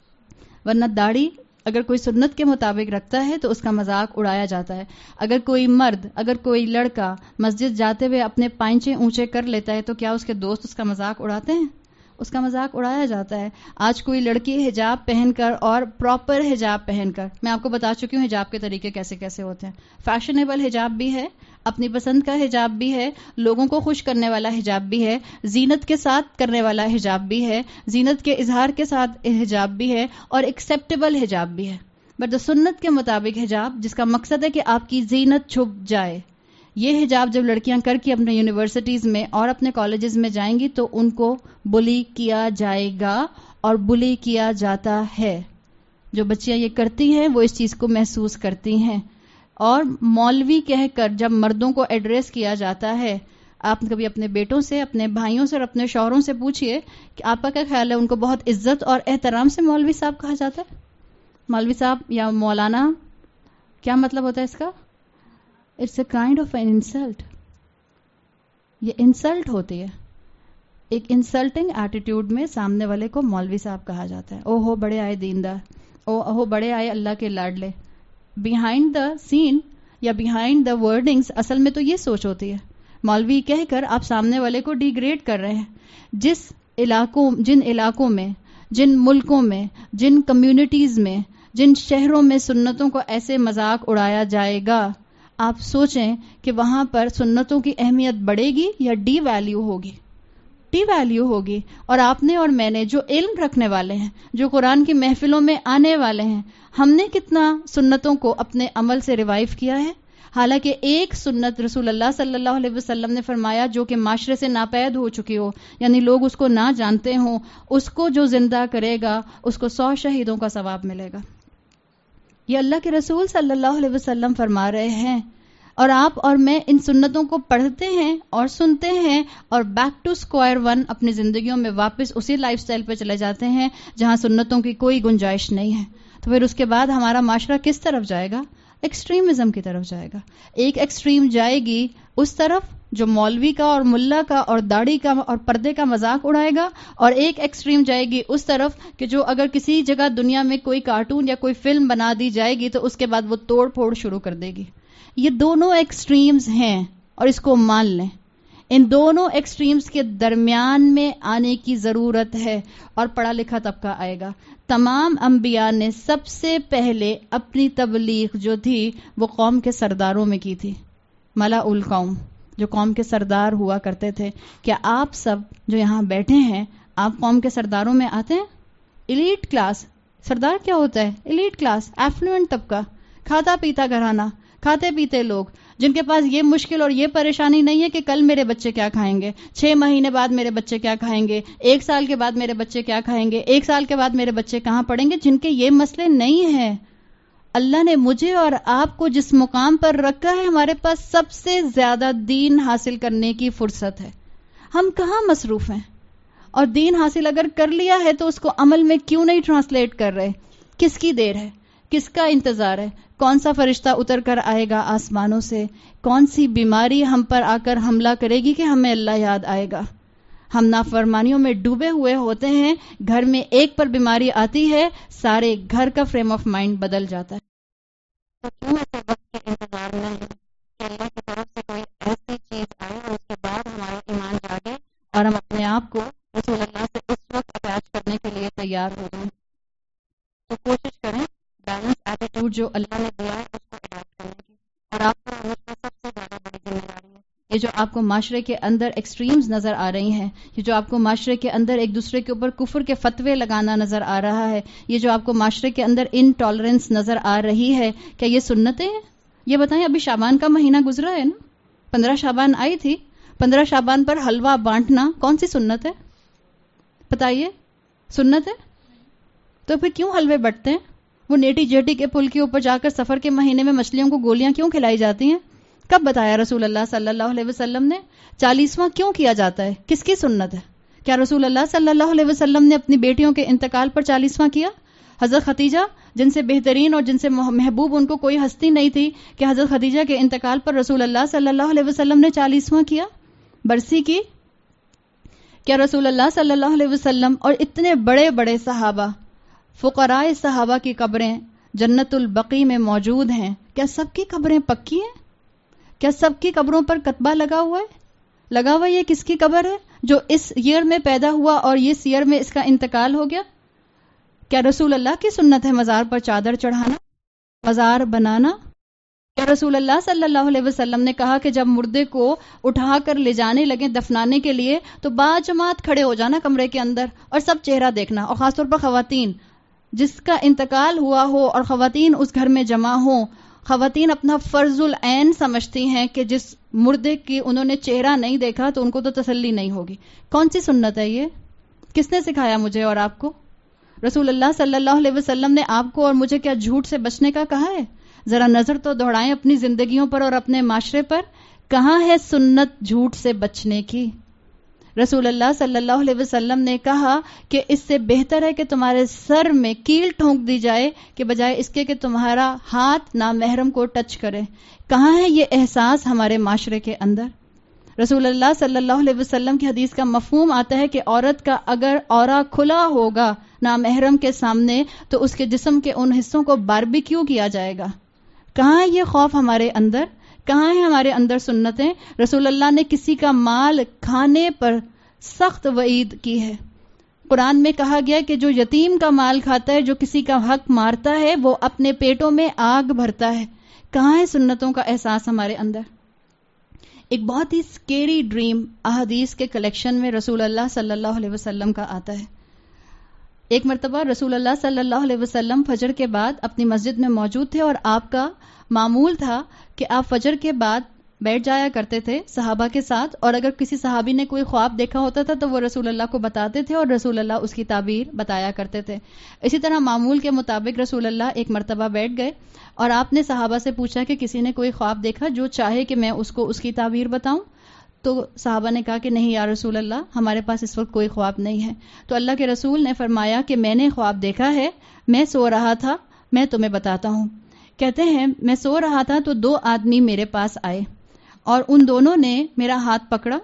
ورنہ داڑھی اگر کوئی سنت کے مطابق رکھتا ہے تو اس کا مذاق اڑایا جاتا ہے. اگر کوئی مرد، اگر کوئی لڑکا مسجد جاتے ہوئے اپنے پائنچے اونچے کر لیتا ہے تو کیا اس کے دوست اس کا مذاق اڑاتے ہیں؟ اس کا مذاق اڑایا جاتا ہے. آج کوئی لڑکی حجاب پہن کر اور پراپر حجاب پہن کر، میں آپ کو بتا چکی ہوں حجاب کے طریقے کیسے کیسے ہوتے ہیں. فیشنیبل حجاب بھی ہے، اپنی پسند کا حجاب بھی ہے، لوگوں کو خوش کرنے والا حجاب بھی ہے، زینت کے ساتھ کرنے والا حجاب بھی ہے، زینت کے اظہار کے ساتھ حجاب بھی ہے، اور ایکسیپٹیبل حجاب بھی ہے. بٹ سنت کے مطابق حجاب جس کا مقصد ہے کہ آپ کی زینت چھپ جائے، یہ حجاب جب لڑکیاں کر کے اپنے یونیورسٹیز میں اور اپنے کالجز میں جائیں گی تو ان کو بلی کیا جائے گا، اور بلی کیا جاتا ہے. جو بچیاں یہ کرتی ہیں وہ اس چیز کو محسوس کرتی ہیں. اور مولوی کہہ کر جب مردوں کو ایڈریس کیا جاتا ہے، آپ کبھی اپنے بیٹوں سے، اپنے بھائیوں سے اور اپنے شوہروں سے پوچھئے کہ آپ کا کیا خیال ہے، ان کو بہت عزت اور احترام سے مولوی صاحب کہا جاتا ہے؟ مولوی صاحب یا مولانا، کیا مطلب ہوتا ہے اس کا؟ It's a kind of an insult. یہ انسلٹ ہوتی ہے. ایک انسلٹنگ ایٹیٹیوڈ میں سامنے والے کو مولوی صاحب کہا جاتا ہے. او ہو بڑے آئے دیندار، او ہو بڑے آئے اللہ کے لاڈلے. بیہائنڈ دا سین یا بیہائنڈ دا ورڈنگز اصل میں تو یہ سوچ ہوتی ہے. مولوی کہہ کر آپ سامنے والے کو ڈیگریڈ کر رہے ہیں. جس علاقوں جن علاقوں میں، جن ملکوں میں، جن کمیونٹیز میں، جن شہروں میں سنتوں کو ایسے مذاق اڑایا جائے گا، آپ سوچیں کہ وہاں پر سنتوں کی اہمیت بڑھے گی یا ڈی ویلیو ہوگی؟ ڈی ویلیو ہوگی. اور آپ نے اور میں نے جو علم رکھنے والے ہیں، جو قرآن کی محفلوں میں آنے والے ہیں، ہم نے کتنا سنتوں کو اپنے عمل سے ریوائیو کیا ہے؟ حالانکہ ایک سنت رسول اللہ صلی اللہ علیہ وسلم نے فرمایا جو کہ معاشرے سے ناپید ہو چکی ہو، یعنی لوگ اس کو نہ جانتے ہوں، اس کو جو زندہ کرے گا اس کو سو شہیدوں کا ثواب ملے گا. یہ اللہ کے رسول صلی اللہ علیہ وسلم فرما رہے ہیں، اور آپ اور میں ان سنتوں کو پڑھتے ہیں اور سنتے ہیں اور بیک ٹو اسکوائر ون اپنی زندگیوں میں واپس اسی لائف سٹائل پہ چلے جاتے ہیں جہاں سنتوں کی کوئی گنجائش نہیں ہے. تو پھر اس کے بعد ہمارا معاشرہ کس طرف جائے گا؟ ایکسٹریمزم کی طرف جائے گا. ایک ایکسٹریم جائے گی اس طرف جو مولوی کا اور ملا کا اور داڑھی کا اور پردے کا مذاق اڑائے گا، اور ایک ایکسٹریم جائے گی اس طرف کہ جو اگر کسی جگہ دنیا میں کوئی کارٹون یا کوئی فلم بنا دی جائے گی تو اس کے بعد وہ توڑ پھوڑ شروع کر دے گی. یہ دونوں ایکسٹریمز ہیں اور اس کو مان لیں. ان دونوں ایکسٹریمز کے درمیان میں آنے کی ضرورت ہے اور پڑھا لکھا طبقہ آئے گا. تمام انبیاء نے سب سے پہلے اپنی تبلیغ جو تھی وہ قوم کے سرداروں میں کی تھی. ملا القوم، جو قوم کے سردار ہوا کرتے تھے. کیا آپ سب جو یہاں بیٹھے ہیں آپ قوم کے سرداروں میں آتے ہیں؟ Elite class. سردار کیا ہوتا ہے؟ ایلیٹ کلاس، ایفلوئنٹ طبقہ، کھاتا پیتا گھرانہ، کھاتے پیتے لوگ جن کے پاس یہ مشکل اور یہ پریشانی نہیں ہے کہ کل میرے بچے کیا کھائیں گے، چھ مہینے بعد میرے بچے کیا کھائیں گے، ایک سال کے بعد میرے بچے کیا کھائیں گے، ایک سال کے بعد میرے بچے کہاں پڑھیں گے. جن کے یہ مسئلے نہیں ہیں، اللہ نے مجھے اور آپ کو جس مقام پر رکھا ہے ہمارے پاس سب سے زیادہ دین حاصل کرنے کی فرصت ہے. ہم کہاں مصروف ہیں؟ اور دین حاصل اگر کر لیا ہے تو اس کو عمل میں کیوں نہیں ٹرانسلیٹ کر رہے؟ کس کی دیر ہے؟ کس کا انتظار ہے؟ کون سا فرشتہ اتر کر آئے گا آسمانوں سے؟ کون سی بیماری ہم پر آ کر حملہ کرے گی کہ ہمیں اللہ یاد آئے گا؟ ہم نافرمانیوں میں ڈوبے ہوئے ہوتے ہیں، گھر میں ایک پر بیماری آتی ہے سارے گھر کا فریم آف مائنڈ بدل جاتا ہے. تو کیوں ایسے وقت کے انتظار میں ہے کہ اللہ کی طرف سے کوئی ایسی چیز آئے اور اس کے بعد ہمارا ایمان جاگے اور ہم اپنے آپ کو رسول اللہ سے اس وقت اٹیچ کرنے کے لیے تیار ہو جائیں. تو کوشش کریں بیلنس ایٹیٹیوڈ جو اللہ نے دیا ہے اس کو اڈاپٹ کرنے کی. اور آپ کو مجھ پر سب سے زیادہ بڑی ذمہ داری ہے یہ جو آپ کو معاشرے کے اندر ایکسٹریمز نظر آ رہی ہیں، یہ جو آپ کو معاشرے کے اندر ایک دوسرے کے اوپر کفر کے فتوے لگانا نظر آ رہا ہے، یہ جو آپ کو معاشرے کے اندر انٹالرنس نظر آ رہی ہے، کیا یہ سنتیں ہیں؟ یہ بتائیں، ابھی شعبان کا مہینہ گزرا ہے نا، پندرہ شعبان آئی تھی، پندرہ شعبان پر حلوہ بانٹنا کون سی سنت ہے؟ بتائیے، سنت ہے؟ تو پھر کیوں حلوے بٹتے ہیں؟ وہ نیٹی جیٹی کے پل کے اوپر جا کر سفر کے مہینے میں مچھلیوں کو گولیاں کیوں کھلائی جاتی ہیں؟ کب بتایا رسول اللہ صلی اللہ علیہ وسلم نے؟ چالیسواں کیوں کیا جاتا ہے؟ کس کی سنت ہے؟ کیا رسول اللہ صلی اللہ علیہ وسلم نے اپنی بیٹیوں کے انتقال پر چالیسواں کیا؟ حضرت خدیجہ جن سے بہترین اور جن سے محبوب ان کو کوئی ہستی نہیں تھی، کہ حضرت خدیجہ کے انتقال پر رسول اللہ صلی اللہ علیہ وسلم نے چالیسواں کیا، برسی کی؟ کیا رسول اللہ صلی اللہ علیہ وسلم اور اتنے بڑے بڑے صحابہ، فقراء صحابہ کی قبریں جنت البقیع میں موجود ہیں، کیا سب کی قبریں پکی ہیں؟ کیا سب کی قبروں پر کتبہ لگا ہوا ہے؟ لگا ہوا یہ کس کی قبر ہے؟ جو اس ایئر میں پیدا ہوا اور اس ایئر میں اس کا انتقال ہو گیا. کیا رسول اللہ کی سنت ہے مزار پر چادر چڑھانا، مزار بنانا؟ کیا رسول اللہ صلی اللہ علیہ وسلم نے کہا کہ جب مردے کو اٹھا کر لے جانے لگے دفنانے کے لیے تو با جماعت کھڑے ہو جانا کمرے کے اندر اور سب چہرہ دیکھنا، اور خاص طور پر خواتین جس کا انتقال ہوا ہو اور خواتین اس گھر میں جمع ہوں، خواتین اپنا فرض العین سمجھتی ہیں کہ جس مردے کی انہوں نے چہرہ نہیں دیکھا تو ان کو تو تسلی نہیں ہوگی. کون سی سنت ہے یہ؟ کس نے سکھایا مجھے اور آپ کو؟ رسول اللہ صلی اللہ علیہ وسلم نے آپ کو اور مجھے کیا جھوٹ سے بچنے کا کہا ہے؟ ذرا نظر تو دوڑائیں اپنی زندگیوں پر اور اپنے معاشرے پر. کہاں ہے سنت جھوٹ سے بچنے کی؟ رسول اللہ صلی اللہ علیہ وسلم نے کہا کہ اس سے بہتر ہے کہ تمہارے سر میں کیل ٹھونک دی جائے کہ بجائے اس کے کہ تمہارا ہاتھ نامحرم کو ٹچ کرے. کہاں ہے یہ احساس ہمارے معاشرے کے اندر؟ رسول اللہ صلی اللہ علیہ وسلم کی حدیث کا مفہوم آتا ہے کہ عورت کا اگر عورہ کھلا ہوگا نامحرم کے سامنے تو اس کے جسم کے ان حصوں کو باربیکیو کیا جائے گا. کہاں ہے یہ خوف ہمارے اندر؟ کہاں ہے ہمارے اندر سنتیں؟ رسول اللہ نے کسی کا مال کھانے پر سخت وعید کی ہے. قرآن میں کہا گیا کہ جو یتیم کا مال کھاتا ہے، جو کسی کا حق مارتا ہے، وہ اپنے پیٹوں میں آگ بھرتا ہے. کہاں ہے سنتوں کا احساس ہمارے اندر؟ ایک بہت ہی سکیری ڈریم احادیث کے کلیکشن میں رسول اللہ صلی اللہ علیہ وسلم کا آتا ہے. ایک مرتبہ رسول اللہ صلی اللہ علیہ وسلم فجر کے بعد اپنی مسجد میں موجود تھے، اور آپ کا معمول تھا کہ آپ فجر کے بعد بیٹھ جایا کرتے تھے صحابہ کے ساتھ، اور اگر کسی صحابی نے کوئی خواب دیکھا ہوتا تھا تو وہ رسول اللہ کو بتاتے تھے اور رسول اللہ اس کی تعبیر بتایا کرتے تھے. اسی طرح معمول کے مطابق رسول اللہ ایک مرتبہ بیٹھ گئے اور آپ نے صحابہ سے پوچھا کہ کسی نے کوئی خواب دیکھا جو چاہے کہ میں اس کو اس کی تعبیر بتاؤں؟ تو صحابہ نے کہا کہ نہیں یا رسول اللہ، ہمارے پاس اس وقت کوئی خواب نہیں ہے. تو اللہ کے رسول نے فرمایا کہ میں نے خواب دیکھا ہے، میں سو رہا تھا، میں تمہیں بتاتا ہوں. کہتے ہیں میں سو رہا تھا تو دو آدمی میرے پاس آئے اور ان دونوں نے میرا ہاتھ پکڑا.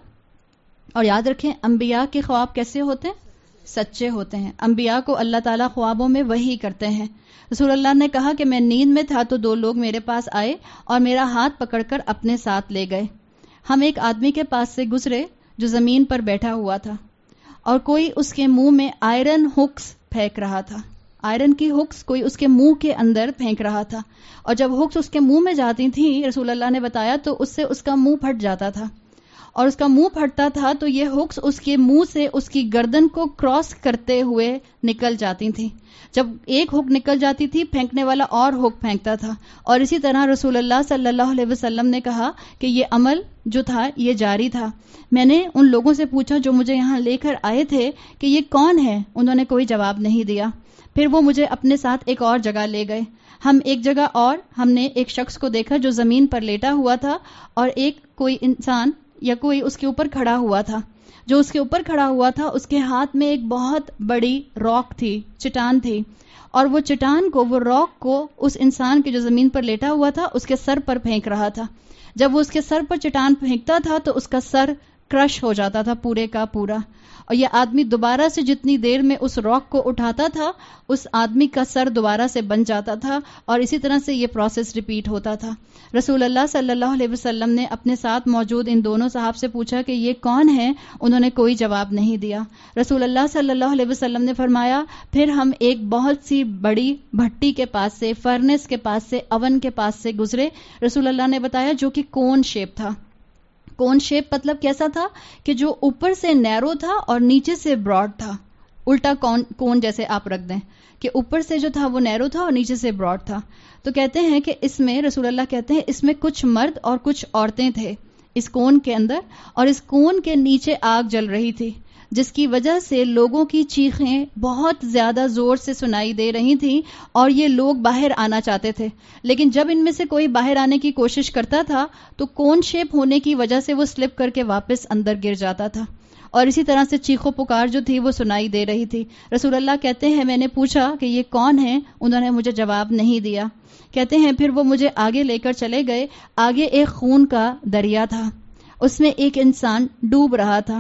اور یاد رکھیں انبیاء کے خواب کیسے ہوتے ہیں؟ سچے ہوتے ہیں. انبیاء کو اللہ تعالیٰ خوابوں میں وحی کرتے ہیں. رسول اللہ نے کہا کہ میں نیند میں تھا تو دو لوگ میرے پاس آئے اور میرا ہاتھ پکڑ کر اپنے ساتھ لے گئے. ہم ایک آدمی کے پاس سے گزرے جو زمین پر بیٹھا ہوا تھا اور کوئی اس کے منہ میں آئرن ہکس پھینک رہا تھا. آئرن کی ہکس کوئی اس کے منہ کے اندر پھینک رہا تھا اور جب ہکس اس کے منہ میں جاتی تھیں رسول اللہ نے بتایا تو اس سے اس کا منہ پھٹ جاتا تھا. اور اس کا منہ پھٹتا تھا تو یہ ہکس اس کے منہ سے اس کی گردن کو کراس کرتے ہوئے نکل جاتی تھیں. جب ایک ہک نکل جاتی تھی پھینکنے والا اور ہک پھینکتا تھا. اور اسی طرح رسول اللہ صلی اللہ علیہ وسلم نے کہا کہ یہ عمل جو تھا یہ جاری تھا. میں نے ان لوگوں سے پوچھا جو مجھے یہاں لے کر آئے تھے کہ یہ کون ہے؟ انہوں نے کوئی جواب نہیں دیا. پھر وہ مجھے اپنے ساتھ ایک اور جگہ لے گئے. ہم ایک جگہ اور ہم نے ایک شخص کو دیکھا جو زمین پر لیٹا ہوا تھا اور ایک کوئی انسان یا کوئی اس کے اوپر کھڑا ہوا تھا. جو اس کے اوپر کھڑا ہوا تھا اس کے ہاتھ میں ایک بہت بڑی راک تھی, چٹان تھی, اور وہ چٹان کو وہ راک کو اس انسان کے جو زمین پر لیٹا ہوا تھا اس کے سر پر پھینک رہا تھا. جب وہ اس کے سر پر چٹان پھینکتا تھا تو اس کا سر کرش ہو جاتا تھا پورے کا پورا, اور یہ آدمی دوبارہ سے جتنی دیر میں اس راک کو اٹھاتا تھا اس آدمی کا سر دوبارہ سے بن جاتا تھا, اور اسی طرح سے یہ پروسیس ریپیٹ ہوتا تھا. رسول اللہ صلی اللہ علیہ وسلم نے اپنے ساتھ موجود ان دونوں صاحب سے پوچھا کہ یہ کون ہیں؟ انہوں نے کوئی جواب نہیں دیا. رسول اللہ صلی اللہ علیہ وسلم نے فرمایا پھر ہم ایک بہت سی بڑی بھٹی کے پاس سے, فرنس کے پاس سے, اون کے پاس سے گزرے. رسول اللہ نے بتایا جو کہ کون شیپ تھا. کون شیپ مطلب کیسا تھا کہ جو اوپر سے نیرو تھا اور نیچے سے براڈ تھا. الٹا کون کون جیسے آپ رکھ دیں کہ اوپر سے جو تھا وہ نیرو تھا اور نیچے سے براڈ تھا. تو کہتے ہیں کہ اس میں رسول اللہ کہتے ہیں اس میں کچھ مرد اور کچھ عورتیں تھے اس کون کے اندر, اور اس کون کے نیچے آگ جل رہی تھی جس کی وجہ سے لوگوں کی چیخیں بہت زیادہ زور سے سنائی دے رہی تھیں اور یہ لوگ باہر آنا چاہتے تھے. لیکن جب ان میں سے کوئی باہر آنے کی کوشش کرتا تھا تو کون شیپ ہونے کی وجہ سے وہ سلپ کر کے واپس اندر گر جاتا تھا, اور اسی طرح سے چیخو پکار جو تھی وہ سنائی دے رہی تھی. رسول اللہ کہتے ہیں میں نے پوچھا کہ یہ کون ہیں؟ انہوں نے مجھے جواب نہیں دیا. کہتے ہیں پھر وہ مجھے آگے لے کر چلے گئے. آگے ایک خون کا دریا تھا, اس میں ایک انسان ڈوب رہا تھا.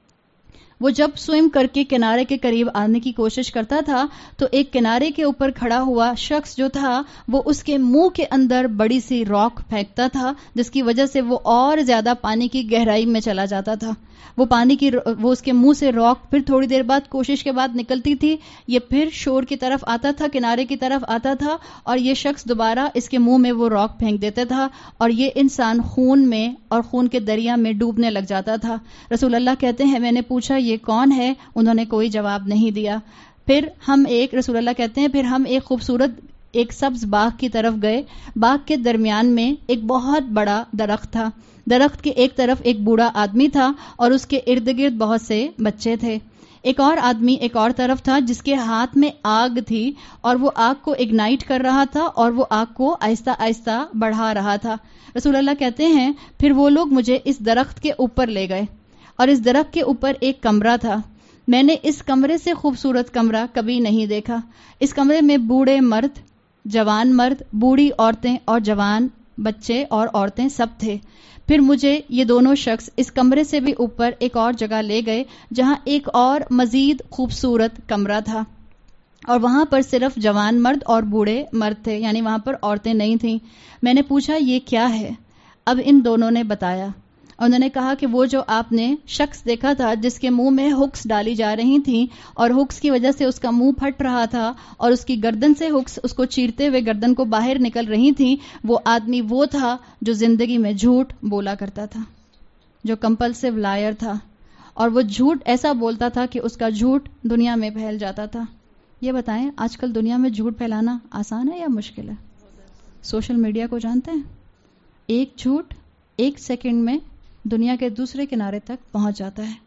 وہ جب سوئم کر کے کنارے کے قریب آنے کی کوشش کرتا تھا تو ایک کنارے کے اوپر کھڑا ہوا شخص جو تھا وہ اس کے منہ کے اندر بڑی سی راک پھینکتا تھا جس کی وجہ سے وہ اور زیادہ پانی کی گہرائی میں چلا جاتا تھا. وہ پانی کی وہ اس کے منہ سے راک پھر تھوڑی دیر بعد کوشش کے بعد نکلتی تھی, یہ پھر شور کی طرف آتا تھا, کنارے کی طرف آتا تھا, اور یہ شخص دوبارہ اس کے منہ میں وہ راک پھینک دیتا تھا اور یہ انسان خون میں اور خون کے دریا میں ڈوبنے لگ جاتا تھا. رسول اللہ کہتے ہیں میں نے پوچھا یہ کون ہے؟ انہوں نے کوئی جواب نہیں دیا. پھر ہم ایک رسول اللہ کہتے ہیں پھر ہم ایک خوبصورت ایک سبز باغ کی طرف گئے. باغ کے درمیان میں ایک بہت بڑا درخت تھا. درخت کے ایک طرف ایک بوڑھا آدمی تھا اور اس کے ارد گرد بہت سے بچے تھے. ایک اور آدمی ایک اور طرف تھا جس کے ہاتھ میں آگ تھی اور وہ آگ کو اگنائٹ کر رہا تھا اور وہ آگ کو آہستہ آہستہ بڑھا رہا تھا. رسول اللہ کہتے ہیں پھر وہ لوگ مجھے اس درخت کے اوپر لے گئے اور اس درخت کے اوپر ایک کمرہ تھا. میں نے اس کمرے سے خوبصورت کمرہ کبھی نہیں دیکھا. اس کمرے میں بوڑھے مرد, جوان مرد, بوڑھی عورتیں اور جوان بچے اور عورتیں سب تھے. پھر مجھے یہ دونوں شخص اس کمرے سے بھی اوپر ایک اور جگہ لے گئے جہاں ایک اور مزید خوبصورت کمرہ تھا اور وہاں پر صرف جوان مرد اور بوڑھے مرد تھے, یعنی وہاں پر عورتیں نہیں تھیں. میں نے پوچھا یہ کیا ہے؟ اب ان دونوں نے بتایا. انہوں نے کہا کہ وہ جو آپ نے شخص دیکھا تھا جس کے منہ میں ہکس ڈالی جا رہی تھیں اور ہکس کی وجہ سے اس کا منہ پھٹ رہا تھا اور اس کی گردن سے ہکس اس کو چیرتے ہوئے گردن کو باہر نکل رہی تھیں, وہ آدمی وہ تھا جو زندگی میں جھوٹ بولا کرتا تھا, جو کمپلسیو لائر تھا, اور وہ جھوٹ ایسا بولتا تھا کہ اس کا جھوٹ دنیا میں پھیل جاتا تھا. یہ بتائیں آج کل دنیا میں جھوٹ پھیلانا آسان ہے یا مشکل ہے؟ سوشل میڈیا کو جانتے ہیں؟ ایک جھوٹ ایک سیکنڈ میں دنیا کے دوسرے کنارے تک پہنچ جاتا ہے.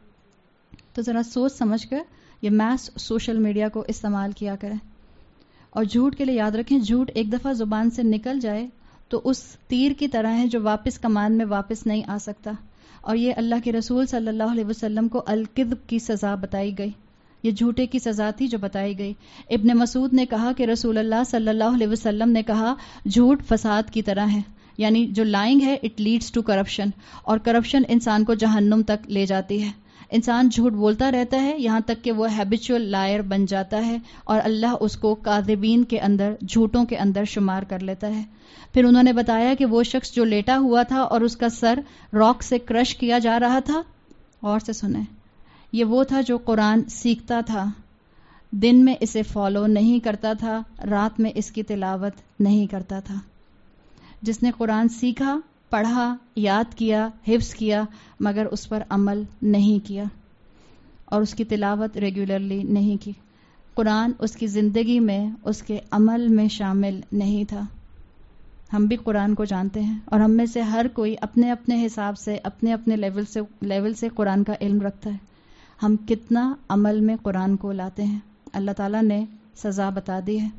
تو ذرا سوچ سمجھ کر یہ میس سوشل میڈیا کو استعمال کیا کریں. اور جھوٹ کے لیے یاد رکھیں جھوٹ ایک دفعہ زبان سے نکل جائے تو اس تیر کی طرح ہے جو واپس کمان میں واپس نہیں آ سکتا, اور یہ اللہ کے رسول صلی اللہ علیہ وسلم کو الکذب کی سزا بتائی گئی. یہ جھوٹے کی سزا تھی جو بتائی گئی. ابن مسعود نے کہا کہ رسول اللہ صلی اللہ علیہ وسلم نے کہا جھوٹ فساد کی طرح ہے. یعنی جو لائنگ ہے اٹ لیڈس ٹو کرپشن، اور کرپشن انسان کو جہنم تک لے جاتی ہے. انسان جھوٹ بولتا رہتا ہے یہاں تک کہ وہ ہیبیچول لائر بن جاتا ہے اور اللہ اس کو کاذبین کے اندر، جھوٹوں کے اندر شمار کر لیتا ہے. پھر انہوں نے بتایا کہ وہ شخص جو لیٹا ہوا تھا اور اس کا سر راک سے کرش کیا جا رہا تھا، غور سے سنیں، یہ وہ تھا جو قرآن سیکھتا تھا، دن میں اسے فالو نہیں کرتا تھا، رات میں اس کی تلاوت نہیں کرتا تھا. جس نے قرآن سیکھا، پڑھا، یاد کیا، حفظ کیا، مگر اس پر عمل نہیں کیا اور اس کی تلاوت ریگولرلی نہیں کی. قرآن اس کی زندگی میں، اس کے عمل میں شامل نہیں تھا. ہم بھی قرآن کو جانتے ہیں اور ہم میں سے ہر کوئی اپنے اپنے حساب سے، اپنے اپنے لیول سے لیول سے قرآن کا علم رکھتا ہے. ہم کتنا عمل میں قرآن کو لاتے ہیں؟ اللہ تعالیٰ نے سزا بتا دی ہے.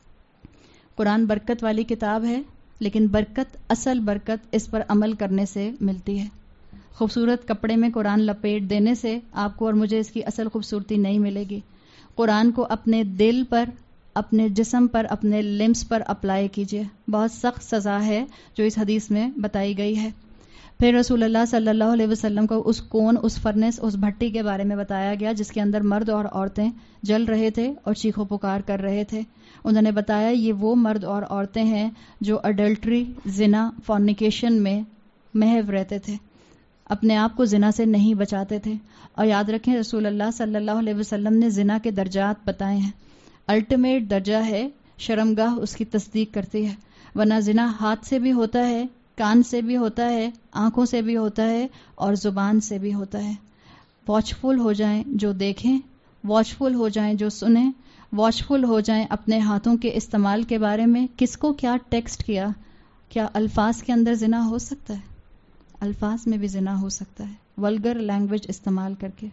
قرآن برکت والی کتاب ہے، لیکن برکت، اصل برکت اس پر عمل کرنے سے ملتی ہے. خوبصورت کپڑے میں قرآن لپیٹ دینے سے آپ کو اور مجھے اس کی اصل خوبصورتی نہیں ملے گی. قرآن کو اپنے دل پر، اپنے جسم پر، اپنے لمس پر اپلائی کیجیے. بہت سخت سزا ہے جو اس حدیث میں بتائی گئی ہے. پھر رسول اللہ صلی اللہ علیہ وسلم کو اس کون، اس فرنس، اس بھٹی کے بارے میں بتایا گیا جس کے اندر مرد اور عورتیں جل رہے تھے اور چیخو پکار کر رہے تھے. انہوں نے بتایا یہ وہ مرد اور عورتیں ہیں جو اڈلٹری، زنا، فورنیکیشن میں محو رہتے تھے، اپنے آپ کو زنا سے نہیں بچاتے تھے. اور یاد رکھیں رسول اللہ صلی اللہ علیہ وسلم نے زنا کے درجات بتائے ہیں. الٹیمیٹ درجہ ہے شرمگاہ اس کی تصدیق کرتی ہے، ورنہ زنا ہاتھ سے بھی ہوتا ہے، کان سے بھی ہوتا ہے، آنکھوں سے بھی ہوتا ہے اور زبان سے بھی ہوتا ہے. واچفل ہو جائیں جو دیکھیں، واچفل ہو جائیں جو سنیں، واچفل ہو جائیں اپنے ہاتھوں کے استعمال کے بارے میں. کس کو کیا ٹیکسٹ کیا؟ کیا الفاظ کے اندر زنا ہو سکتا ہے؟ الفاظ میں بھی زنا ہو سکتا ہے، ولگر لینگویج استعمال کر کے.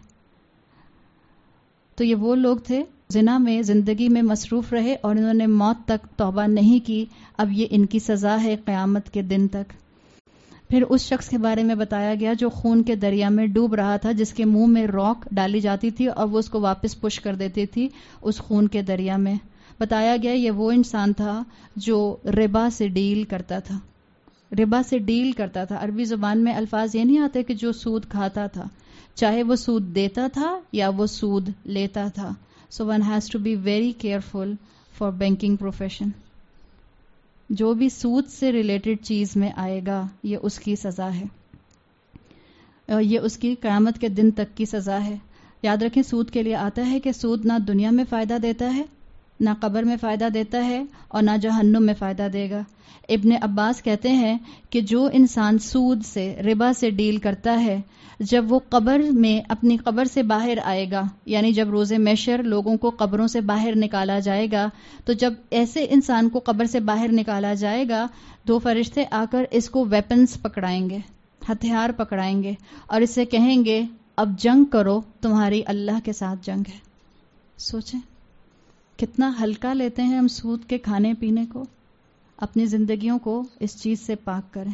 تو یہ وہ لوگ تھے زنا میں زندگی میں مصروف رہے اور انہوں نے موت تک توبہ نہیں کی. اب یہ ان کی سزا ہے قیامت کے دن تک. پھر اس شخص کے بارے میں بتایا گیا جو خون کے دریا میں ڈوب رہا تھا، جس کے منہ میں راک ڈالی جاتی تھی اور وہ اس کو واپس پش کر دیتی تھی اس خون کے دریا میں. بتایا گیا یہ وہ انسان تھا جو ربا سے ڈیل کرتا تھا. ربا سے ڈیل کرتا تھا، عربی زبان میں الفاظ یہ نہیں آتے کہ جو سود کھاتا تھا، چاہے وہ سود دیتا تھا یا وہ سود لیتا تھا. So one has to be very careful for banking profession. جو بھی سود سے ریلیٹڈ چیز میں آئے گا یہ اس کی سزا ہے، اور یہ اس کی قیامت کے دن تک کی سزا ہے. یاد رکھیں سود کے لیے آتا ہے کہ سود نہ دنیا میں فائدہ دیتا ہے، نہ قبر میں فائدہ دیتا ہے اور نہ جہنم میں فائدہ دے گا. ابن عباس کہتے ہیں کہ جو انسان سود سے، ربا سے ڈیل کرتا ہے، جب وہ قبر میں اپنی قبر سے باہر آئے گا، یعنی جب روز محشر لوگوں کو قبروں سے باہر نکالا جائے گا، تو جب ایسے انسان کو قبر سے باہر نکالا جائے گا، دو فرشتے آ کر اس کو ویپنز پکڑائیں گے، ہتھیار پکڑائیں گے اور اس سے کہیں گے اب جنگ کرو، تمہاری اللہ کے ساتھ جنگ ہے. سوچیں کتنا ہلکا لیتے ہیں ہم سود کے کھانے پینے کو. اپنی زندگیوں کو اس چیز سے پاک کریں.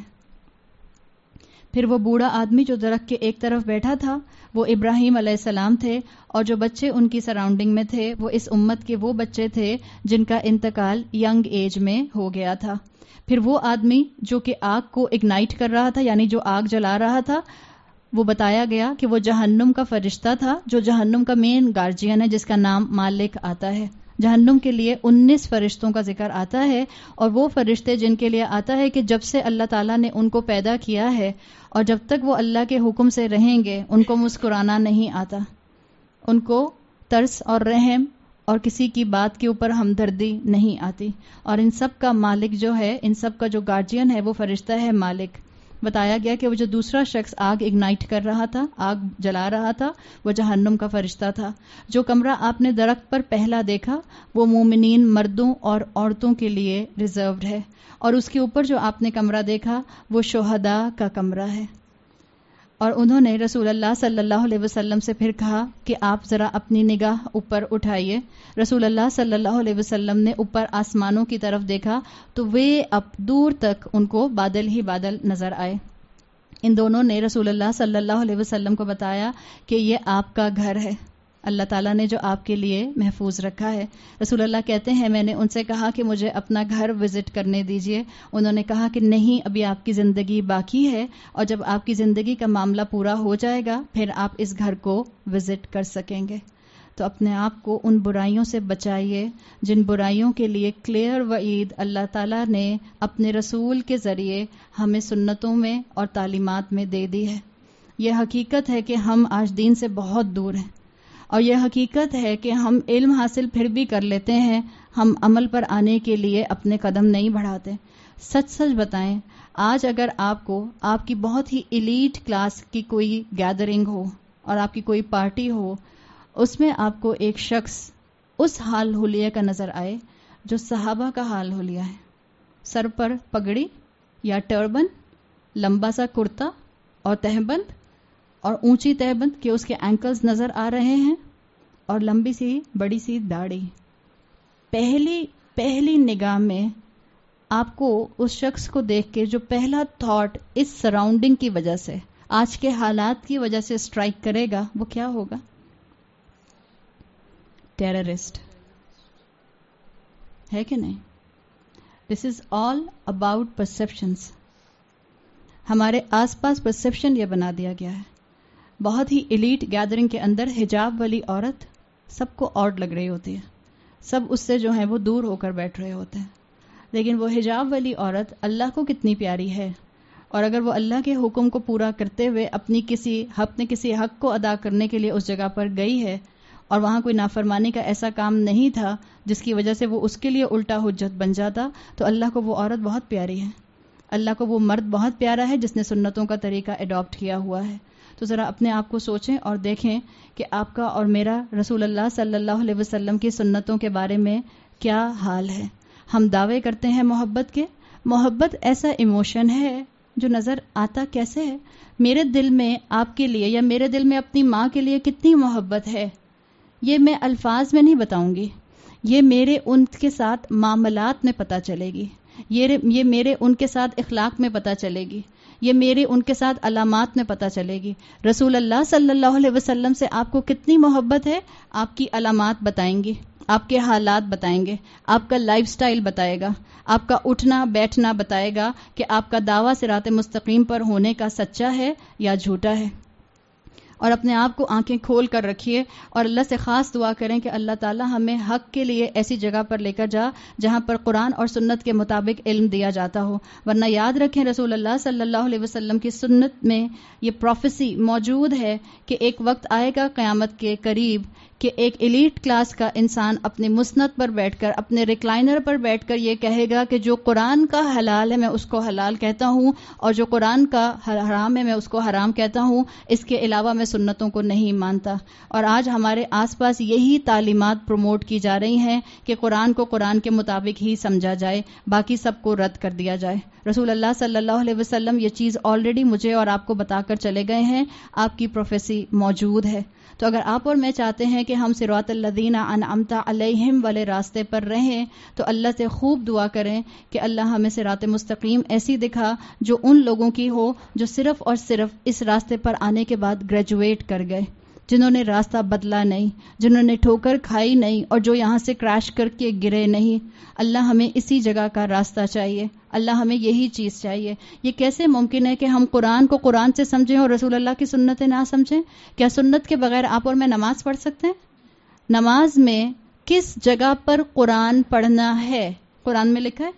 پھر وہ بوڑھا آدمی جو درخت کے ایک طرف بیٹھا تھا وہ ابراہیم علیہ السلام تھے، اور جو بچے ان کی سراؤنڈنگ میں تھے وہ اس امت کے وہ بچے تھے جن کا انتقال ینگ ایج میں ہو گیا تھا. پھر وہ آدمی جو کہ آگ کو اگنائٹ کر رہا تھا، یعنی جو آگ جلا رہا تھا، وہ بتایا گیا کہ وہ جہنم کا فرشتہ تھا جو جہنم کا مین گارجین ہے، جس کا نام مالک آتا ہے. جہنم کے لیے انیس فرشتوں کا ذکر آتا ہے، اور وہ فرشتے جن کے لیے آتا ہے کہ جب سے اللہ تعالیٰ نے ان کو پیدا کیا ہے اور جب تک وہ اللہ کے حکم سے رہیں گے ان کو مسکرانا نہیں آتا، ان کو ترس اور رحم اور کسی کی بات کے اوپر ہمدردی نہیں آتی. اور ان سب کا مالک جو ہے، ان سب کا جو گارجین ہے وہ فرشتہ ہے مالک. بتایا گیا کہ وہ جو دوسرا شخص آگ اگنائٹ کر رہا تھا، آگ جلا رہا تھا، وہ جہنم کا فرشتہ تھا. جو کمرہ آپ نے درخت پر پہلا دیکھا وہ مومنین مردوں اور عورتوں کے لیے ریزروڈ ہے، اور اس کے اوپر جو آپ نے کمرہ دیکھا وہ شہداء کا کمرہ ہے. اور انہوں نے رسول اللہ صلی اللہ علیہ وسلم سے پھر کہا کہ آپ ذرا اپنی نگاہ اوپر اٹھائیے. رسول اللہ صلی اللہ علیہ وسلم نے اوپر آسمانوں کی طرف دیکھا تو وے اپ دور تک ان کو بادل ہی بادل نظر آئے. ان دونوں نے رسول اللہ صلی اللہ علیہ وسلم کو بتایا کہ یہ آپ کا گھر ہے. اللہ تعالیٰ نے جو آپ کے لیے محفوظ رکھا ہے. رسول اللہ کہتے ہیں میں نے ان سے کہا کہ مجھے اپنا گھر وزٹ کرنے دیجئے. انہوں نے کہا کہ نہیں، ابھی آپ کی زندگی باقی ہے، اور جب آپ کی زندگی کا معاملہ پورا ہو جائے گا پھر آپ اس گھر کو وزٹ کر سکیں گے. تو اپنے آپ کو ان برائیوں سے بچائیے جن برائیوں کے لیے کلیئر وعید اللہ تعالیٰ نے اپنے رسول کے ذریعے ہمیں سنتوں میں اور تعلیمات میں دے دی ہے. یہ حقیقت ہے کہ ہم آج دین سے بہت دور ہیں، اور یہ حقیقت ہے کہ ہم علم حاصل پھر بھی کر لیتے ہیں، ہم عمل پر آنے کے لیے اپنے قدم نہیں بڑھاتے. سچ سچ بتائیں، آج اگر آپ کو آپ کی بہت ہی ایلیٹ کلاس کی کوئی گیدرنگ ہو اور آپ کی کوئی پارٹی ہو، اس میں آپ کو ایک شخص اس حال حلیے کا نظر آئے جو صحابہ کا حال حلیہ ہے، سر پر پگڑی یا ٹربن، لمبا سا کرتا اور تہبند اور اونچی تہبند کہ اس کے اینکلز نظر آ رہے ہیں، اور لمبی سی بڑی سی داڑھی، پہلی پہلی نگاہ میں آپ کو اس شخص کو دیکھ کے جو پہلا تھاٹ اس سراؤنڈنگ کی وجہ سے، آج کے حالات کی وجہ سے اسٹرائک کرے گا، وہ کیا ہوگا؟ ٹیررسٹ ہے کہ نہیں؟ This is all about perceptions. ہمارے آس پاس پرسپشن یہ بنا دیا گیا ہے. بہت ہی ایلیٹ گیدرنگ کے اندر حجاب والی عورت سب کو آڈ لگ رہی ہوتی ہے، سب اس سے جو ہے وہ دور ہو کر بیٹھ رہے ہوتے ہیں، لیکن وہ حجاب والی عورت اللہ کو کتنی پیاری ہے، اور اگر وہ اللہ کے حکم کو پورا کرتے ہوئے اپنی کسی اپنے کسی حق کو ادا کرنے کے لیے اس جگہ پر گئی ہے، اور وہاں کوئی نافرمانی کا ایسا کام نہیں تھا جس کی وجہ سے وہ اس کے لیے الٹا حجت بن جاتا، تو اللہ کو وہ عورت بہت پیاری ہے، اللہ کو وہ مرد بہت پیارا ہے جس نے سنتوں کا طریقہ اڈاپٹ کیا ہوا ہے. تو ذرا اپنے آپ کو سوچیں اور دیکھیں کہ آپ کا اور میرا رسول اللہ صلی اللہ علیہ وسلم کی سنتوں کے بارے میں کیا حال ہے. ہم دعوے کرتے ہیں محبت کے. محبت ایسا ایموشن ہے جو نظر آتا کیسے ہے. میرے دل میں آپ کے لیے یا میرے دل میں اپنی ماں کے لیے کتنی محبت ہے، یہ میں الفاظ میں نہیں بتاؤں گی، یہ میرے ان کے ساتھ معاملات میں پتہ چلے گی، یہ یہ میرے ان کے ساتھ اخلاق میں پتہ چلے گی، یہ میرے ان کے ساتھ علامات میں پتہ چلے گی. رسول اللہ صلی اللہ علیہ وسلم سے آپ کو کتنی محبت ہے، آپ کی علامات بتائیں گی، آپ کے حالات بتائیں گے، آپ کا لائف سٹائل بتائے گا، آپ کا اٹھنا بیٹھنا بتائے گا کہ آپ کا دعویٰ صراط مستقیم پر ہونے کا سچا ہے یا جھوٹا ہے. اور اپنے آپ کو آنکھیں کھول کر رکھیے اور اللہ سے خاص دعا کریں کہ اللہ تعالی ہمیں حق کے لیے ایسی جگہ پر لے کر جا جہاں پر قرآن اور سنت کے مطابق علم دیا جاتا ہو. ورنہ یاد رکھیں رسول اللہ صلی اللہ علیہ وسلم کی سنت میں یہ پروفیسی موجود ہے کہ ایک وقت آئے گا قیامت کے قریب کہ ایک ایلیٹ کلاس کا انسان اپنے مسند پر بیٹھ کر، اپنے ریکلائنر پر بیٹھ کر یہ کہے گا کہ جو قرآن کا حلال ہے میں اس کو حلال کہتا ہوں، اور جو قرآن کا حرام ہے میں اس کو حرام کہتا ہوں، اس کے علاوہ میں سنتوں کو نہیں مانتا. اور آج ہمارے آس پاس یہی تعلیمات پروموٹ کی جا رہی ہیں کہ قرآن کو قرآن کے مطابق ہی سمجھا جائے، باقی سب کو رد کر دیا جائے. رسول اللہ صلی اللہ علیہ وسلم یہ چیز آلریڈی مجھے اور آپ کو بتا کر چلے گئے ہیں، آپ کی پروفیسی موجود ہے. تو اگر آپ اور میں چاہتے ہیں کہ ہم صراط الذین انعمت علیہم والے راستے پر رہیں تو اللہ سے خوب دعا کریں کہ اللہ ہمیں صراط مستقیم ایسی دکھا جو ان لوگوں کی ہو جو صرف اور صرف اس راستے پر آنے کے بعد گریجویٹ کر گئے، جنہوں نے راستہ بدلا نہیں، جنہوں نے ٹھوکر کھائی نہیں، اور جو یہاں سے کریش کر کے گرے نہیں. اللہ ہمیں اسی جگہ کا راستہ چاہیے، اللہ ہمیں یہی چیز چاہیے. یہ کیسے ممکن ہے کہ ہم قرآن کو قرآن سے سمجھیں اور رسول اللہ کی سنتیں نہ سمجھیں؟ کیا سنت کے بغیر آپ اور میں نماز پڑھ سکتے ہیں؟ نماز میں کس جگہ پر قرآن پڑھنا ہے قرآن میں لکھا ہے؟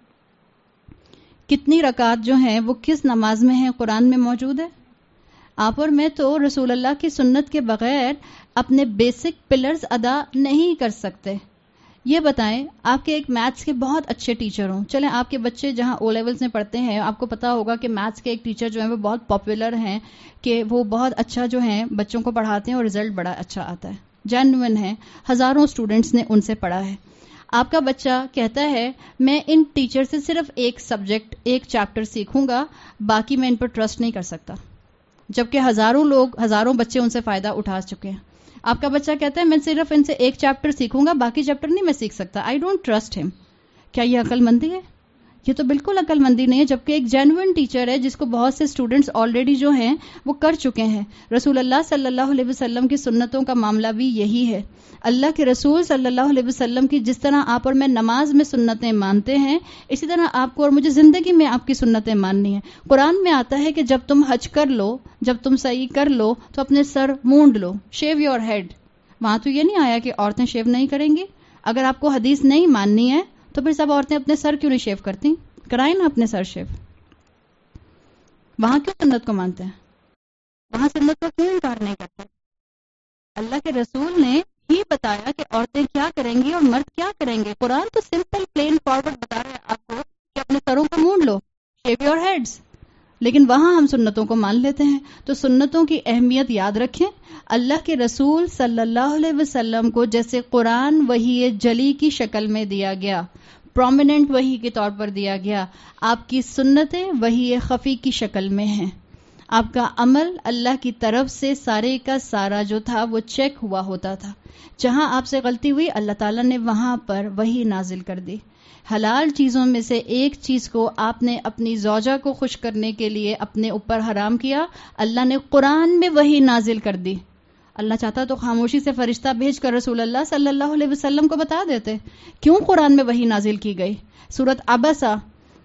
کتنی رکعات جو ہیں وہ کس نماز میں ہیں قرآن میں موجود ہے؟ آپ اور میں تو رسول اللہ کی سنت کے بغیر اپنے بیسک پلرز ادا نہیں کر سکتے. یہ بتائیں، آپ کے ایک میتھس کے بہت اچھے ٹیچر ہوں، چلیں آپ کے بچے جہاں او لیولز میں پڑھتے ہیں آپ کو پتا ہوگا کہ میتھس کے ایک ٹیچر جو ہیں وہ بہت پاپولر ہیں، کہ وہ بہت اچھا جو ہیں بچوں کو پڑھاتے ہیں اور رزلٹ بڑا اچھا آتا ہے، جینوئن ہے، ہزاروں اسٹوڈنٹس نے ان سے پڑھا ہے. آپ کا بچہ کہتا ہے میں ان ٹیچر سے صرف ایک سبجیکٹ ایک چیپٹر سیکھوں گا، باقی میں ان پر ٹرسٹ نہیں کر سکتا، جبکہ ہزاروں لوگ ہزاروں بچے ان سے فائدہ اٹھا چکے ہیں. آپ کا بچہ کہتا ہے میں صرف ان سے ایک چیپٹر سیکھوں گا، باقی چیپٹر نہیں میں سیکھ سکتا، آئی ڈونٹ ٹرسٹ ہم. کیا یہ عقل مندی ہے؟ یہ تو بالکل عقل مندی نہیں ہے، جبکہ ایک جینوئن ٹیچر ہے جس کو بہت سے اسٹوڈنٹس آلریڈی جو ہیں وہ کر چکے ہیں. رسول اللہ صلی اللہ علیہ وسلم کی سنتوں کا معاملہ بھی یہی ہے. اللہ کے رسول صلی اللہ علیہ وسلم کی جس طرح آپ اور میں نماز میں سنتیں مانتے ہیں، اسی طرح آپ کو اور مجھے زندگی میں آپ کی سنتیں ماننی ہیں. قرآن میں آتا ہے کہ جب تم حج کر لو، جب تم سعی کر لو تو اپنے سر مونڈ لو، شیو یور ہیڈ. وہاں تو یہ نہیں آیا کہ عورتیں شیو نہیں کریں گی. اگر آپ کو حدیث نہیں ماننی ہے تو پھر سب عورتیں اپنے سر کیوں نہیں شیو کرتی؟ کرائیں نا اپنے سر شیو. وہاں کیوں سنت کو مانتے ہیں؟ وہاں سنت کو کیوں انکار نہیں کرتے؟ اللہ کے رسول نے ہی بتایا کہ عورتیں کیا کریں گی اور مرد کیا کریں گے. قرآن تو سمپل پلین فارورڈ بتا رہے ہیں آپ کو کہ اپنے سروں کو مونڈ لو، شیو یور ہیڈز. لیکن وہاں ہم سنتوں کو مان لیتے ہیں. تو سنتوں کی اہمیت یاد رکھیں. اللہ کے رسول صلی اللہ علیہ وسلم کو جیسے قرآن وحی جلی کی شکل میں دیا گیا، پرومیننٹ وحی کے طور پر دیا گیا، آپ کی سنتیں وحی خفی کی شکل میں ہیں. آپ کا عمل اللہ کی طرف سے سارے کا سارا جو تھا وہ چیک ہوا ہوتا تھا. جہاں آپ سے غلطی ہوئی اللہ تعالیٰ نے وہاں پر وحی نازل کر دی. حلال چیزوں میں سے ایک چیز کو آپ نے اپنی زوجہ کو خوش کرنے کے لیے اپنے اوپر حرام کیا، اللہ نے قرآن میں وحی نازل کر دی. اللہ چاہتا تو خاموشی سے فرشتہ بھیج کر رسول اللہ صلی اللہ علیہ وسلم کو بتا دیتے. کیوں قرآن میں وحی نازل کی گئی؟ سورۃ عبسہ.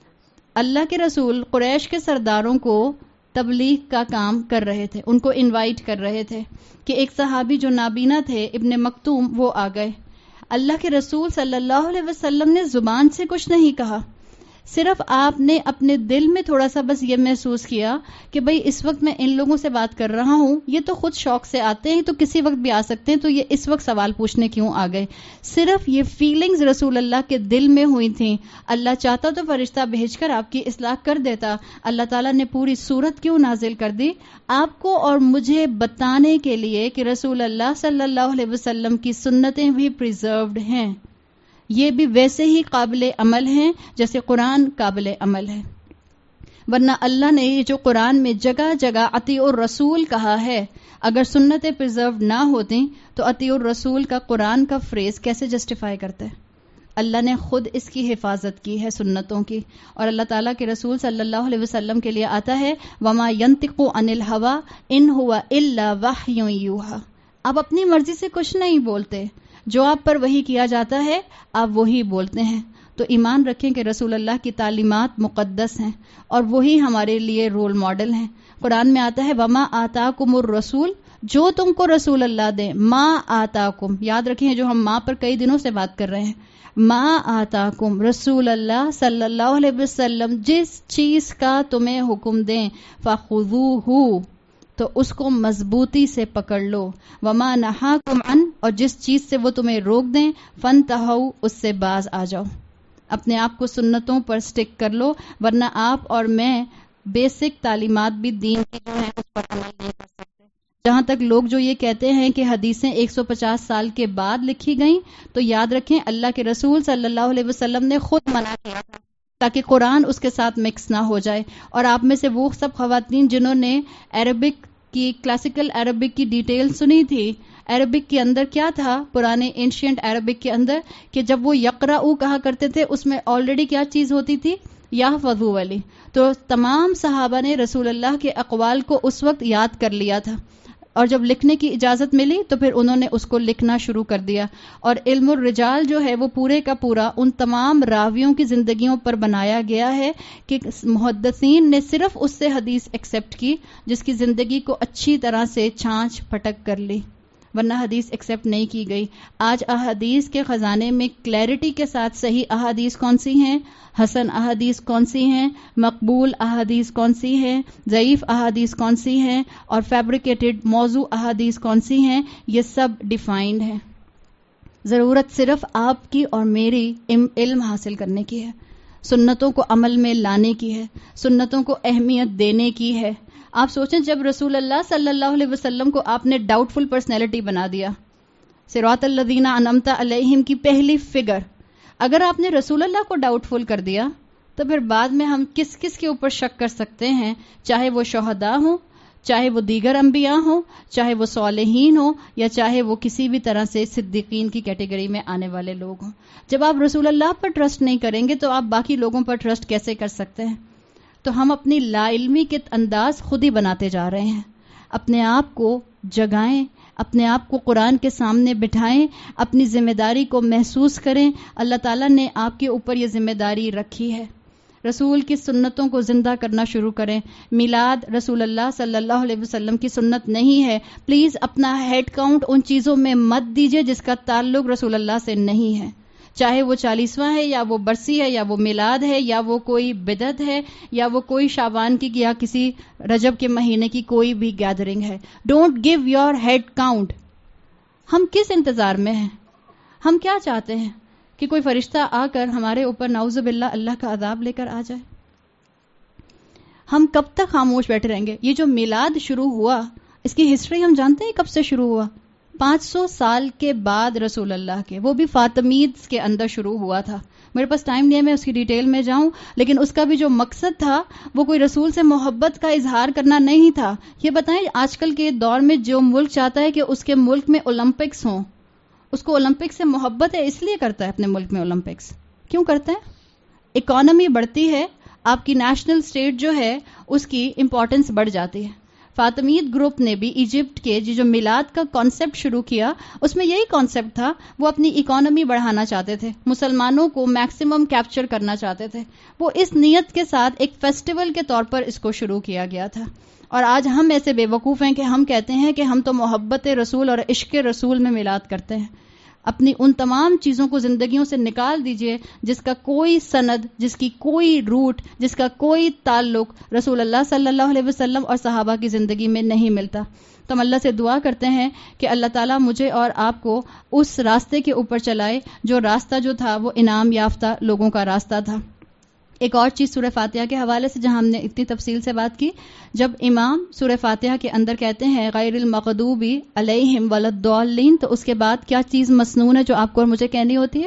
اللہ کے رسول قریش کے سرداروں کو تبلیغ کا کام کر رہے تھے، ان کو انوائٹ کر رہے تھے کہ ایک صحابی جو نابینا تھے ابن مکتوم وہ آ گئے. اللہ کے رسول صلی اللہ علیہ وسلم نے زبان سے کچھ نہیں کہا، صرف آپ نے اپنے دل میں تھوڑا سا بس یہ محسوس کیا کہ بھئی اس وقت میں ان لوگوں سے بات کر رہا ہوں، یہ تو خود شوق سے آتے ہیں تو کسی وقت بھی آ سکتے ہیں، تو یہ اس وقت سوال پوچھنے کیوں آ گئے. صرف یہ فیلنگز رسول اللہ کے دل میں ہوئی تھیں. اللہ چاہتا تو فرشتہ بھیج کر آپ کی اصلاح کر دیتا. اللہ تعالیٰ نے پوری صورت کیوں نازل کر دی؟ آپ کو اور مجھے بتانے کے لیے کہ رسول اللہ صلی اللہ علیہ وسلم کی سنتیں بھی پریزروڈ ہیں، یہ بھی ویسے ہی قابل عمل ہیں جیسے قرآن قابل عمل ہے. ورنہ اللہ نے یہ جو قرآن میں جگہ جگہ اطیعوا الرسول کہا ہے، اگر سنتیں پریزروڈ نہ ہوتی تو اطیعوا الرسول کا قرآن کا فریز کیسے جسٹیفائی کرتے؟ اللہ نے خود اس کی حفاظت کی ہے سنتوں کی. اور اللہ تعالیٰ کے رسول صلی اللہ علیہ وسلم کے لیے آتا ہے وما ينطق عن الهوى ان هو الا وحی یوحی. آپ اپنی مرضی سے کچھ نہیں بولتے، جو آپ پر وحی کیا جاتا ہے آپ وہی بولتے ہیں. تو ایمان رکھیں کہ رسول اللہ کی تعلیمات مقدس ہیں اور وہی ہمارے لیے رول ماڈل ہیں. قرآن میں آتا ہے وما آتاکم الرسول، جو تم کو رسول اللہ دے، ما آتاکم، یاد رکھیں جو ہم ماں پر کئی دنوں سے بات کر رہے ہیں، ما آتاکم، رسول اللہ صلی اللہ علیہ وسلم جس چیز کا تمہیں حکم دیں، فخذوہ، تو اس کو مضبوطی سے پکڑ لو، وما نہاکم عن، اور جس چیز سے وہ تمہیں روک دیں، فانتہوا، اس سے باز آ جاؤ. اپنے آپ کو سنتوں پر سٹک کر لو، ورنہ آپ اور میں بیسک تعلیمات بھی دین کی جو ہیں اس پر عمل نہیں کر سکتے. جہاں تک لوگ جو یہ کہتے ہیں کہ حدیثیں ایک سو پچاس سال کے بعد لکھی گئیں، تو یاد رکھیں اللہ کے رسول صلی اللہ علیہ وسلم نے خود منع کیا تھا تاکہ قرآن اس کے ساتھ مکس نہ ہو جائے. اور آپ میں سے وہ سب خواتین جنہوں نے عربک کی کلاسیکل عربک کی ڈیٹیل سنی تھی، عربک کے اندر کیا تھا، پرانے اینشینٹ عربک کے اندر، کہ جب وہ یقرأ کہا کرتے تھے اس میں آلریڈی کیا چیز ہوتی تھی، یحفظوا والی. تو تمام صحابہ نے رسول اللہ کے اقوال کو اس وقت یاد کر لیا تھا، اور جب لکھنے کی اجازت ملی تو پھر انہوں نے اس کو لکھنا شروع کر دیا. اور علم الرجال جو ہے وہ پورے کا پورا ان تمام راویوں کی زندگیوں پر بنایا گیا ہے کہ محدثین نے صرف اس سے حدیث ایکسپٹ کی جس کی زندگی کو اچھی طرح سے چھانچ پھٹک کر لی، ورنہ حدیث ایکسپٹ نہیں کی گئی. آج احادیث کے خزانے میں کلیئرٹی کے ساتھ صحیح احادیث کون سی ہیں، حسن احادیث کون سی ہیں، مقبول احادیث کون سی ہیں، ضعیف احادیث کون سی ہیں، اور فیبریکیٹڈ موضوع احادیث کون سی ہیں، یہ سب ڈیفائنڈ ہے. ضرورت صرف آپ کی اور میری علم حاصل کرنے کی ہے، سنتوں کو عمل میں لانے کی ہے، سنتوں کو اہمیت دینے کی ہے. آپ سوچیں جب رسول اللہ صلی اللہ علیہ وسلم کو آپ نے ڈاؤٹ فل پرسنالٹی بنا دیا، صراط الذین انعمت علیہم کی پہلی فگر، اگر آپ نے رسول اللہ کو ڈاؤٹ فل کر دیا تو پھر بعد میں ہم کس کس کے اوپر شک کر سکتے ہیں، چاہے وہ شہداء ہوں، چاہے وہ دیگر انبیاء ہوں، چاہے وہ صالحین ہوں، یا چاہے وہ کسی بھی طرح سے صدیقین کی کیٹیگری میں آنے والے لوگ ہوں. جب آپ رسول اللہ پر ٹرسٹ نہیں کریں گے تو آپ باقی لوگوں پر ٹرسٹ کیسے کر سکتے ہیں؟ تو ہم اپنی لا علمی کے انداز خود ہی بناتے جا رہے ہیں. اپنے آپ کو جگائیں، اپنے آپ کو قرآن کے سامنے بٹھائیں، اپنی ذمہ داری کو محسوس کریں. اللہ تعالیٰ نے آپ کے اوپر یہ ذمہ داری رکھی ہے. رسول کی سنتوں کو زندہ کرنا شروع کریں. میلاد رسول اللہ صلی اللہ علیہ وسلم کی سنت نہیں ہے. پلیز اپنا ہیڈ کاؤنٹ ان چیزوں میں مت دیجیے جس کا تعلق رسول اللہ سے نہیں ہے، چاہے وہ چالیسواں ہے یا وہ برسی ہے یا وہ میلاد ہے یا وہ کوئی بدعت ہے یا وہ کوئی شعبان کی یا کسی رجب کے مہینے کی کوئی بھی گیدرنگ ہے. Don't give your head count. ہم کس انتظار میں ہیں؟ ہم کیا چاہتے ہیں کہ کوئی فرشتہ آ کر ہمارے اوپر نعوذ باللہ اللہ کا عذاب لے کر آ جائے؟ ہم کب تک خاموش بیٹھے رہیں گے؟ یہ جو میلاد شروع ہوا اس کی ہسٹری ہم جانتے ہیں کب سے شروع ہوا؟ پانچ سو سال کے بعد رسول اللہ کے، وہ بھی فاطمیدس کے اندر شروع ہوا تھا. میرے پاس ٹائم نہیں ہے میں اس کی ڈیٹیل میں جاؤں، لیکن اس کا بھی جو مقصد تھا وہ کوئی رسول سے محبت کا اظہار کرنا نہیں تھا. یہ بتائیں آج کل کے دور میں جو ملک چاہتا ہے کہ اس کے ملک میں اولمپکس ہوں، اس کو اولمپکس سے محبت ہے اس لیے کرتا ہے اپنے ملک میں اولمپکس. کیوں کرتا ہے؟ اکانومی بڑھتی ہے، آپ کی نیشنل اسٹیٹ جو ہے اس کی امپورٹنس بڑھ جاتی ہے. فاطمید گروپ نے بھی ایجپٹ کے جو میلاد کا کانسیپٹ شروع کیا اس میں یہی کانسیپٹ تھا. وہ اپنی اکانومی بڑھانا چاہتے تھے، مسلمانوں کو میکسیمم کیپچر کرنا چاہتے تھے. وہ اس نیت کے ساتھ ایک فیسٹیول کے طور پر اس کو شروع کیا گیا تھا. اور آج ہم ایسے بے وقوف ہیں کہ ہم کہتے ہیں کہ ہم تو محبت رسول اور عشق رسول میں میلاد کرتے ہیں. اپنی ان تمام چیزوں کو زندگیوں سے نکال دیجئے جس کا کوئی سند، جس کی کوئی روٹ، جس کا کوئی تعلق رسول اللہ صلی اللہ علیہ وسلم اور صحابہ کی زندگی میں نہیں ملتا. تو ہم اللہ سے دعا کرتے ہیں کہ اللہ تعالیٰ مجھے اور آپ کو اس راستے کے اوپر چلائے جو راستہ جو تھا وہ انعام یافتہ لوگوں کا راستہ تھا. ایک اور چیز سورہ فاتحہ کے حوالے سے جہاں ہم نے اتنی تفصیل سے بات کی، جب امام سورہ فاتحہ کے اندر کہتے ہیں غیر المغضوب علیہم وللضالین، تو اس کے بعد کیا چیز مسنون ہے جو آپ کو اور مجھے کہنی ہوتی ہے؟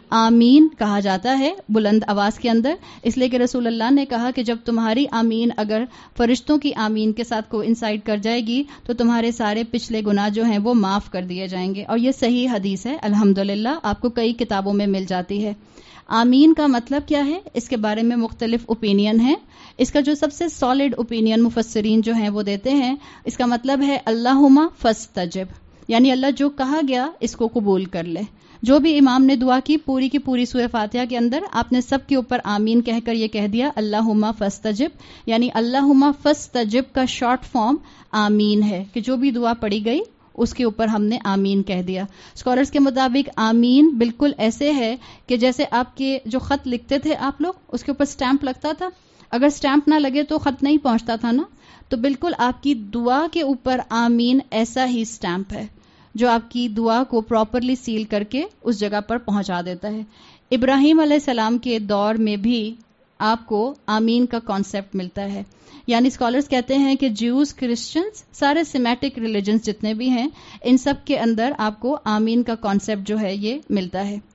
آمین کہا جاتا ہے بلند آواز کے اندر، اس لیے کہ رسول اللہ نے کہا کہ جب تمہاری آمین اگر فرشتوں کی آمین کے ساتھ کو انسائڈ کر جائے گی تو تمہارے سارے پچھلے گناہ جو ہیں وہ معاف کر دیے جائیں گے. اور یہ صحیح حدیث ہے الحمدللہ، آپ کو کئی کتابوں میں مل جاتی ہے. آمین کا مطلب کیا ہے؟ اس کے بارے میں مختلف اوپینین ہیں. اس کا جو سب سے سالڈ اوپینین مفسرین جو ہیں وہ دیتے ہیں، اس کا مطلب ہے اللہم فاستجب، یعنی اللہ جو کہا گیا اس کو قبول کر لے. جو بھی امام نے دعا کی پوری کی پوری سورہ فاتحہ کے اندر آپ نے سب کے اوپر آمین کہہ کر یہ کہہ دیا اللہم فاستجب، یعنی اللہم فاستجب کا شارٹ فارم آمین ہے کہ جو بھی دعا پڑھی گئی اس کے اوپر ہم نے آمین کہہ دیا. اسکالرز کے مطابق آمین بالکل ایسے ہے کہ جیسے آپ کے جو خط لکھتے تھے آپ لوگ اس کے اوپر سٹیمپ لگتا تھا، اگر سٹیمپ نہ لگے تو خط نہیں پہنچتا تھا نا، تو بالکل آپ کی دعا کے اوپر آمین ایسا ہی سٹیمپ ہے جو آپ کی دعا کو پراپرلی سیل کر کے اس جگہ پر پہنچا دیتا ہے. ابراہیم علیہ السلام کے دور میں بھی آپ کو آمین کا کانسیپٹ ملتا ہے. یعنی اسکالرز کہتے ہیں کہ جیوز، کرسچنز، سارے سیمیٹک ریلیجنز جتنے بھی ہیں ان سب کے اندر آپ کو آمین کا کانسیپٹ جو ہے یہ ملتا ہے.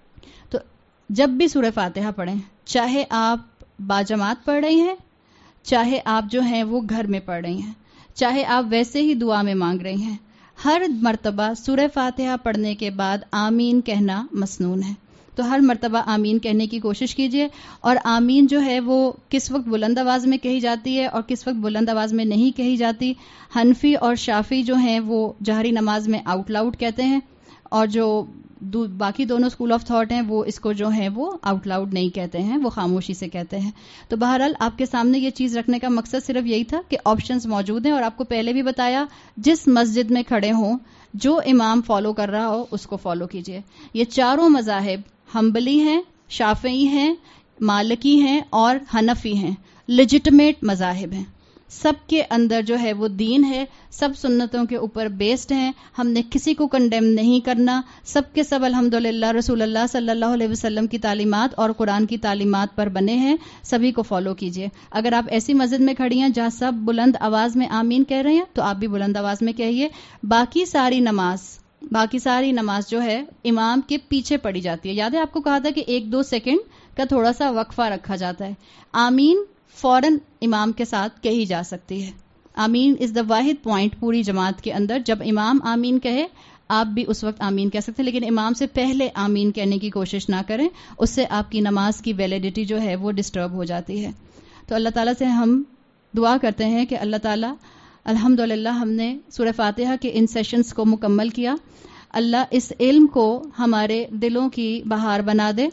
تو جب بھی سورہ فاتحہ پڑھیں، چاہے آپ باجماعت پڑھ رہی ہیں، چاہے آپ جو ہیں وہ گھر میں پڑھ رہی ہیں، چاہے آپ ویسے ہی دعا میں مانگ رہی ہیں، ہر مرتبہ سورہ فاتحہ پڑھنے کے بعد آمین کہنا مسنون ہے. تو ہر مرتبہ آمین کہنے کی کوشش کیجیے. اور آمین جو ہے وہ کس وقت بلند آواز میں کہی جاتی ہے اور کس وقت بلند آواز میں نہیں کہی جاتی. حنفی اور شافی جو ہیں وہ جہری نماز میں آؤٹ لاؤڈ کہتے ہیں، اور جو دو باقی دونوں اسکول آف تھاٹ ہیں وہ اس کو جو ہیں وہ آؤٹ لاؤڈ نہیں کہتے ہیں، وہ خاموشی سے کہتے ہیں. تو بہرحال آپ کے سامنے یہ چیز رکھنے کا مقصد صرف یہی تھا کہ آپشنز موجود ہیں، اور آپ کو پہلے بھی بتایا جس مسجد میں کھڑے ہوں جو امام فالو کر رہا ہو اس کو فالو کیجیے. یہ چاروں مذاہب حنبلی ہیں، شافعی ہیں، مالکی ہیں اور حنفی ہیں، لیجٹمیٹ مذاہب ہیں. سب کے اندر جو ہے وہ دین ہے، سب سنتوں کے اوپر بیسڈ ہیں. ہم نے کسی کو کنڈیم نہیں کرنا، سب کے سب الحمدللہ رسول اللہ صلی اللہ علیہ وسلم کی تعلیمات اور قرآن کی تعلیمات پر بنے ہیں. سبھی کو فالو کیجیے. اگر آپ ایسی مسجد میں کھڑی ہیں جہاں سب بلند آواز میں آمین کہہ رہے ہیں تو آپ بھی بلند آواز میں کہیے. باقی ساری نماز باقی ساری نماز جو ہے امام کے پیچھے پڑھی جاتی ہے. یاد ہے آپ کو کہا تھا کہ ایک دو سیکنڈ کا تھوڑا سا وقفہ رکھا جاتا ہے. آمین فوراً امام کے ساتھ کہی جا سکتی ہے. آمین از دا واحد پوائنٹ پوری جماعت کے اندر. جب امام آمین کہے آپ بھی اس وقت آمین کہہ سکتے ہیں، لیکن امام سے پہلے آمین کہنے کی کوشش نہ کریں، اس سے آپ کی نماز کی ویلیڈیٹی جو ہے وہ ڈسٹرب ہو جاتی ہے. تو اللہ تعالیٰ سے ہم دعا کرتے ہیں کہ اللہ تعالیٰ الحمدللہ ہم نے سورہ فاتحہ کے ان سیشنز کو مکمل کیا. اللہ اس علم کو ہمارے دلوں کی بہار بنا دے.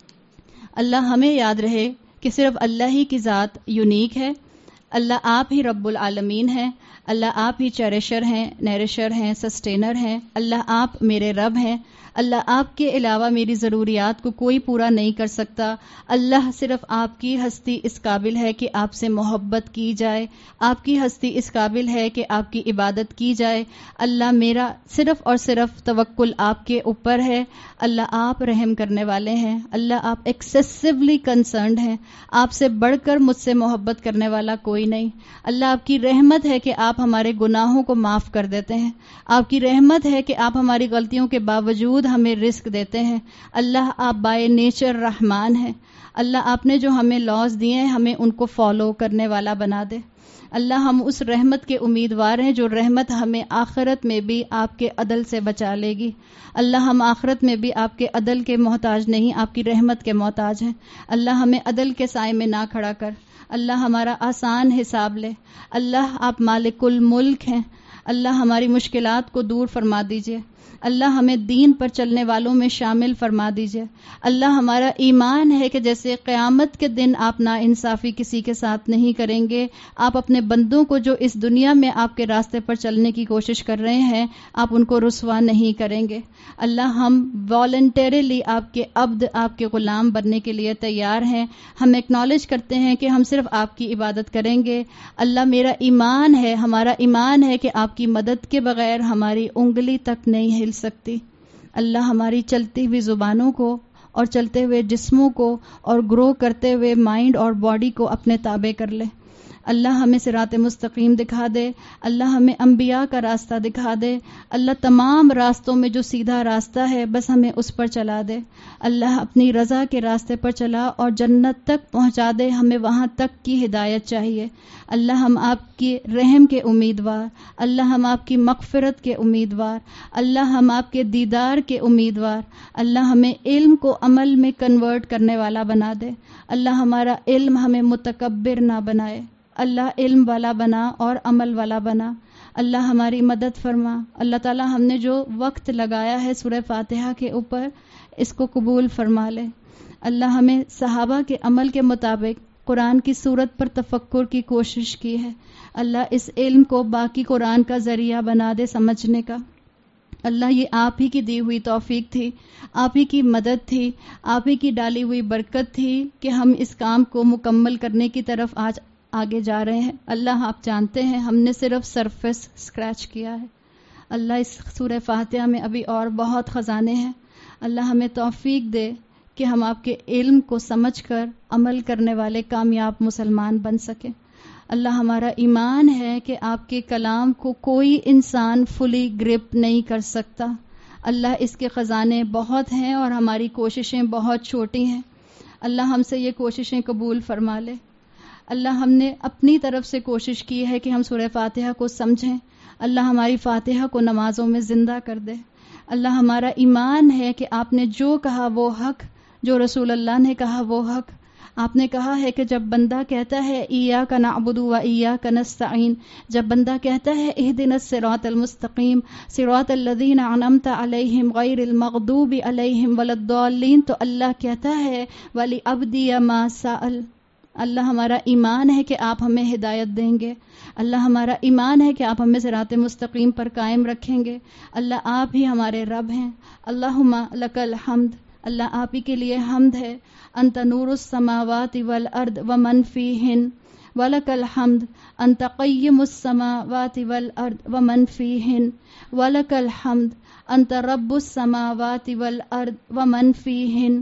اللہ ہمیں یاد رہے کہ صرف اللہ ہی کی ذات یونیک ہے. اللہ آپ ہی رب العالمین ہیں. اللہ آپ ہی چیریشر ہیں، نیرشر ہیں، سسٹینر ہیں. اللہ آپ میرے رب ہیں. اللہ آپ کے علاوہ میری ضروریات کو کوئی پورا نہیں کر سکتا. اللہ صرف آپ کی ہستی اس قابل ہے کہ آپ سے محبت کی جائے. آپ کی ہستی اس قابل ہے کہ آپ کی عبادت کی جائے. اللہ میرا صرف اور صرف توکل آپ کے اوپر ہے. اللہ آپ رحم کرنے والے ہیں. اللہ آپ ایکسیسولی کنسرنڈ ہیں. آپ سے بڑھ کر مجھ سے محبت کرنے والا کوئی نہیں. اللہ آپ کی رحمت ہے کہ آپ ہمارے گناہوں کو معاف کر دیتے ہیں. آپ کی رحمت ہے کہ آپ ہماری غلطیوں کے باوجود ہمیں رزق دیتے ہیں. اللہ آپ بائی نیچر رحمان ہیں. اللہ آپ نے جو ہمیں لاز دیے ہیں ہمیں ان کو فالو کرنے والا بنا دے. اللہ ہم اس رحمت کے امیدوار ہیں جو رحمت ہمیں آخرت میں بھی آپ کے عدل سے بچا لے گی. اللہ ہم آخرت میں بھی آپ کے عدل کے محتاج نہیں، آپ کی رحمت کے محتاج ہیں. اللہ ہمیں عدل کے سائے میں نہ کھڑا کر. اللہ ہمارا آسان حساب لے. اللہ آپ مالک الملک ہیں. اللہ ہماری مشکلات کو دور فرما دیجئے. اللہ ہمیں دین پر چلنے والوں میں شامل فرما دیجئے. اللہ ہمارا ایمان ہے کہ جیسے قیامت کے دن آپ نا انصافی کسی کے ساتھ نہیں کریں گے، آپ اپنے بندوں کو جو اس دنیا میں آپ کے راستے پر چلنے کی کوشش کر رہے ہیں آپ ان کو رسوا نہیں کریں گے. اللہ ہم والنٹریلی آپ کے عبد، آپ کے غلام بننے کے لیے تیار ہیں. ہم ایکنالج کرتے ہیں کہ ہم صرف آپ کی عبادت کریں گے. اللہ میرا ایمان ہے، ہمارا ایمان ہے کہ آپ کی مدد کے بغیر ہماری انگلی تک نہیں ہل سکتی. اللہ ہماری چلتی ہوئی زبانوں کو اور چلتے ہوئے جسموں کو اور گرو کرتے ہوئے مائنڈ اور باڈی کو اپنے تابع کر لے. اللہ ہمیں صراط مستقیم دکھا دے. اللہ ہمیں انبیاء کا راستہ دکھا دے. اللہ تمام راستوں میں جو سیدھا راستہ ہے بس ہمیں اس پر چلا دے. اللہ اپنی رضا کے راستے پر چلا اور جنت تک پہنچا دے. ہمیں وہاں تک کی ہدایت چاہیے. اللہ ہم آپ کی رحم کے امیدوار. اللہ ہم آپ کی مغفرت کے امیدوار. اللہ ہم آپ کے دیدار کے امیدوار. اللہ ہمیں علم کو عمل میں کنورٹ کرنے والا بنا دے. اللہ ہمارا علم ہمیں متکبر نہ بنائے. اللہ علم والا بنا اور عمل والا بنا. اللہ ہماری مدد فرما. اللہ تعالی ہم نے جو وقت لگایا ہے سورہ فاتحہ کے اوپر اس کو قبول فرما لے. اللہ ہمیں صحابہ کے عمل کے مطابق قرآن کی صورت پر تفکر کی کوشش کی ہے. اللہ اس علم کو باقی قرآن کا ذریعہ بنا دے سمجھنے کا. اللہ یہ آپ ہی کی دی ہوئی توفیق تھی، آپ ہی کی مدد تھی، آپ ہی کی ڈالی ہوئی برکت تھی کہ ہم اس کام کو مکمل کرنے کی طرف آج آگے جا رہے ہیں. اللہ آپ جانتے ہیں ہم نے صرف سرفیس اسکریچ کیا ہے. اللہ اس سورہ فاتحہ میں ابھی اور بہت خزانے ہیں. اللہ ہمیں توفیق دے کہ ہم آپ کے علم کو سمجھ کر عمل کرنے والے کامیاب مسلمان بن سکیں. اللہ ہمارا ایمان ہے کہ آپ کے کلام کو کوئی انسان فلی گرپ نہیں کر سکتا. اللہ اس کے خزانے بہت ہیں اور ہماری کوششیں بہت چھوٹی ہیں. اللہ ہم سے یہ کوششیں قبول فرما لے. اللہ ہم نے اپنی طرف سے کوشش کی ہے کہ ہم سورہ فاتحہ کو سمجھیں. اللہ ہماری فاتحہ کو نمازوں میں زندہ کر دے. اللہ ہمارا ایمان ہے کہ آپ نے جو کہا وہ حق، جو رسول اللہ نے کہا وہ حق. آپ نے کہا ہے کہ جب بندہ کہتا ہے ایاک نعبد و ایاک نستعین، جب بندہ کہتا ہے اہدنا الصراط المستقیم صراط الذین انعمت علیہم غیر المغضوب علیہم ولا الضالین، تو اللہ کہتا ہے ولعبدی ما سأل. اللہ ہمارا ایمان ہے کہ آپ ہمیں ہدایت دیں گے. اللہ ہمارا ایمان ہے کہ آپ ہمیں صراط مستقیم پر قائم رکھیں گے. اللہ آپ ہی ہمارے رب ہیں. اللہم لک الحمد. اللہ آپ ہی کے لیے حمد ہے. انت نور السماوات والارض ومن فیہن ولک الحمد. انت قیم السماوات والارض ومن فیہن ولک الحمد. انت رب السماوات والارض ومن فیہن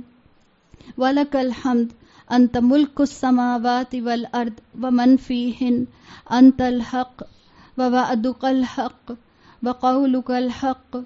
ولک الحمد. انت ملک السماوات والارض ومن فیہن. انت الحق ووعدک الحق وقولک الحق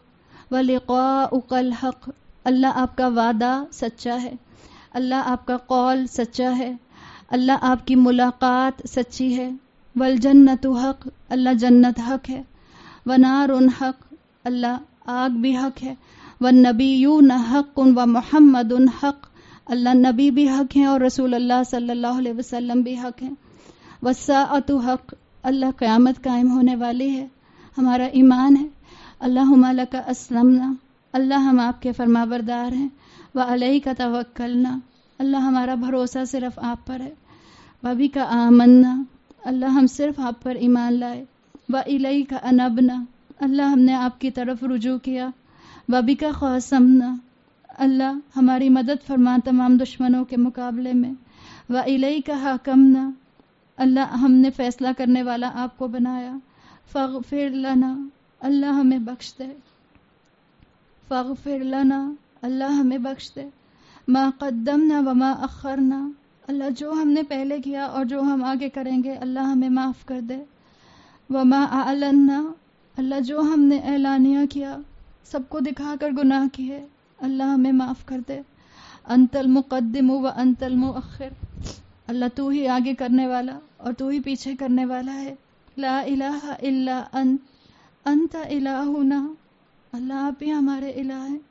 ولقاؤک الحق. اللہ آپ کا وعدہ سچا ہے. اللہ آپ کا قول سچا ہے. اللہ آپ کی ملاقات سچی ہے. والجنت حق، اللہ جنت حق ہے، ونار حق، اللہ آگ بھی حق ہے، والنبیون حق ومحمد حق، اللہ نبی بھی حق ہیں اور رسول اللہ صلی اللہ علیہ وسلم بھی حق ہیں، والساعۃ حق، اللہ قیامت قائم ہونے والی ہے، ہمارا ایمان ہے، اللہم لک اسلمنا، اللہ ہم آپ کے فرما بردار ہیں، وعلیک توکلنا، اللہ ہمارا بھروسہ صرف آپ پر ہے، وبک آمنا، اللہ ہم صرف آپ پر ایمان لائے، وإلیک انبنا، اللہ ہم نے آپ کی طرف رجوع کیا، وبک خاصمنا، اللہ ہماری مدد فرما تمام دشمنوں کے مقابلے میں، وإلیک حاکمنا، اللہ ہم نے فیصلہ کرنے والا آپ کو بنایا، فاغفر لنا، اللہ ہمیں بخش دے، فاغفر لنا، اللہ ہمیں بخش دے، ما قدمنا وما اخرنا، اللہ جو ہم نے پہلے کیا اور جو ہم آگے کریں گے اللہ ہمیں معاف کر دے، وما اعلنا، اللہ جو ہم نے اعلانیہ کیا سب کو دکھا کر گناہ کیے اللہ ہمیں معاف کر دے، انت المقدم و انت المؤخر، اللہ تو ہی آگے کرنے والا اور تو ہی پیچھے کرنے والا ہے، لا الہ الا انت، انت الہنا، اللہ آپ ہی ہمارے الہ ہیں،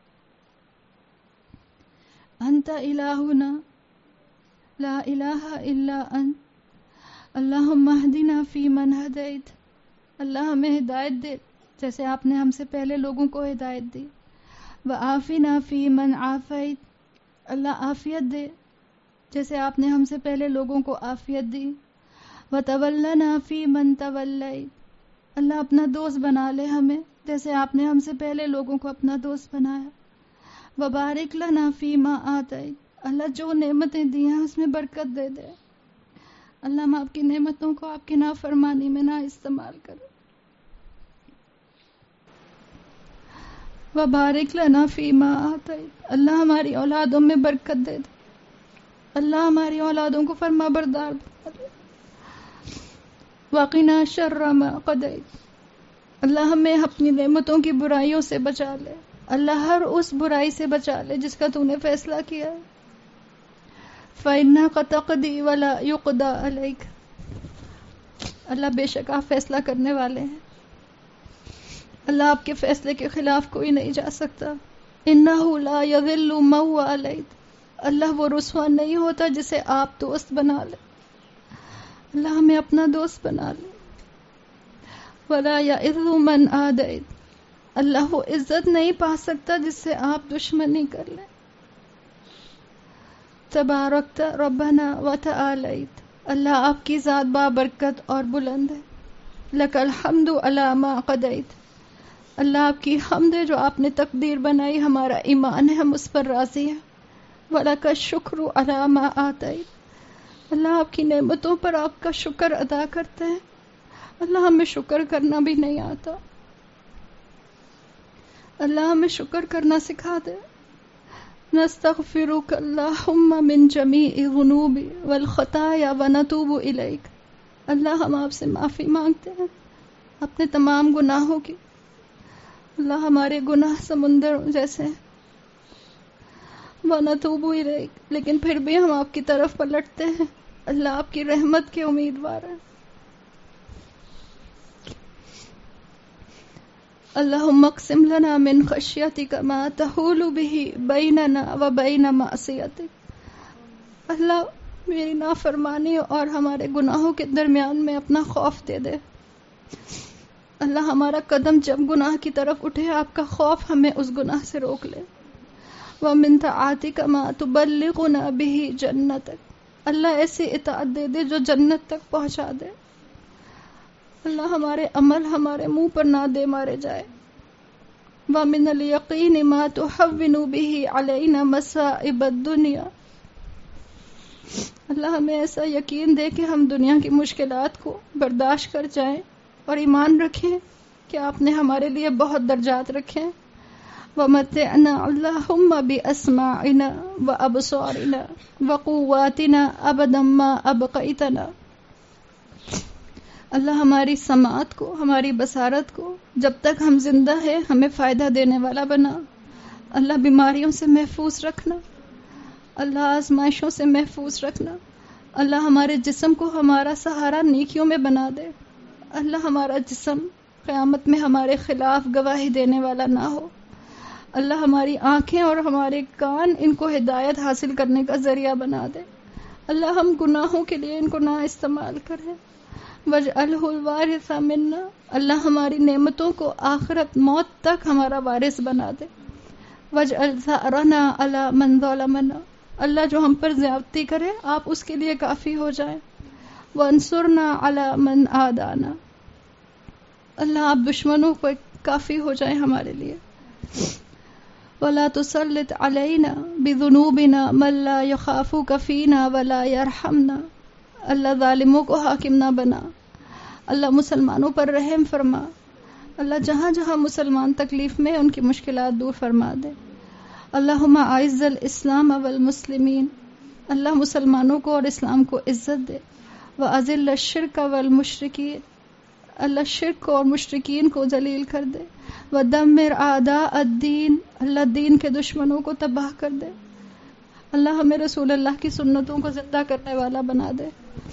انت الہنا لا الہ الا انت، اللہم اہدنا فی من ہدیت، اللہ ہمیں ہدایت دے جیسے آپ نے ہم سے پہلے لوگوں کو ہدایت دی، وعافنا فی من عافیت، اللہ عافیت دے جیسے آپ نے ہم سے پہلے لوگوں کو عافیت دی، وتولنا فی من تولیت، اللہ اپنا دوست بنا لے ہمیں جیسے آپ نے ہم سے پہلے لوگوں کو اپنا دوست بنایا، وبارک لنا فی ما آتیت، اللہ جو نعمتیں دی ہیں اس میں برکت دے دے، اللہ ہم آپ کی نعمتوں کو آپ کی نافرمانی میں نہ استعمال کریں، وبارک لنا فی ما آتیت، اللہ ہماری اولادوں میں برکت دے دے، اللہ ہماری اولادوں کو فرما بردار بنا دے، وقنا شر ما قضیت، اللہ ہمیں اپنی نعمتوں کی برائیوں سے بچا لے، اللہ ہر اس برائی سے بچا لے جس کا تو نے فیصلہ کیا ہے، فَإِنَّكَ تَقْضِي وَلَا يُقْضَى عَلَيْكَ، اللہ بے شک آپ فیصلہ کرنے والے ہیں، اللہ آپ کے فیصلے کے خلاف کوئی نہیں جا سکتا، إِنَّهُ لَا يَذِلُّ مَن وَالَيْتَ، اللہ وہ رسوا نہیں ہوتا جسے آپ دوست بنا لے، اللہ ہمیں اپنا دوست بنا لے، وَلَا يَعِزُّ مَنْ عَادَيْتَ، اللہ وہ عزت نہیں پا سکتا جس سے آپ دشمنی کر لیں، تبارکت ربنا وتعالیت، اللہ آپ کی ذات بابرکت اور بلند ہے، لک الحمد علی ما قضیت، اللہ آپ کی حمد ہے جو آپ نے تقدیر بنائی، ہمارا ایمان ہے ہم اس پر راضی ہیں، ولک الشکر علی ما آتیت، اللہ آپ کی نعمتوں پر آپ کا شکر ادا کرتے ہیں، اللہ ہمیں شکر کرنا بھی نہیں آتا، اللہ ہمیں شکر کرنا سکھا دے، نستغفرک اللہم من جمیع الذنوب والخطایا ونتوب الیک، اللہ ہم آپ سے معافی مانگتے ہیں اپنے تمام گناہوں کی، اللہ ہمارے گناہ سمندر جیسے ہیں، ونتوب الیک، لیکن پھر بھی ہم آپ کی طرف پلٹتے ہیں، اللہ آپ کی رحمت کے امیدوار ہیں، اللہم اقسم لنا من خشیتک ما تحول به بیننا و بین معصیتک، اللہ میری نافرمانی اور ہمارے گناہوں کے درمیان میں اپنا خوف دے دے، اللہ ہمارا قدم جب گناہ کی طرف اٹھے آپ کا خوف ہمیں اس گناہ سے روک لے، ومن طاعتک ما تبلغنا به جنتک، اللہ ایسی اطاعت دے دے جو جنت تک پہنچا دے، اللہ ہمارے عمل ہمارے منہ پر نہ دے مارے جائے، وَمِنَ الْيَقِينِ مَا تُحَوِّنُ بِهِ عَلَيْنَا مَصَائِبَ الدُّنْيَا، اللہ ہمیں ایسا یقین دے کہ ہم دنیا کی مشکلات کو برداشت کر جائیں اور ایمان رکھیں کہ آپ نے ہمارے لیے بہت درجات رکھے ہیں، وَمَتِعْنَا اللَّهُمَّ بِأَسْمَاعِنَا وَأَبْصَارِنَا وَقُوَّاتِنَا أَبَدًا مَا أَبْقَيْتَنَا، اللہ ہماری سماعت کو ہماری بصارت کو جب تک ہم زندہ ہیں ہمیں فائدہ دینے والا بنا، اللہ بیماریوں سے محفوظ رکھنا، اللہ آزمائشوں سے محفوظ رکھنا، اللہ ہمارے جسم کو ہمارا سہارا نیکیوں میں بنا دے. اللہ ہمارا جسم قیامت میں ہمارے خلاف گواہی دینے والا نہ ہو. اللہ ہماری آنکھیں اور ہمارے کان ان کو ہدایت حاصل کرنے کا ذریعہ بنا دے. اللہ ہم گناہوں کے لیے ان کو نہ استعمال کریں. وَاجْعَلْهُ الْوَارِثَ مِنَّا. اللہ ہماری نعمتوں کو آخرت موت تک ہمارا وارث بنا دے. وَاجْعَلْ ثَأْرَنَا عَلَى مَنْ ظَلَمَنَا. اللہ جو ہم پر زیادتی کرے آپ اس کے لیے کافی ہو جائیں. وَانصُرْنَا عَلَى مَنْ عَادَانَا. اللہ آپ دشمنوں پر کافی ہو جائیں ہمارے لیے. وَلَا تُسَلِّطْ عَلَيْنَا بِذُنُوبِنَا مَن لَّا يَخَافُكَ فِينَا وَلَا يَرْحَمْنَا. اللہ ظالموں کو حاکم نہ بنا. اللہ مسلمانوں پر رحم فرما. اللہ جہاں جہاں مسلمان تکلیف میں ان کی مشکلات دور فرما دے. اللہم اعز الاسلام والمسلمین. اللہ مسلمانوں کو اور اسلام کو عزت دے. وَأَذِلَّ الشِّرْكَ وَالْمُشْرِكِينَ. اللہ شرک کو اور مشرکین کو ذلیل کر دے. وَدَمِّرْ أَعْدَاءَ الدِّينِ. اللہ دین کے دشمنوں کو تباہ کر دے. اللہ ہمیں رسول اللہ کی سنتوں کو زندہ کرنے والا بنا دے.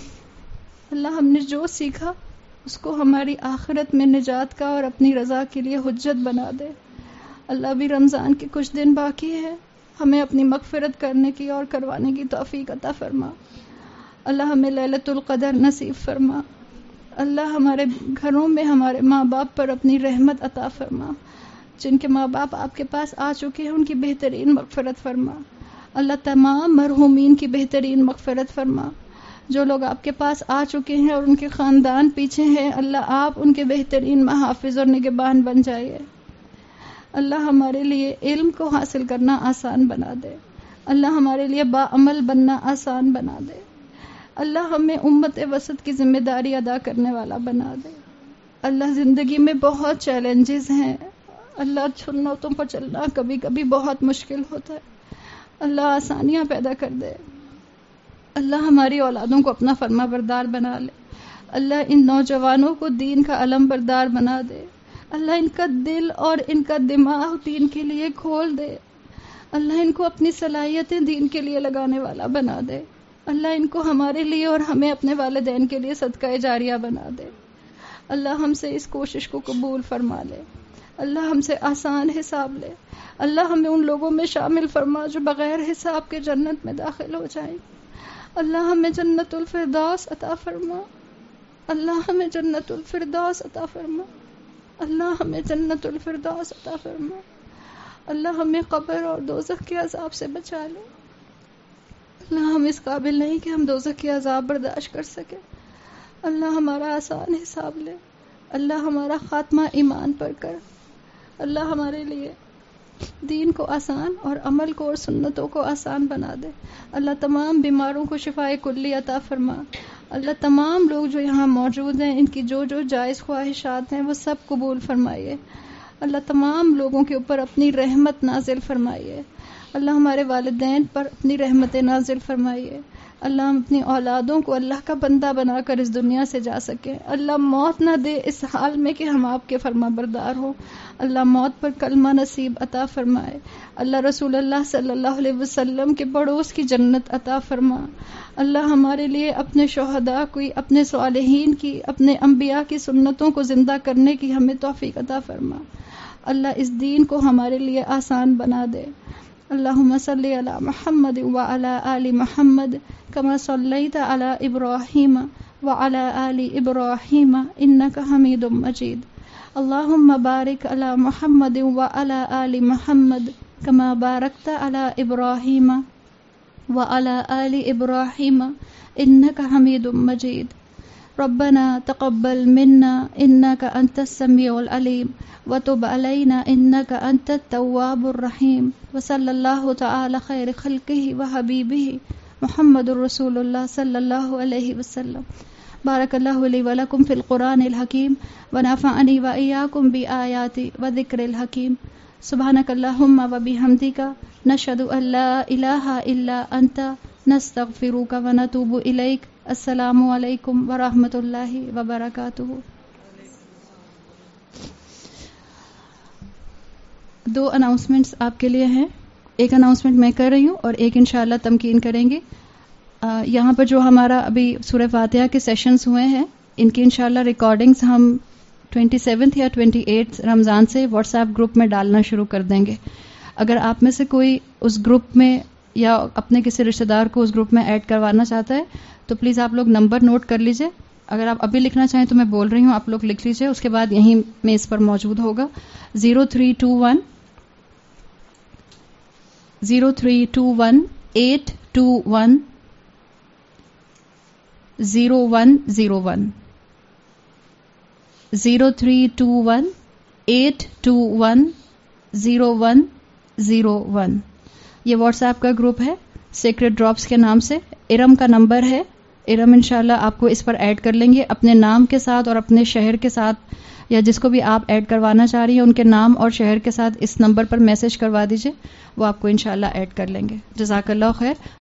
اللہ ہم نے جو سیکھا اس کو ہماری آخرت میں نجات کا اور اپنی رضا کے لیے حجت بنا دے. اللہ بھی رمضان کے کچھ دن باقی ہے، ہمیں اپنی مغفرت کرنے کی اور کروانے کی توفیق عطا فرما. اللہ ہمیں لیلۃ القدر نصیب فرما. اللہ ہمارے گھروں میں ہمارے ماں باپ پر اپنی رحمت عطا فرما. جن کے ماں باپ آپ کے پاس آ چکے ہیں ان کی بہترین مغفرت فرما. اللہ تمام مرحومین کی بہترین مغفرت فرما. جو لوگ آپ کے پاس آ چکے ہیں اور ان کے خاندان پیچھے ہیں، اللہ آپ ان کے بہترین محافظ اور نگہبان بن جائیے. اللہ ہمارے لیے علم کو حاصل کرنا آسان بنا دے. اللہ ہمارے لیے باعمل بننا آسان بنا دے. اللہ ہمیں امت وسط کی ذمہ داری ادا کرنے والا بنا دے. اللہ زندگی میں بہت چیلنجز ہیں. اللہ سنتوں پر چلنا کبھی کبھی بہت مشکل ہوتا ہے. اللہ آسانیاں پیدا کر دے. اللہ ہماری اولادوں کو اپنا فرما بردار بنا لے. اللہ ان نوجوانوں کو دین کا علم بردار بنا دے. اللہ ان کا دل اور ان کا دماغ دین کے لیے کھول دے. اللہ ان کو اپنی صلاحیتیں دین کے لیے لگانے والا بنا دے. اللہ ان کو ہمارے لیے اور ہمیں اپنے والدین کے لیے صدقہ جاریہ بنا دے. اللہ ہم سے اس کوشش کو قبول فرما لے. اللہ ہم سے آسان حساب لے. اللہ ہمیں ان لوگوں میں شامل فرما جو بغیر حساب کے جنت میں داخل ہو جائیں. اللہ ہمیں جنت الفردوس عطا فرما. اللہ ہمیں جنت الفردوس عطا فرما. اللہ ہمیں جنت الفردوس عطا فرما. اللہ ہمیں قبر اور دوزخ کے عذاب سے بچا لے. اللہ ہم اس قابل نہیں کہ ہم دوزخ کے عذاب برداشت کر سکیں. اللہ ہمارا آسان حساب لے. اللہ ہمارا خاتمہ ایمان پر کر. اللہ ہمارے لیے دین کو آسان اور عمل کو اور سنتوں کو آسان بنا دے. اللہ تمام بیماروں کو شفائے کلی عطا فرما. اللہ تمام لوگ جو یہاں موجود ہیں ان کی جو جو جائز خواہشات ہیں وہ سب قبول فرمائیے. اللہ تمام لوگوں کے اوپر اپنی رحمت نازل فرمائیے. اللہ ہمارے والدین پر اپنی رحمت نازل فرمائیے. اللہ ہم اپنی اولادوں کو اللہ کا بندہ بنا کر اس دنیا سے جا سکیں. اللہ موت نہ دے اس حال میں کہ ہم آپ کے فرما بردار ہوں. اللہ موت پر کلمہ نصیب عطا فرمائے. اللہ رسول اللہ صلی اللہ علیہ وسلم کے پڑوس کی جنت عطا فرما. اللہ ہمارے لیے اپنے شہداء کی، اپنے صالحین کی، اپنے انبیاء کی سنتوں کو زندہ کرنے کی ہمیں توفیق عطا فرما. اللہ اس دین کو ہمارے لیے آسان بنا دے. اللہم صلی علی محمد وعلی آل محمد کما صلیت علی ابراہیم وعلی آل ابراہیم انک حمید مجید. اللہم بارک علی محمد وعلی آل محمد کما بارکت علی ابراہیم وعلی آل ابراہیم انک حمید مجید. ربنا تقبل منا انك انت السميع العليم وتب علينا انك انت التواب الرحيم. وصلى الله تعالى خير خلقه وحبيبه محمد رسول الله صلى الله عليه وسلم. بارك الله لي ولكم في القرآن الحكيم ونفعني وإياكم بآيات وذكر الحكيم. سبحانك اللهم وبحمدك نشهد أن لا إله إلا أنت نستغفرك ونتوب إليك. السلام علیکم ورحمۃ اللہ وبرکاتہ. دو اناؤنسمنٹس آپ کے لیے ہیں. ایک اناؤنسمنٹ میں کر رہی ہوں اور ایک انشاءاللہ تمکین کریں گے. یہاں پر جو ہمارا ابھی سورہ فاتحہ کے سیشنز ہوئے ہیں ان کی انشاءاللہ ریکارڈنگز ہم ٹوئنٹی سیونتھ یا ٹوئنٹی ایٹھ رمضان سے واٹس ایپ گروپ میں ڈالنا شروع کر دیں گے. اگر آپ میں سے کوئی اس گروپ میں یا اپنے کسی رشتہ دار کو اس گروپ میں ایڈ کروانا چاہتا ہے تو پلیز آپ لوگ نمبر نوٹ کر لیجئے. اگر آپ ابھی لکھنا چاہیں تو میں بول رہی ہوں, آپ لوگ لکھ لیجئے, اس کے بعد یہیں میز پر موجود ہوگا. Zero three two one zero three two one eight two one zero one zero one zero three two one eight two one zero one zero one. یہ واٹس ایپ کا گروپ ہے سیکرڈ ڈراپس کے نام سے. ارم کا number ہے, ارم انشاءاللہ آپ کو اس پر ایڈ کر لیں گے اپنے نام کے ساتھ اور اپنے شہر کے ساتھ, یا جس کو بھی آپ ایڈ کروانا چاہ رہی ہیں ان کے نام اور شہر کے ساتھ اس نمبر پر میسج کروا دیجئے, وہ آپ کو انشاءاللہ ایڈ کر لیں گے. جزاک اللہ خیر.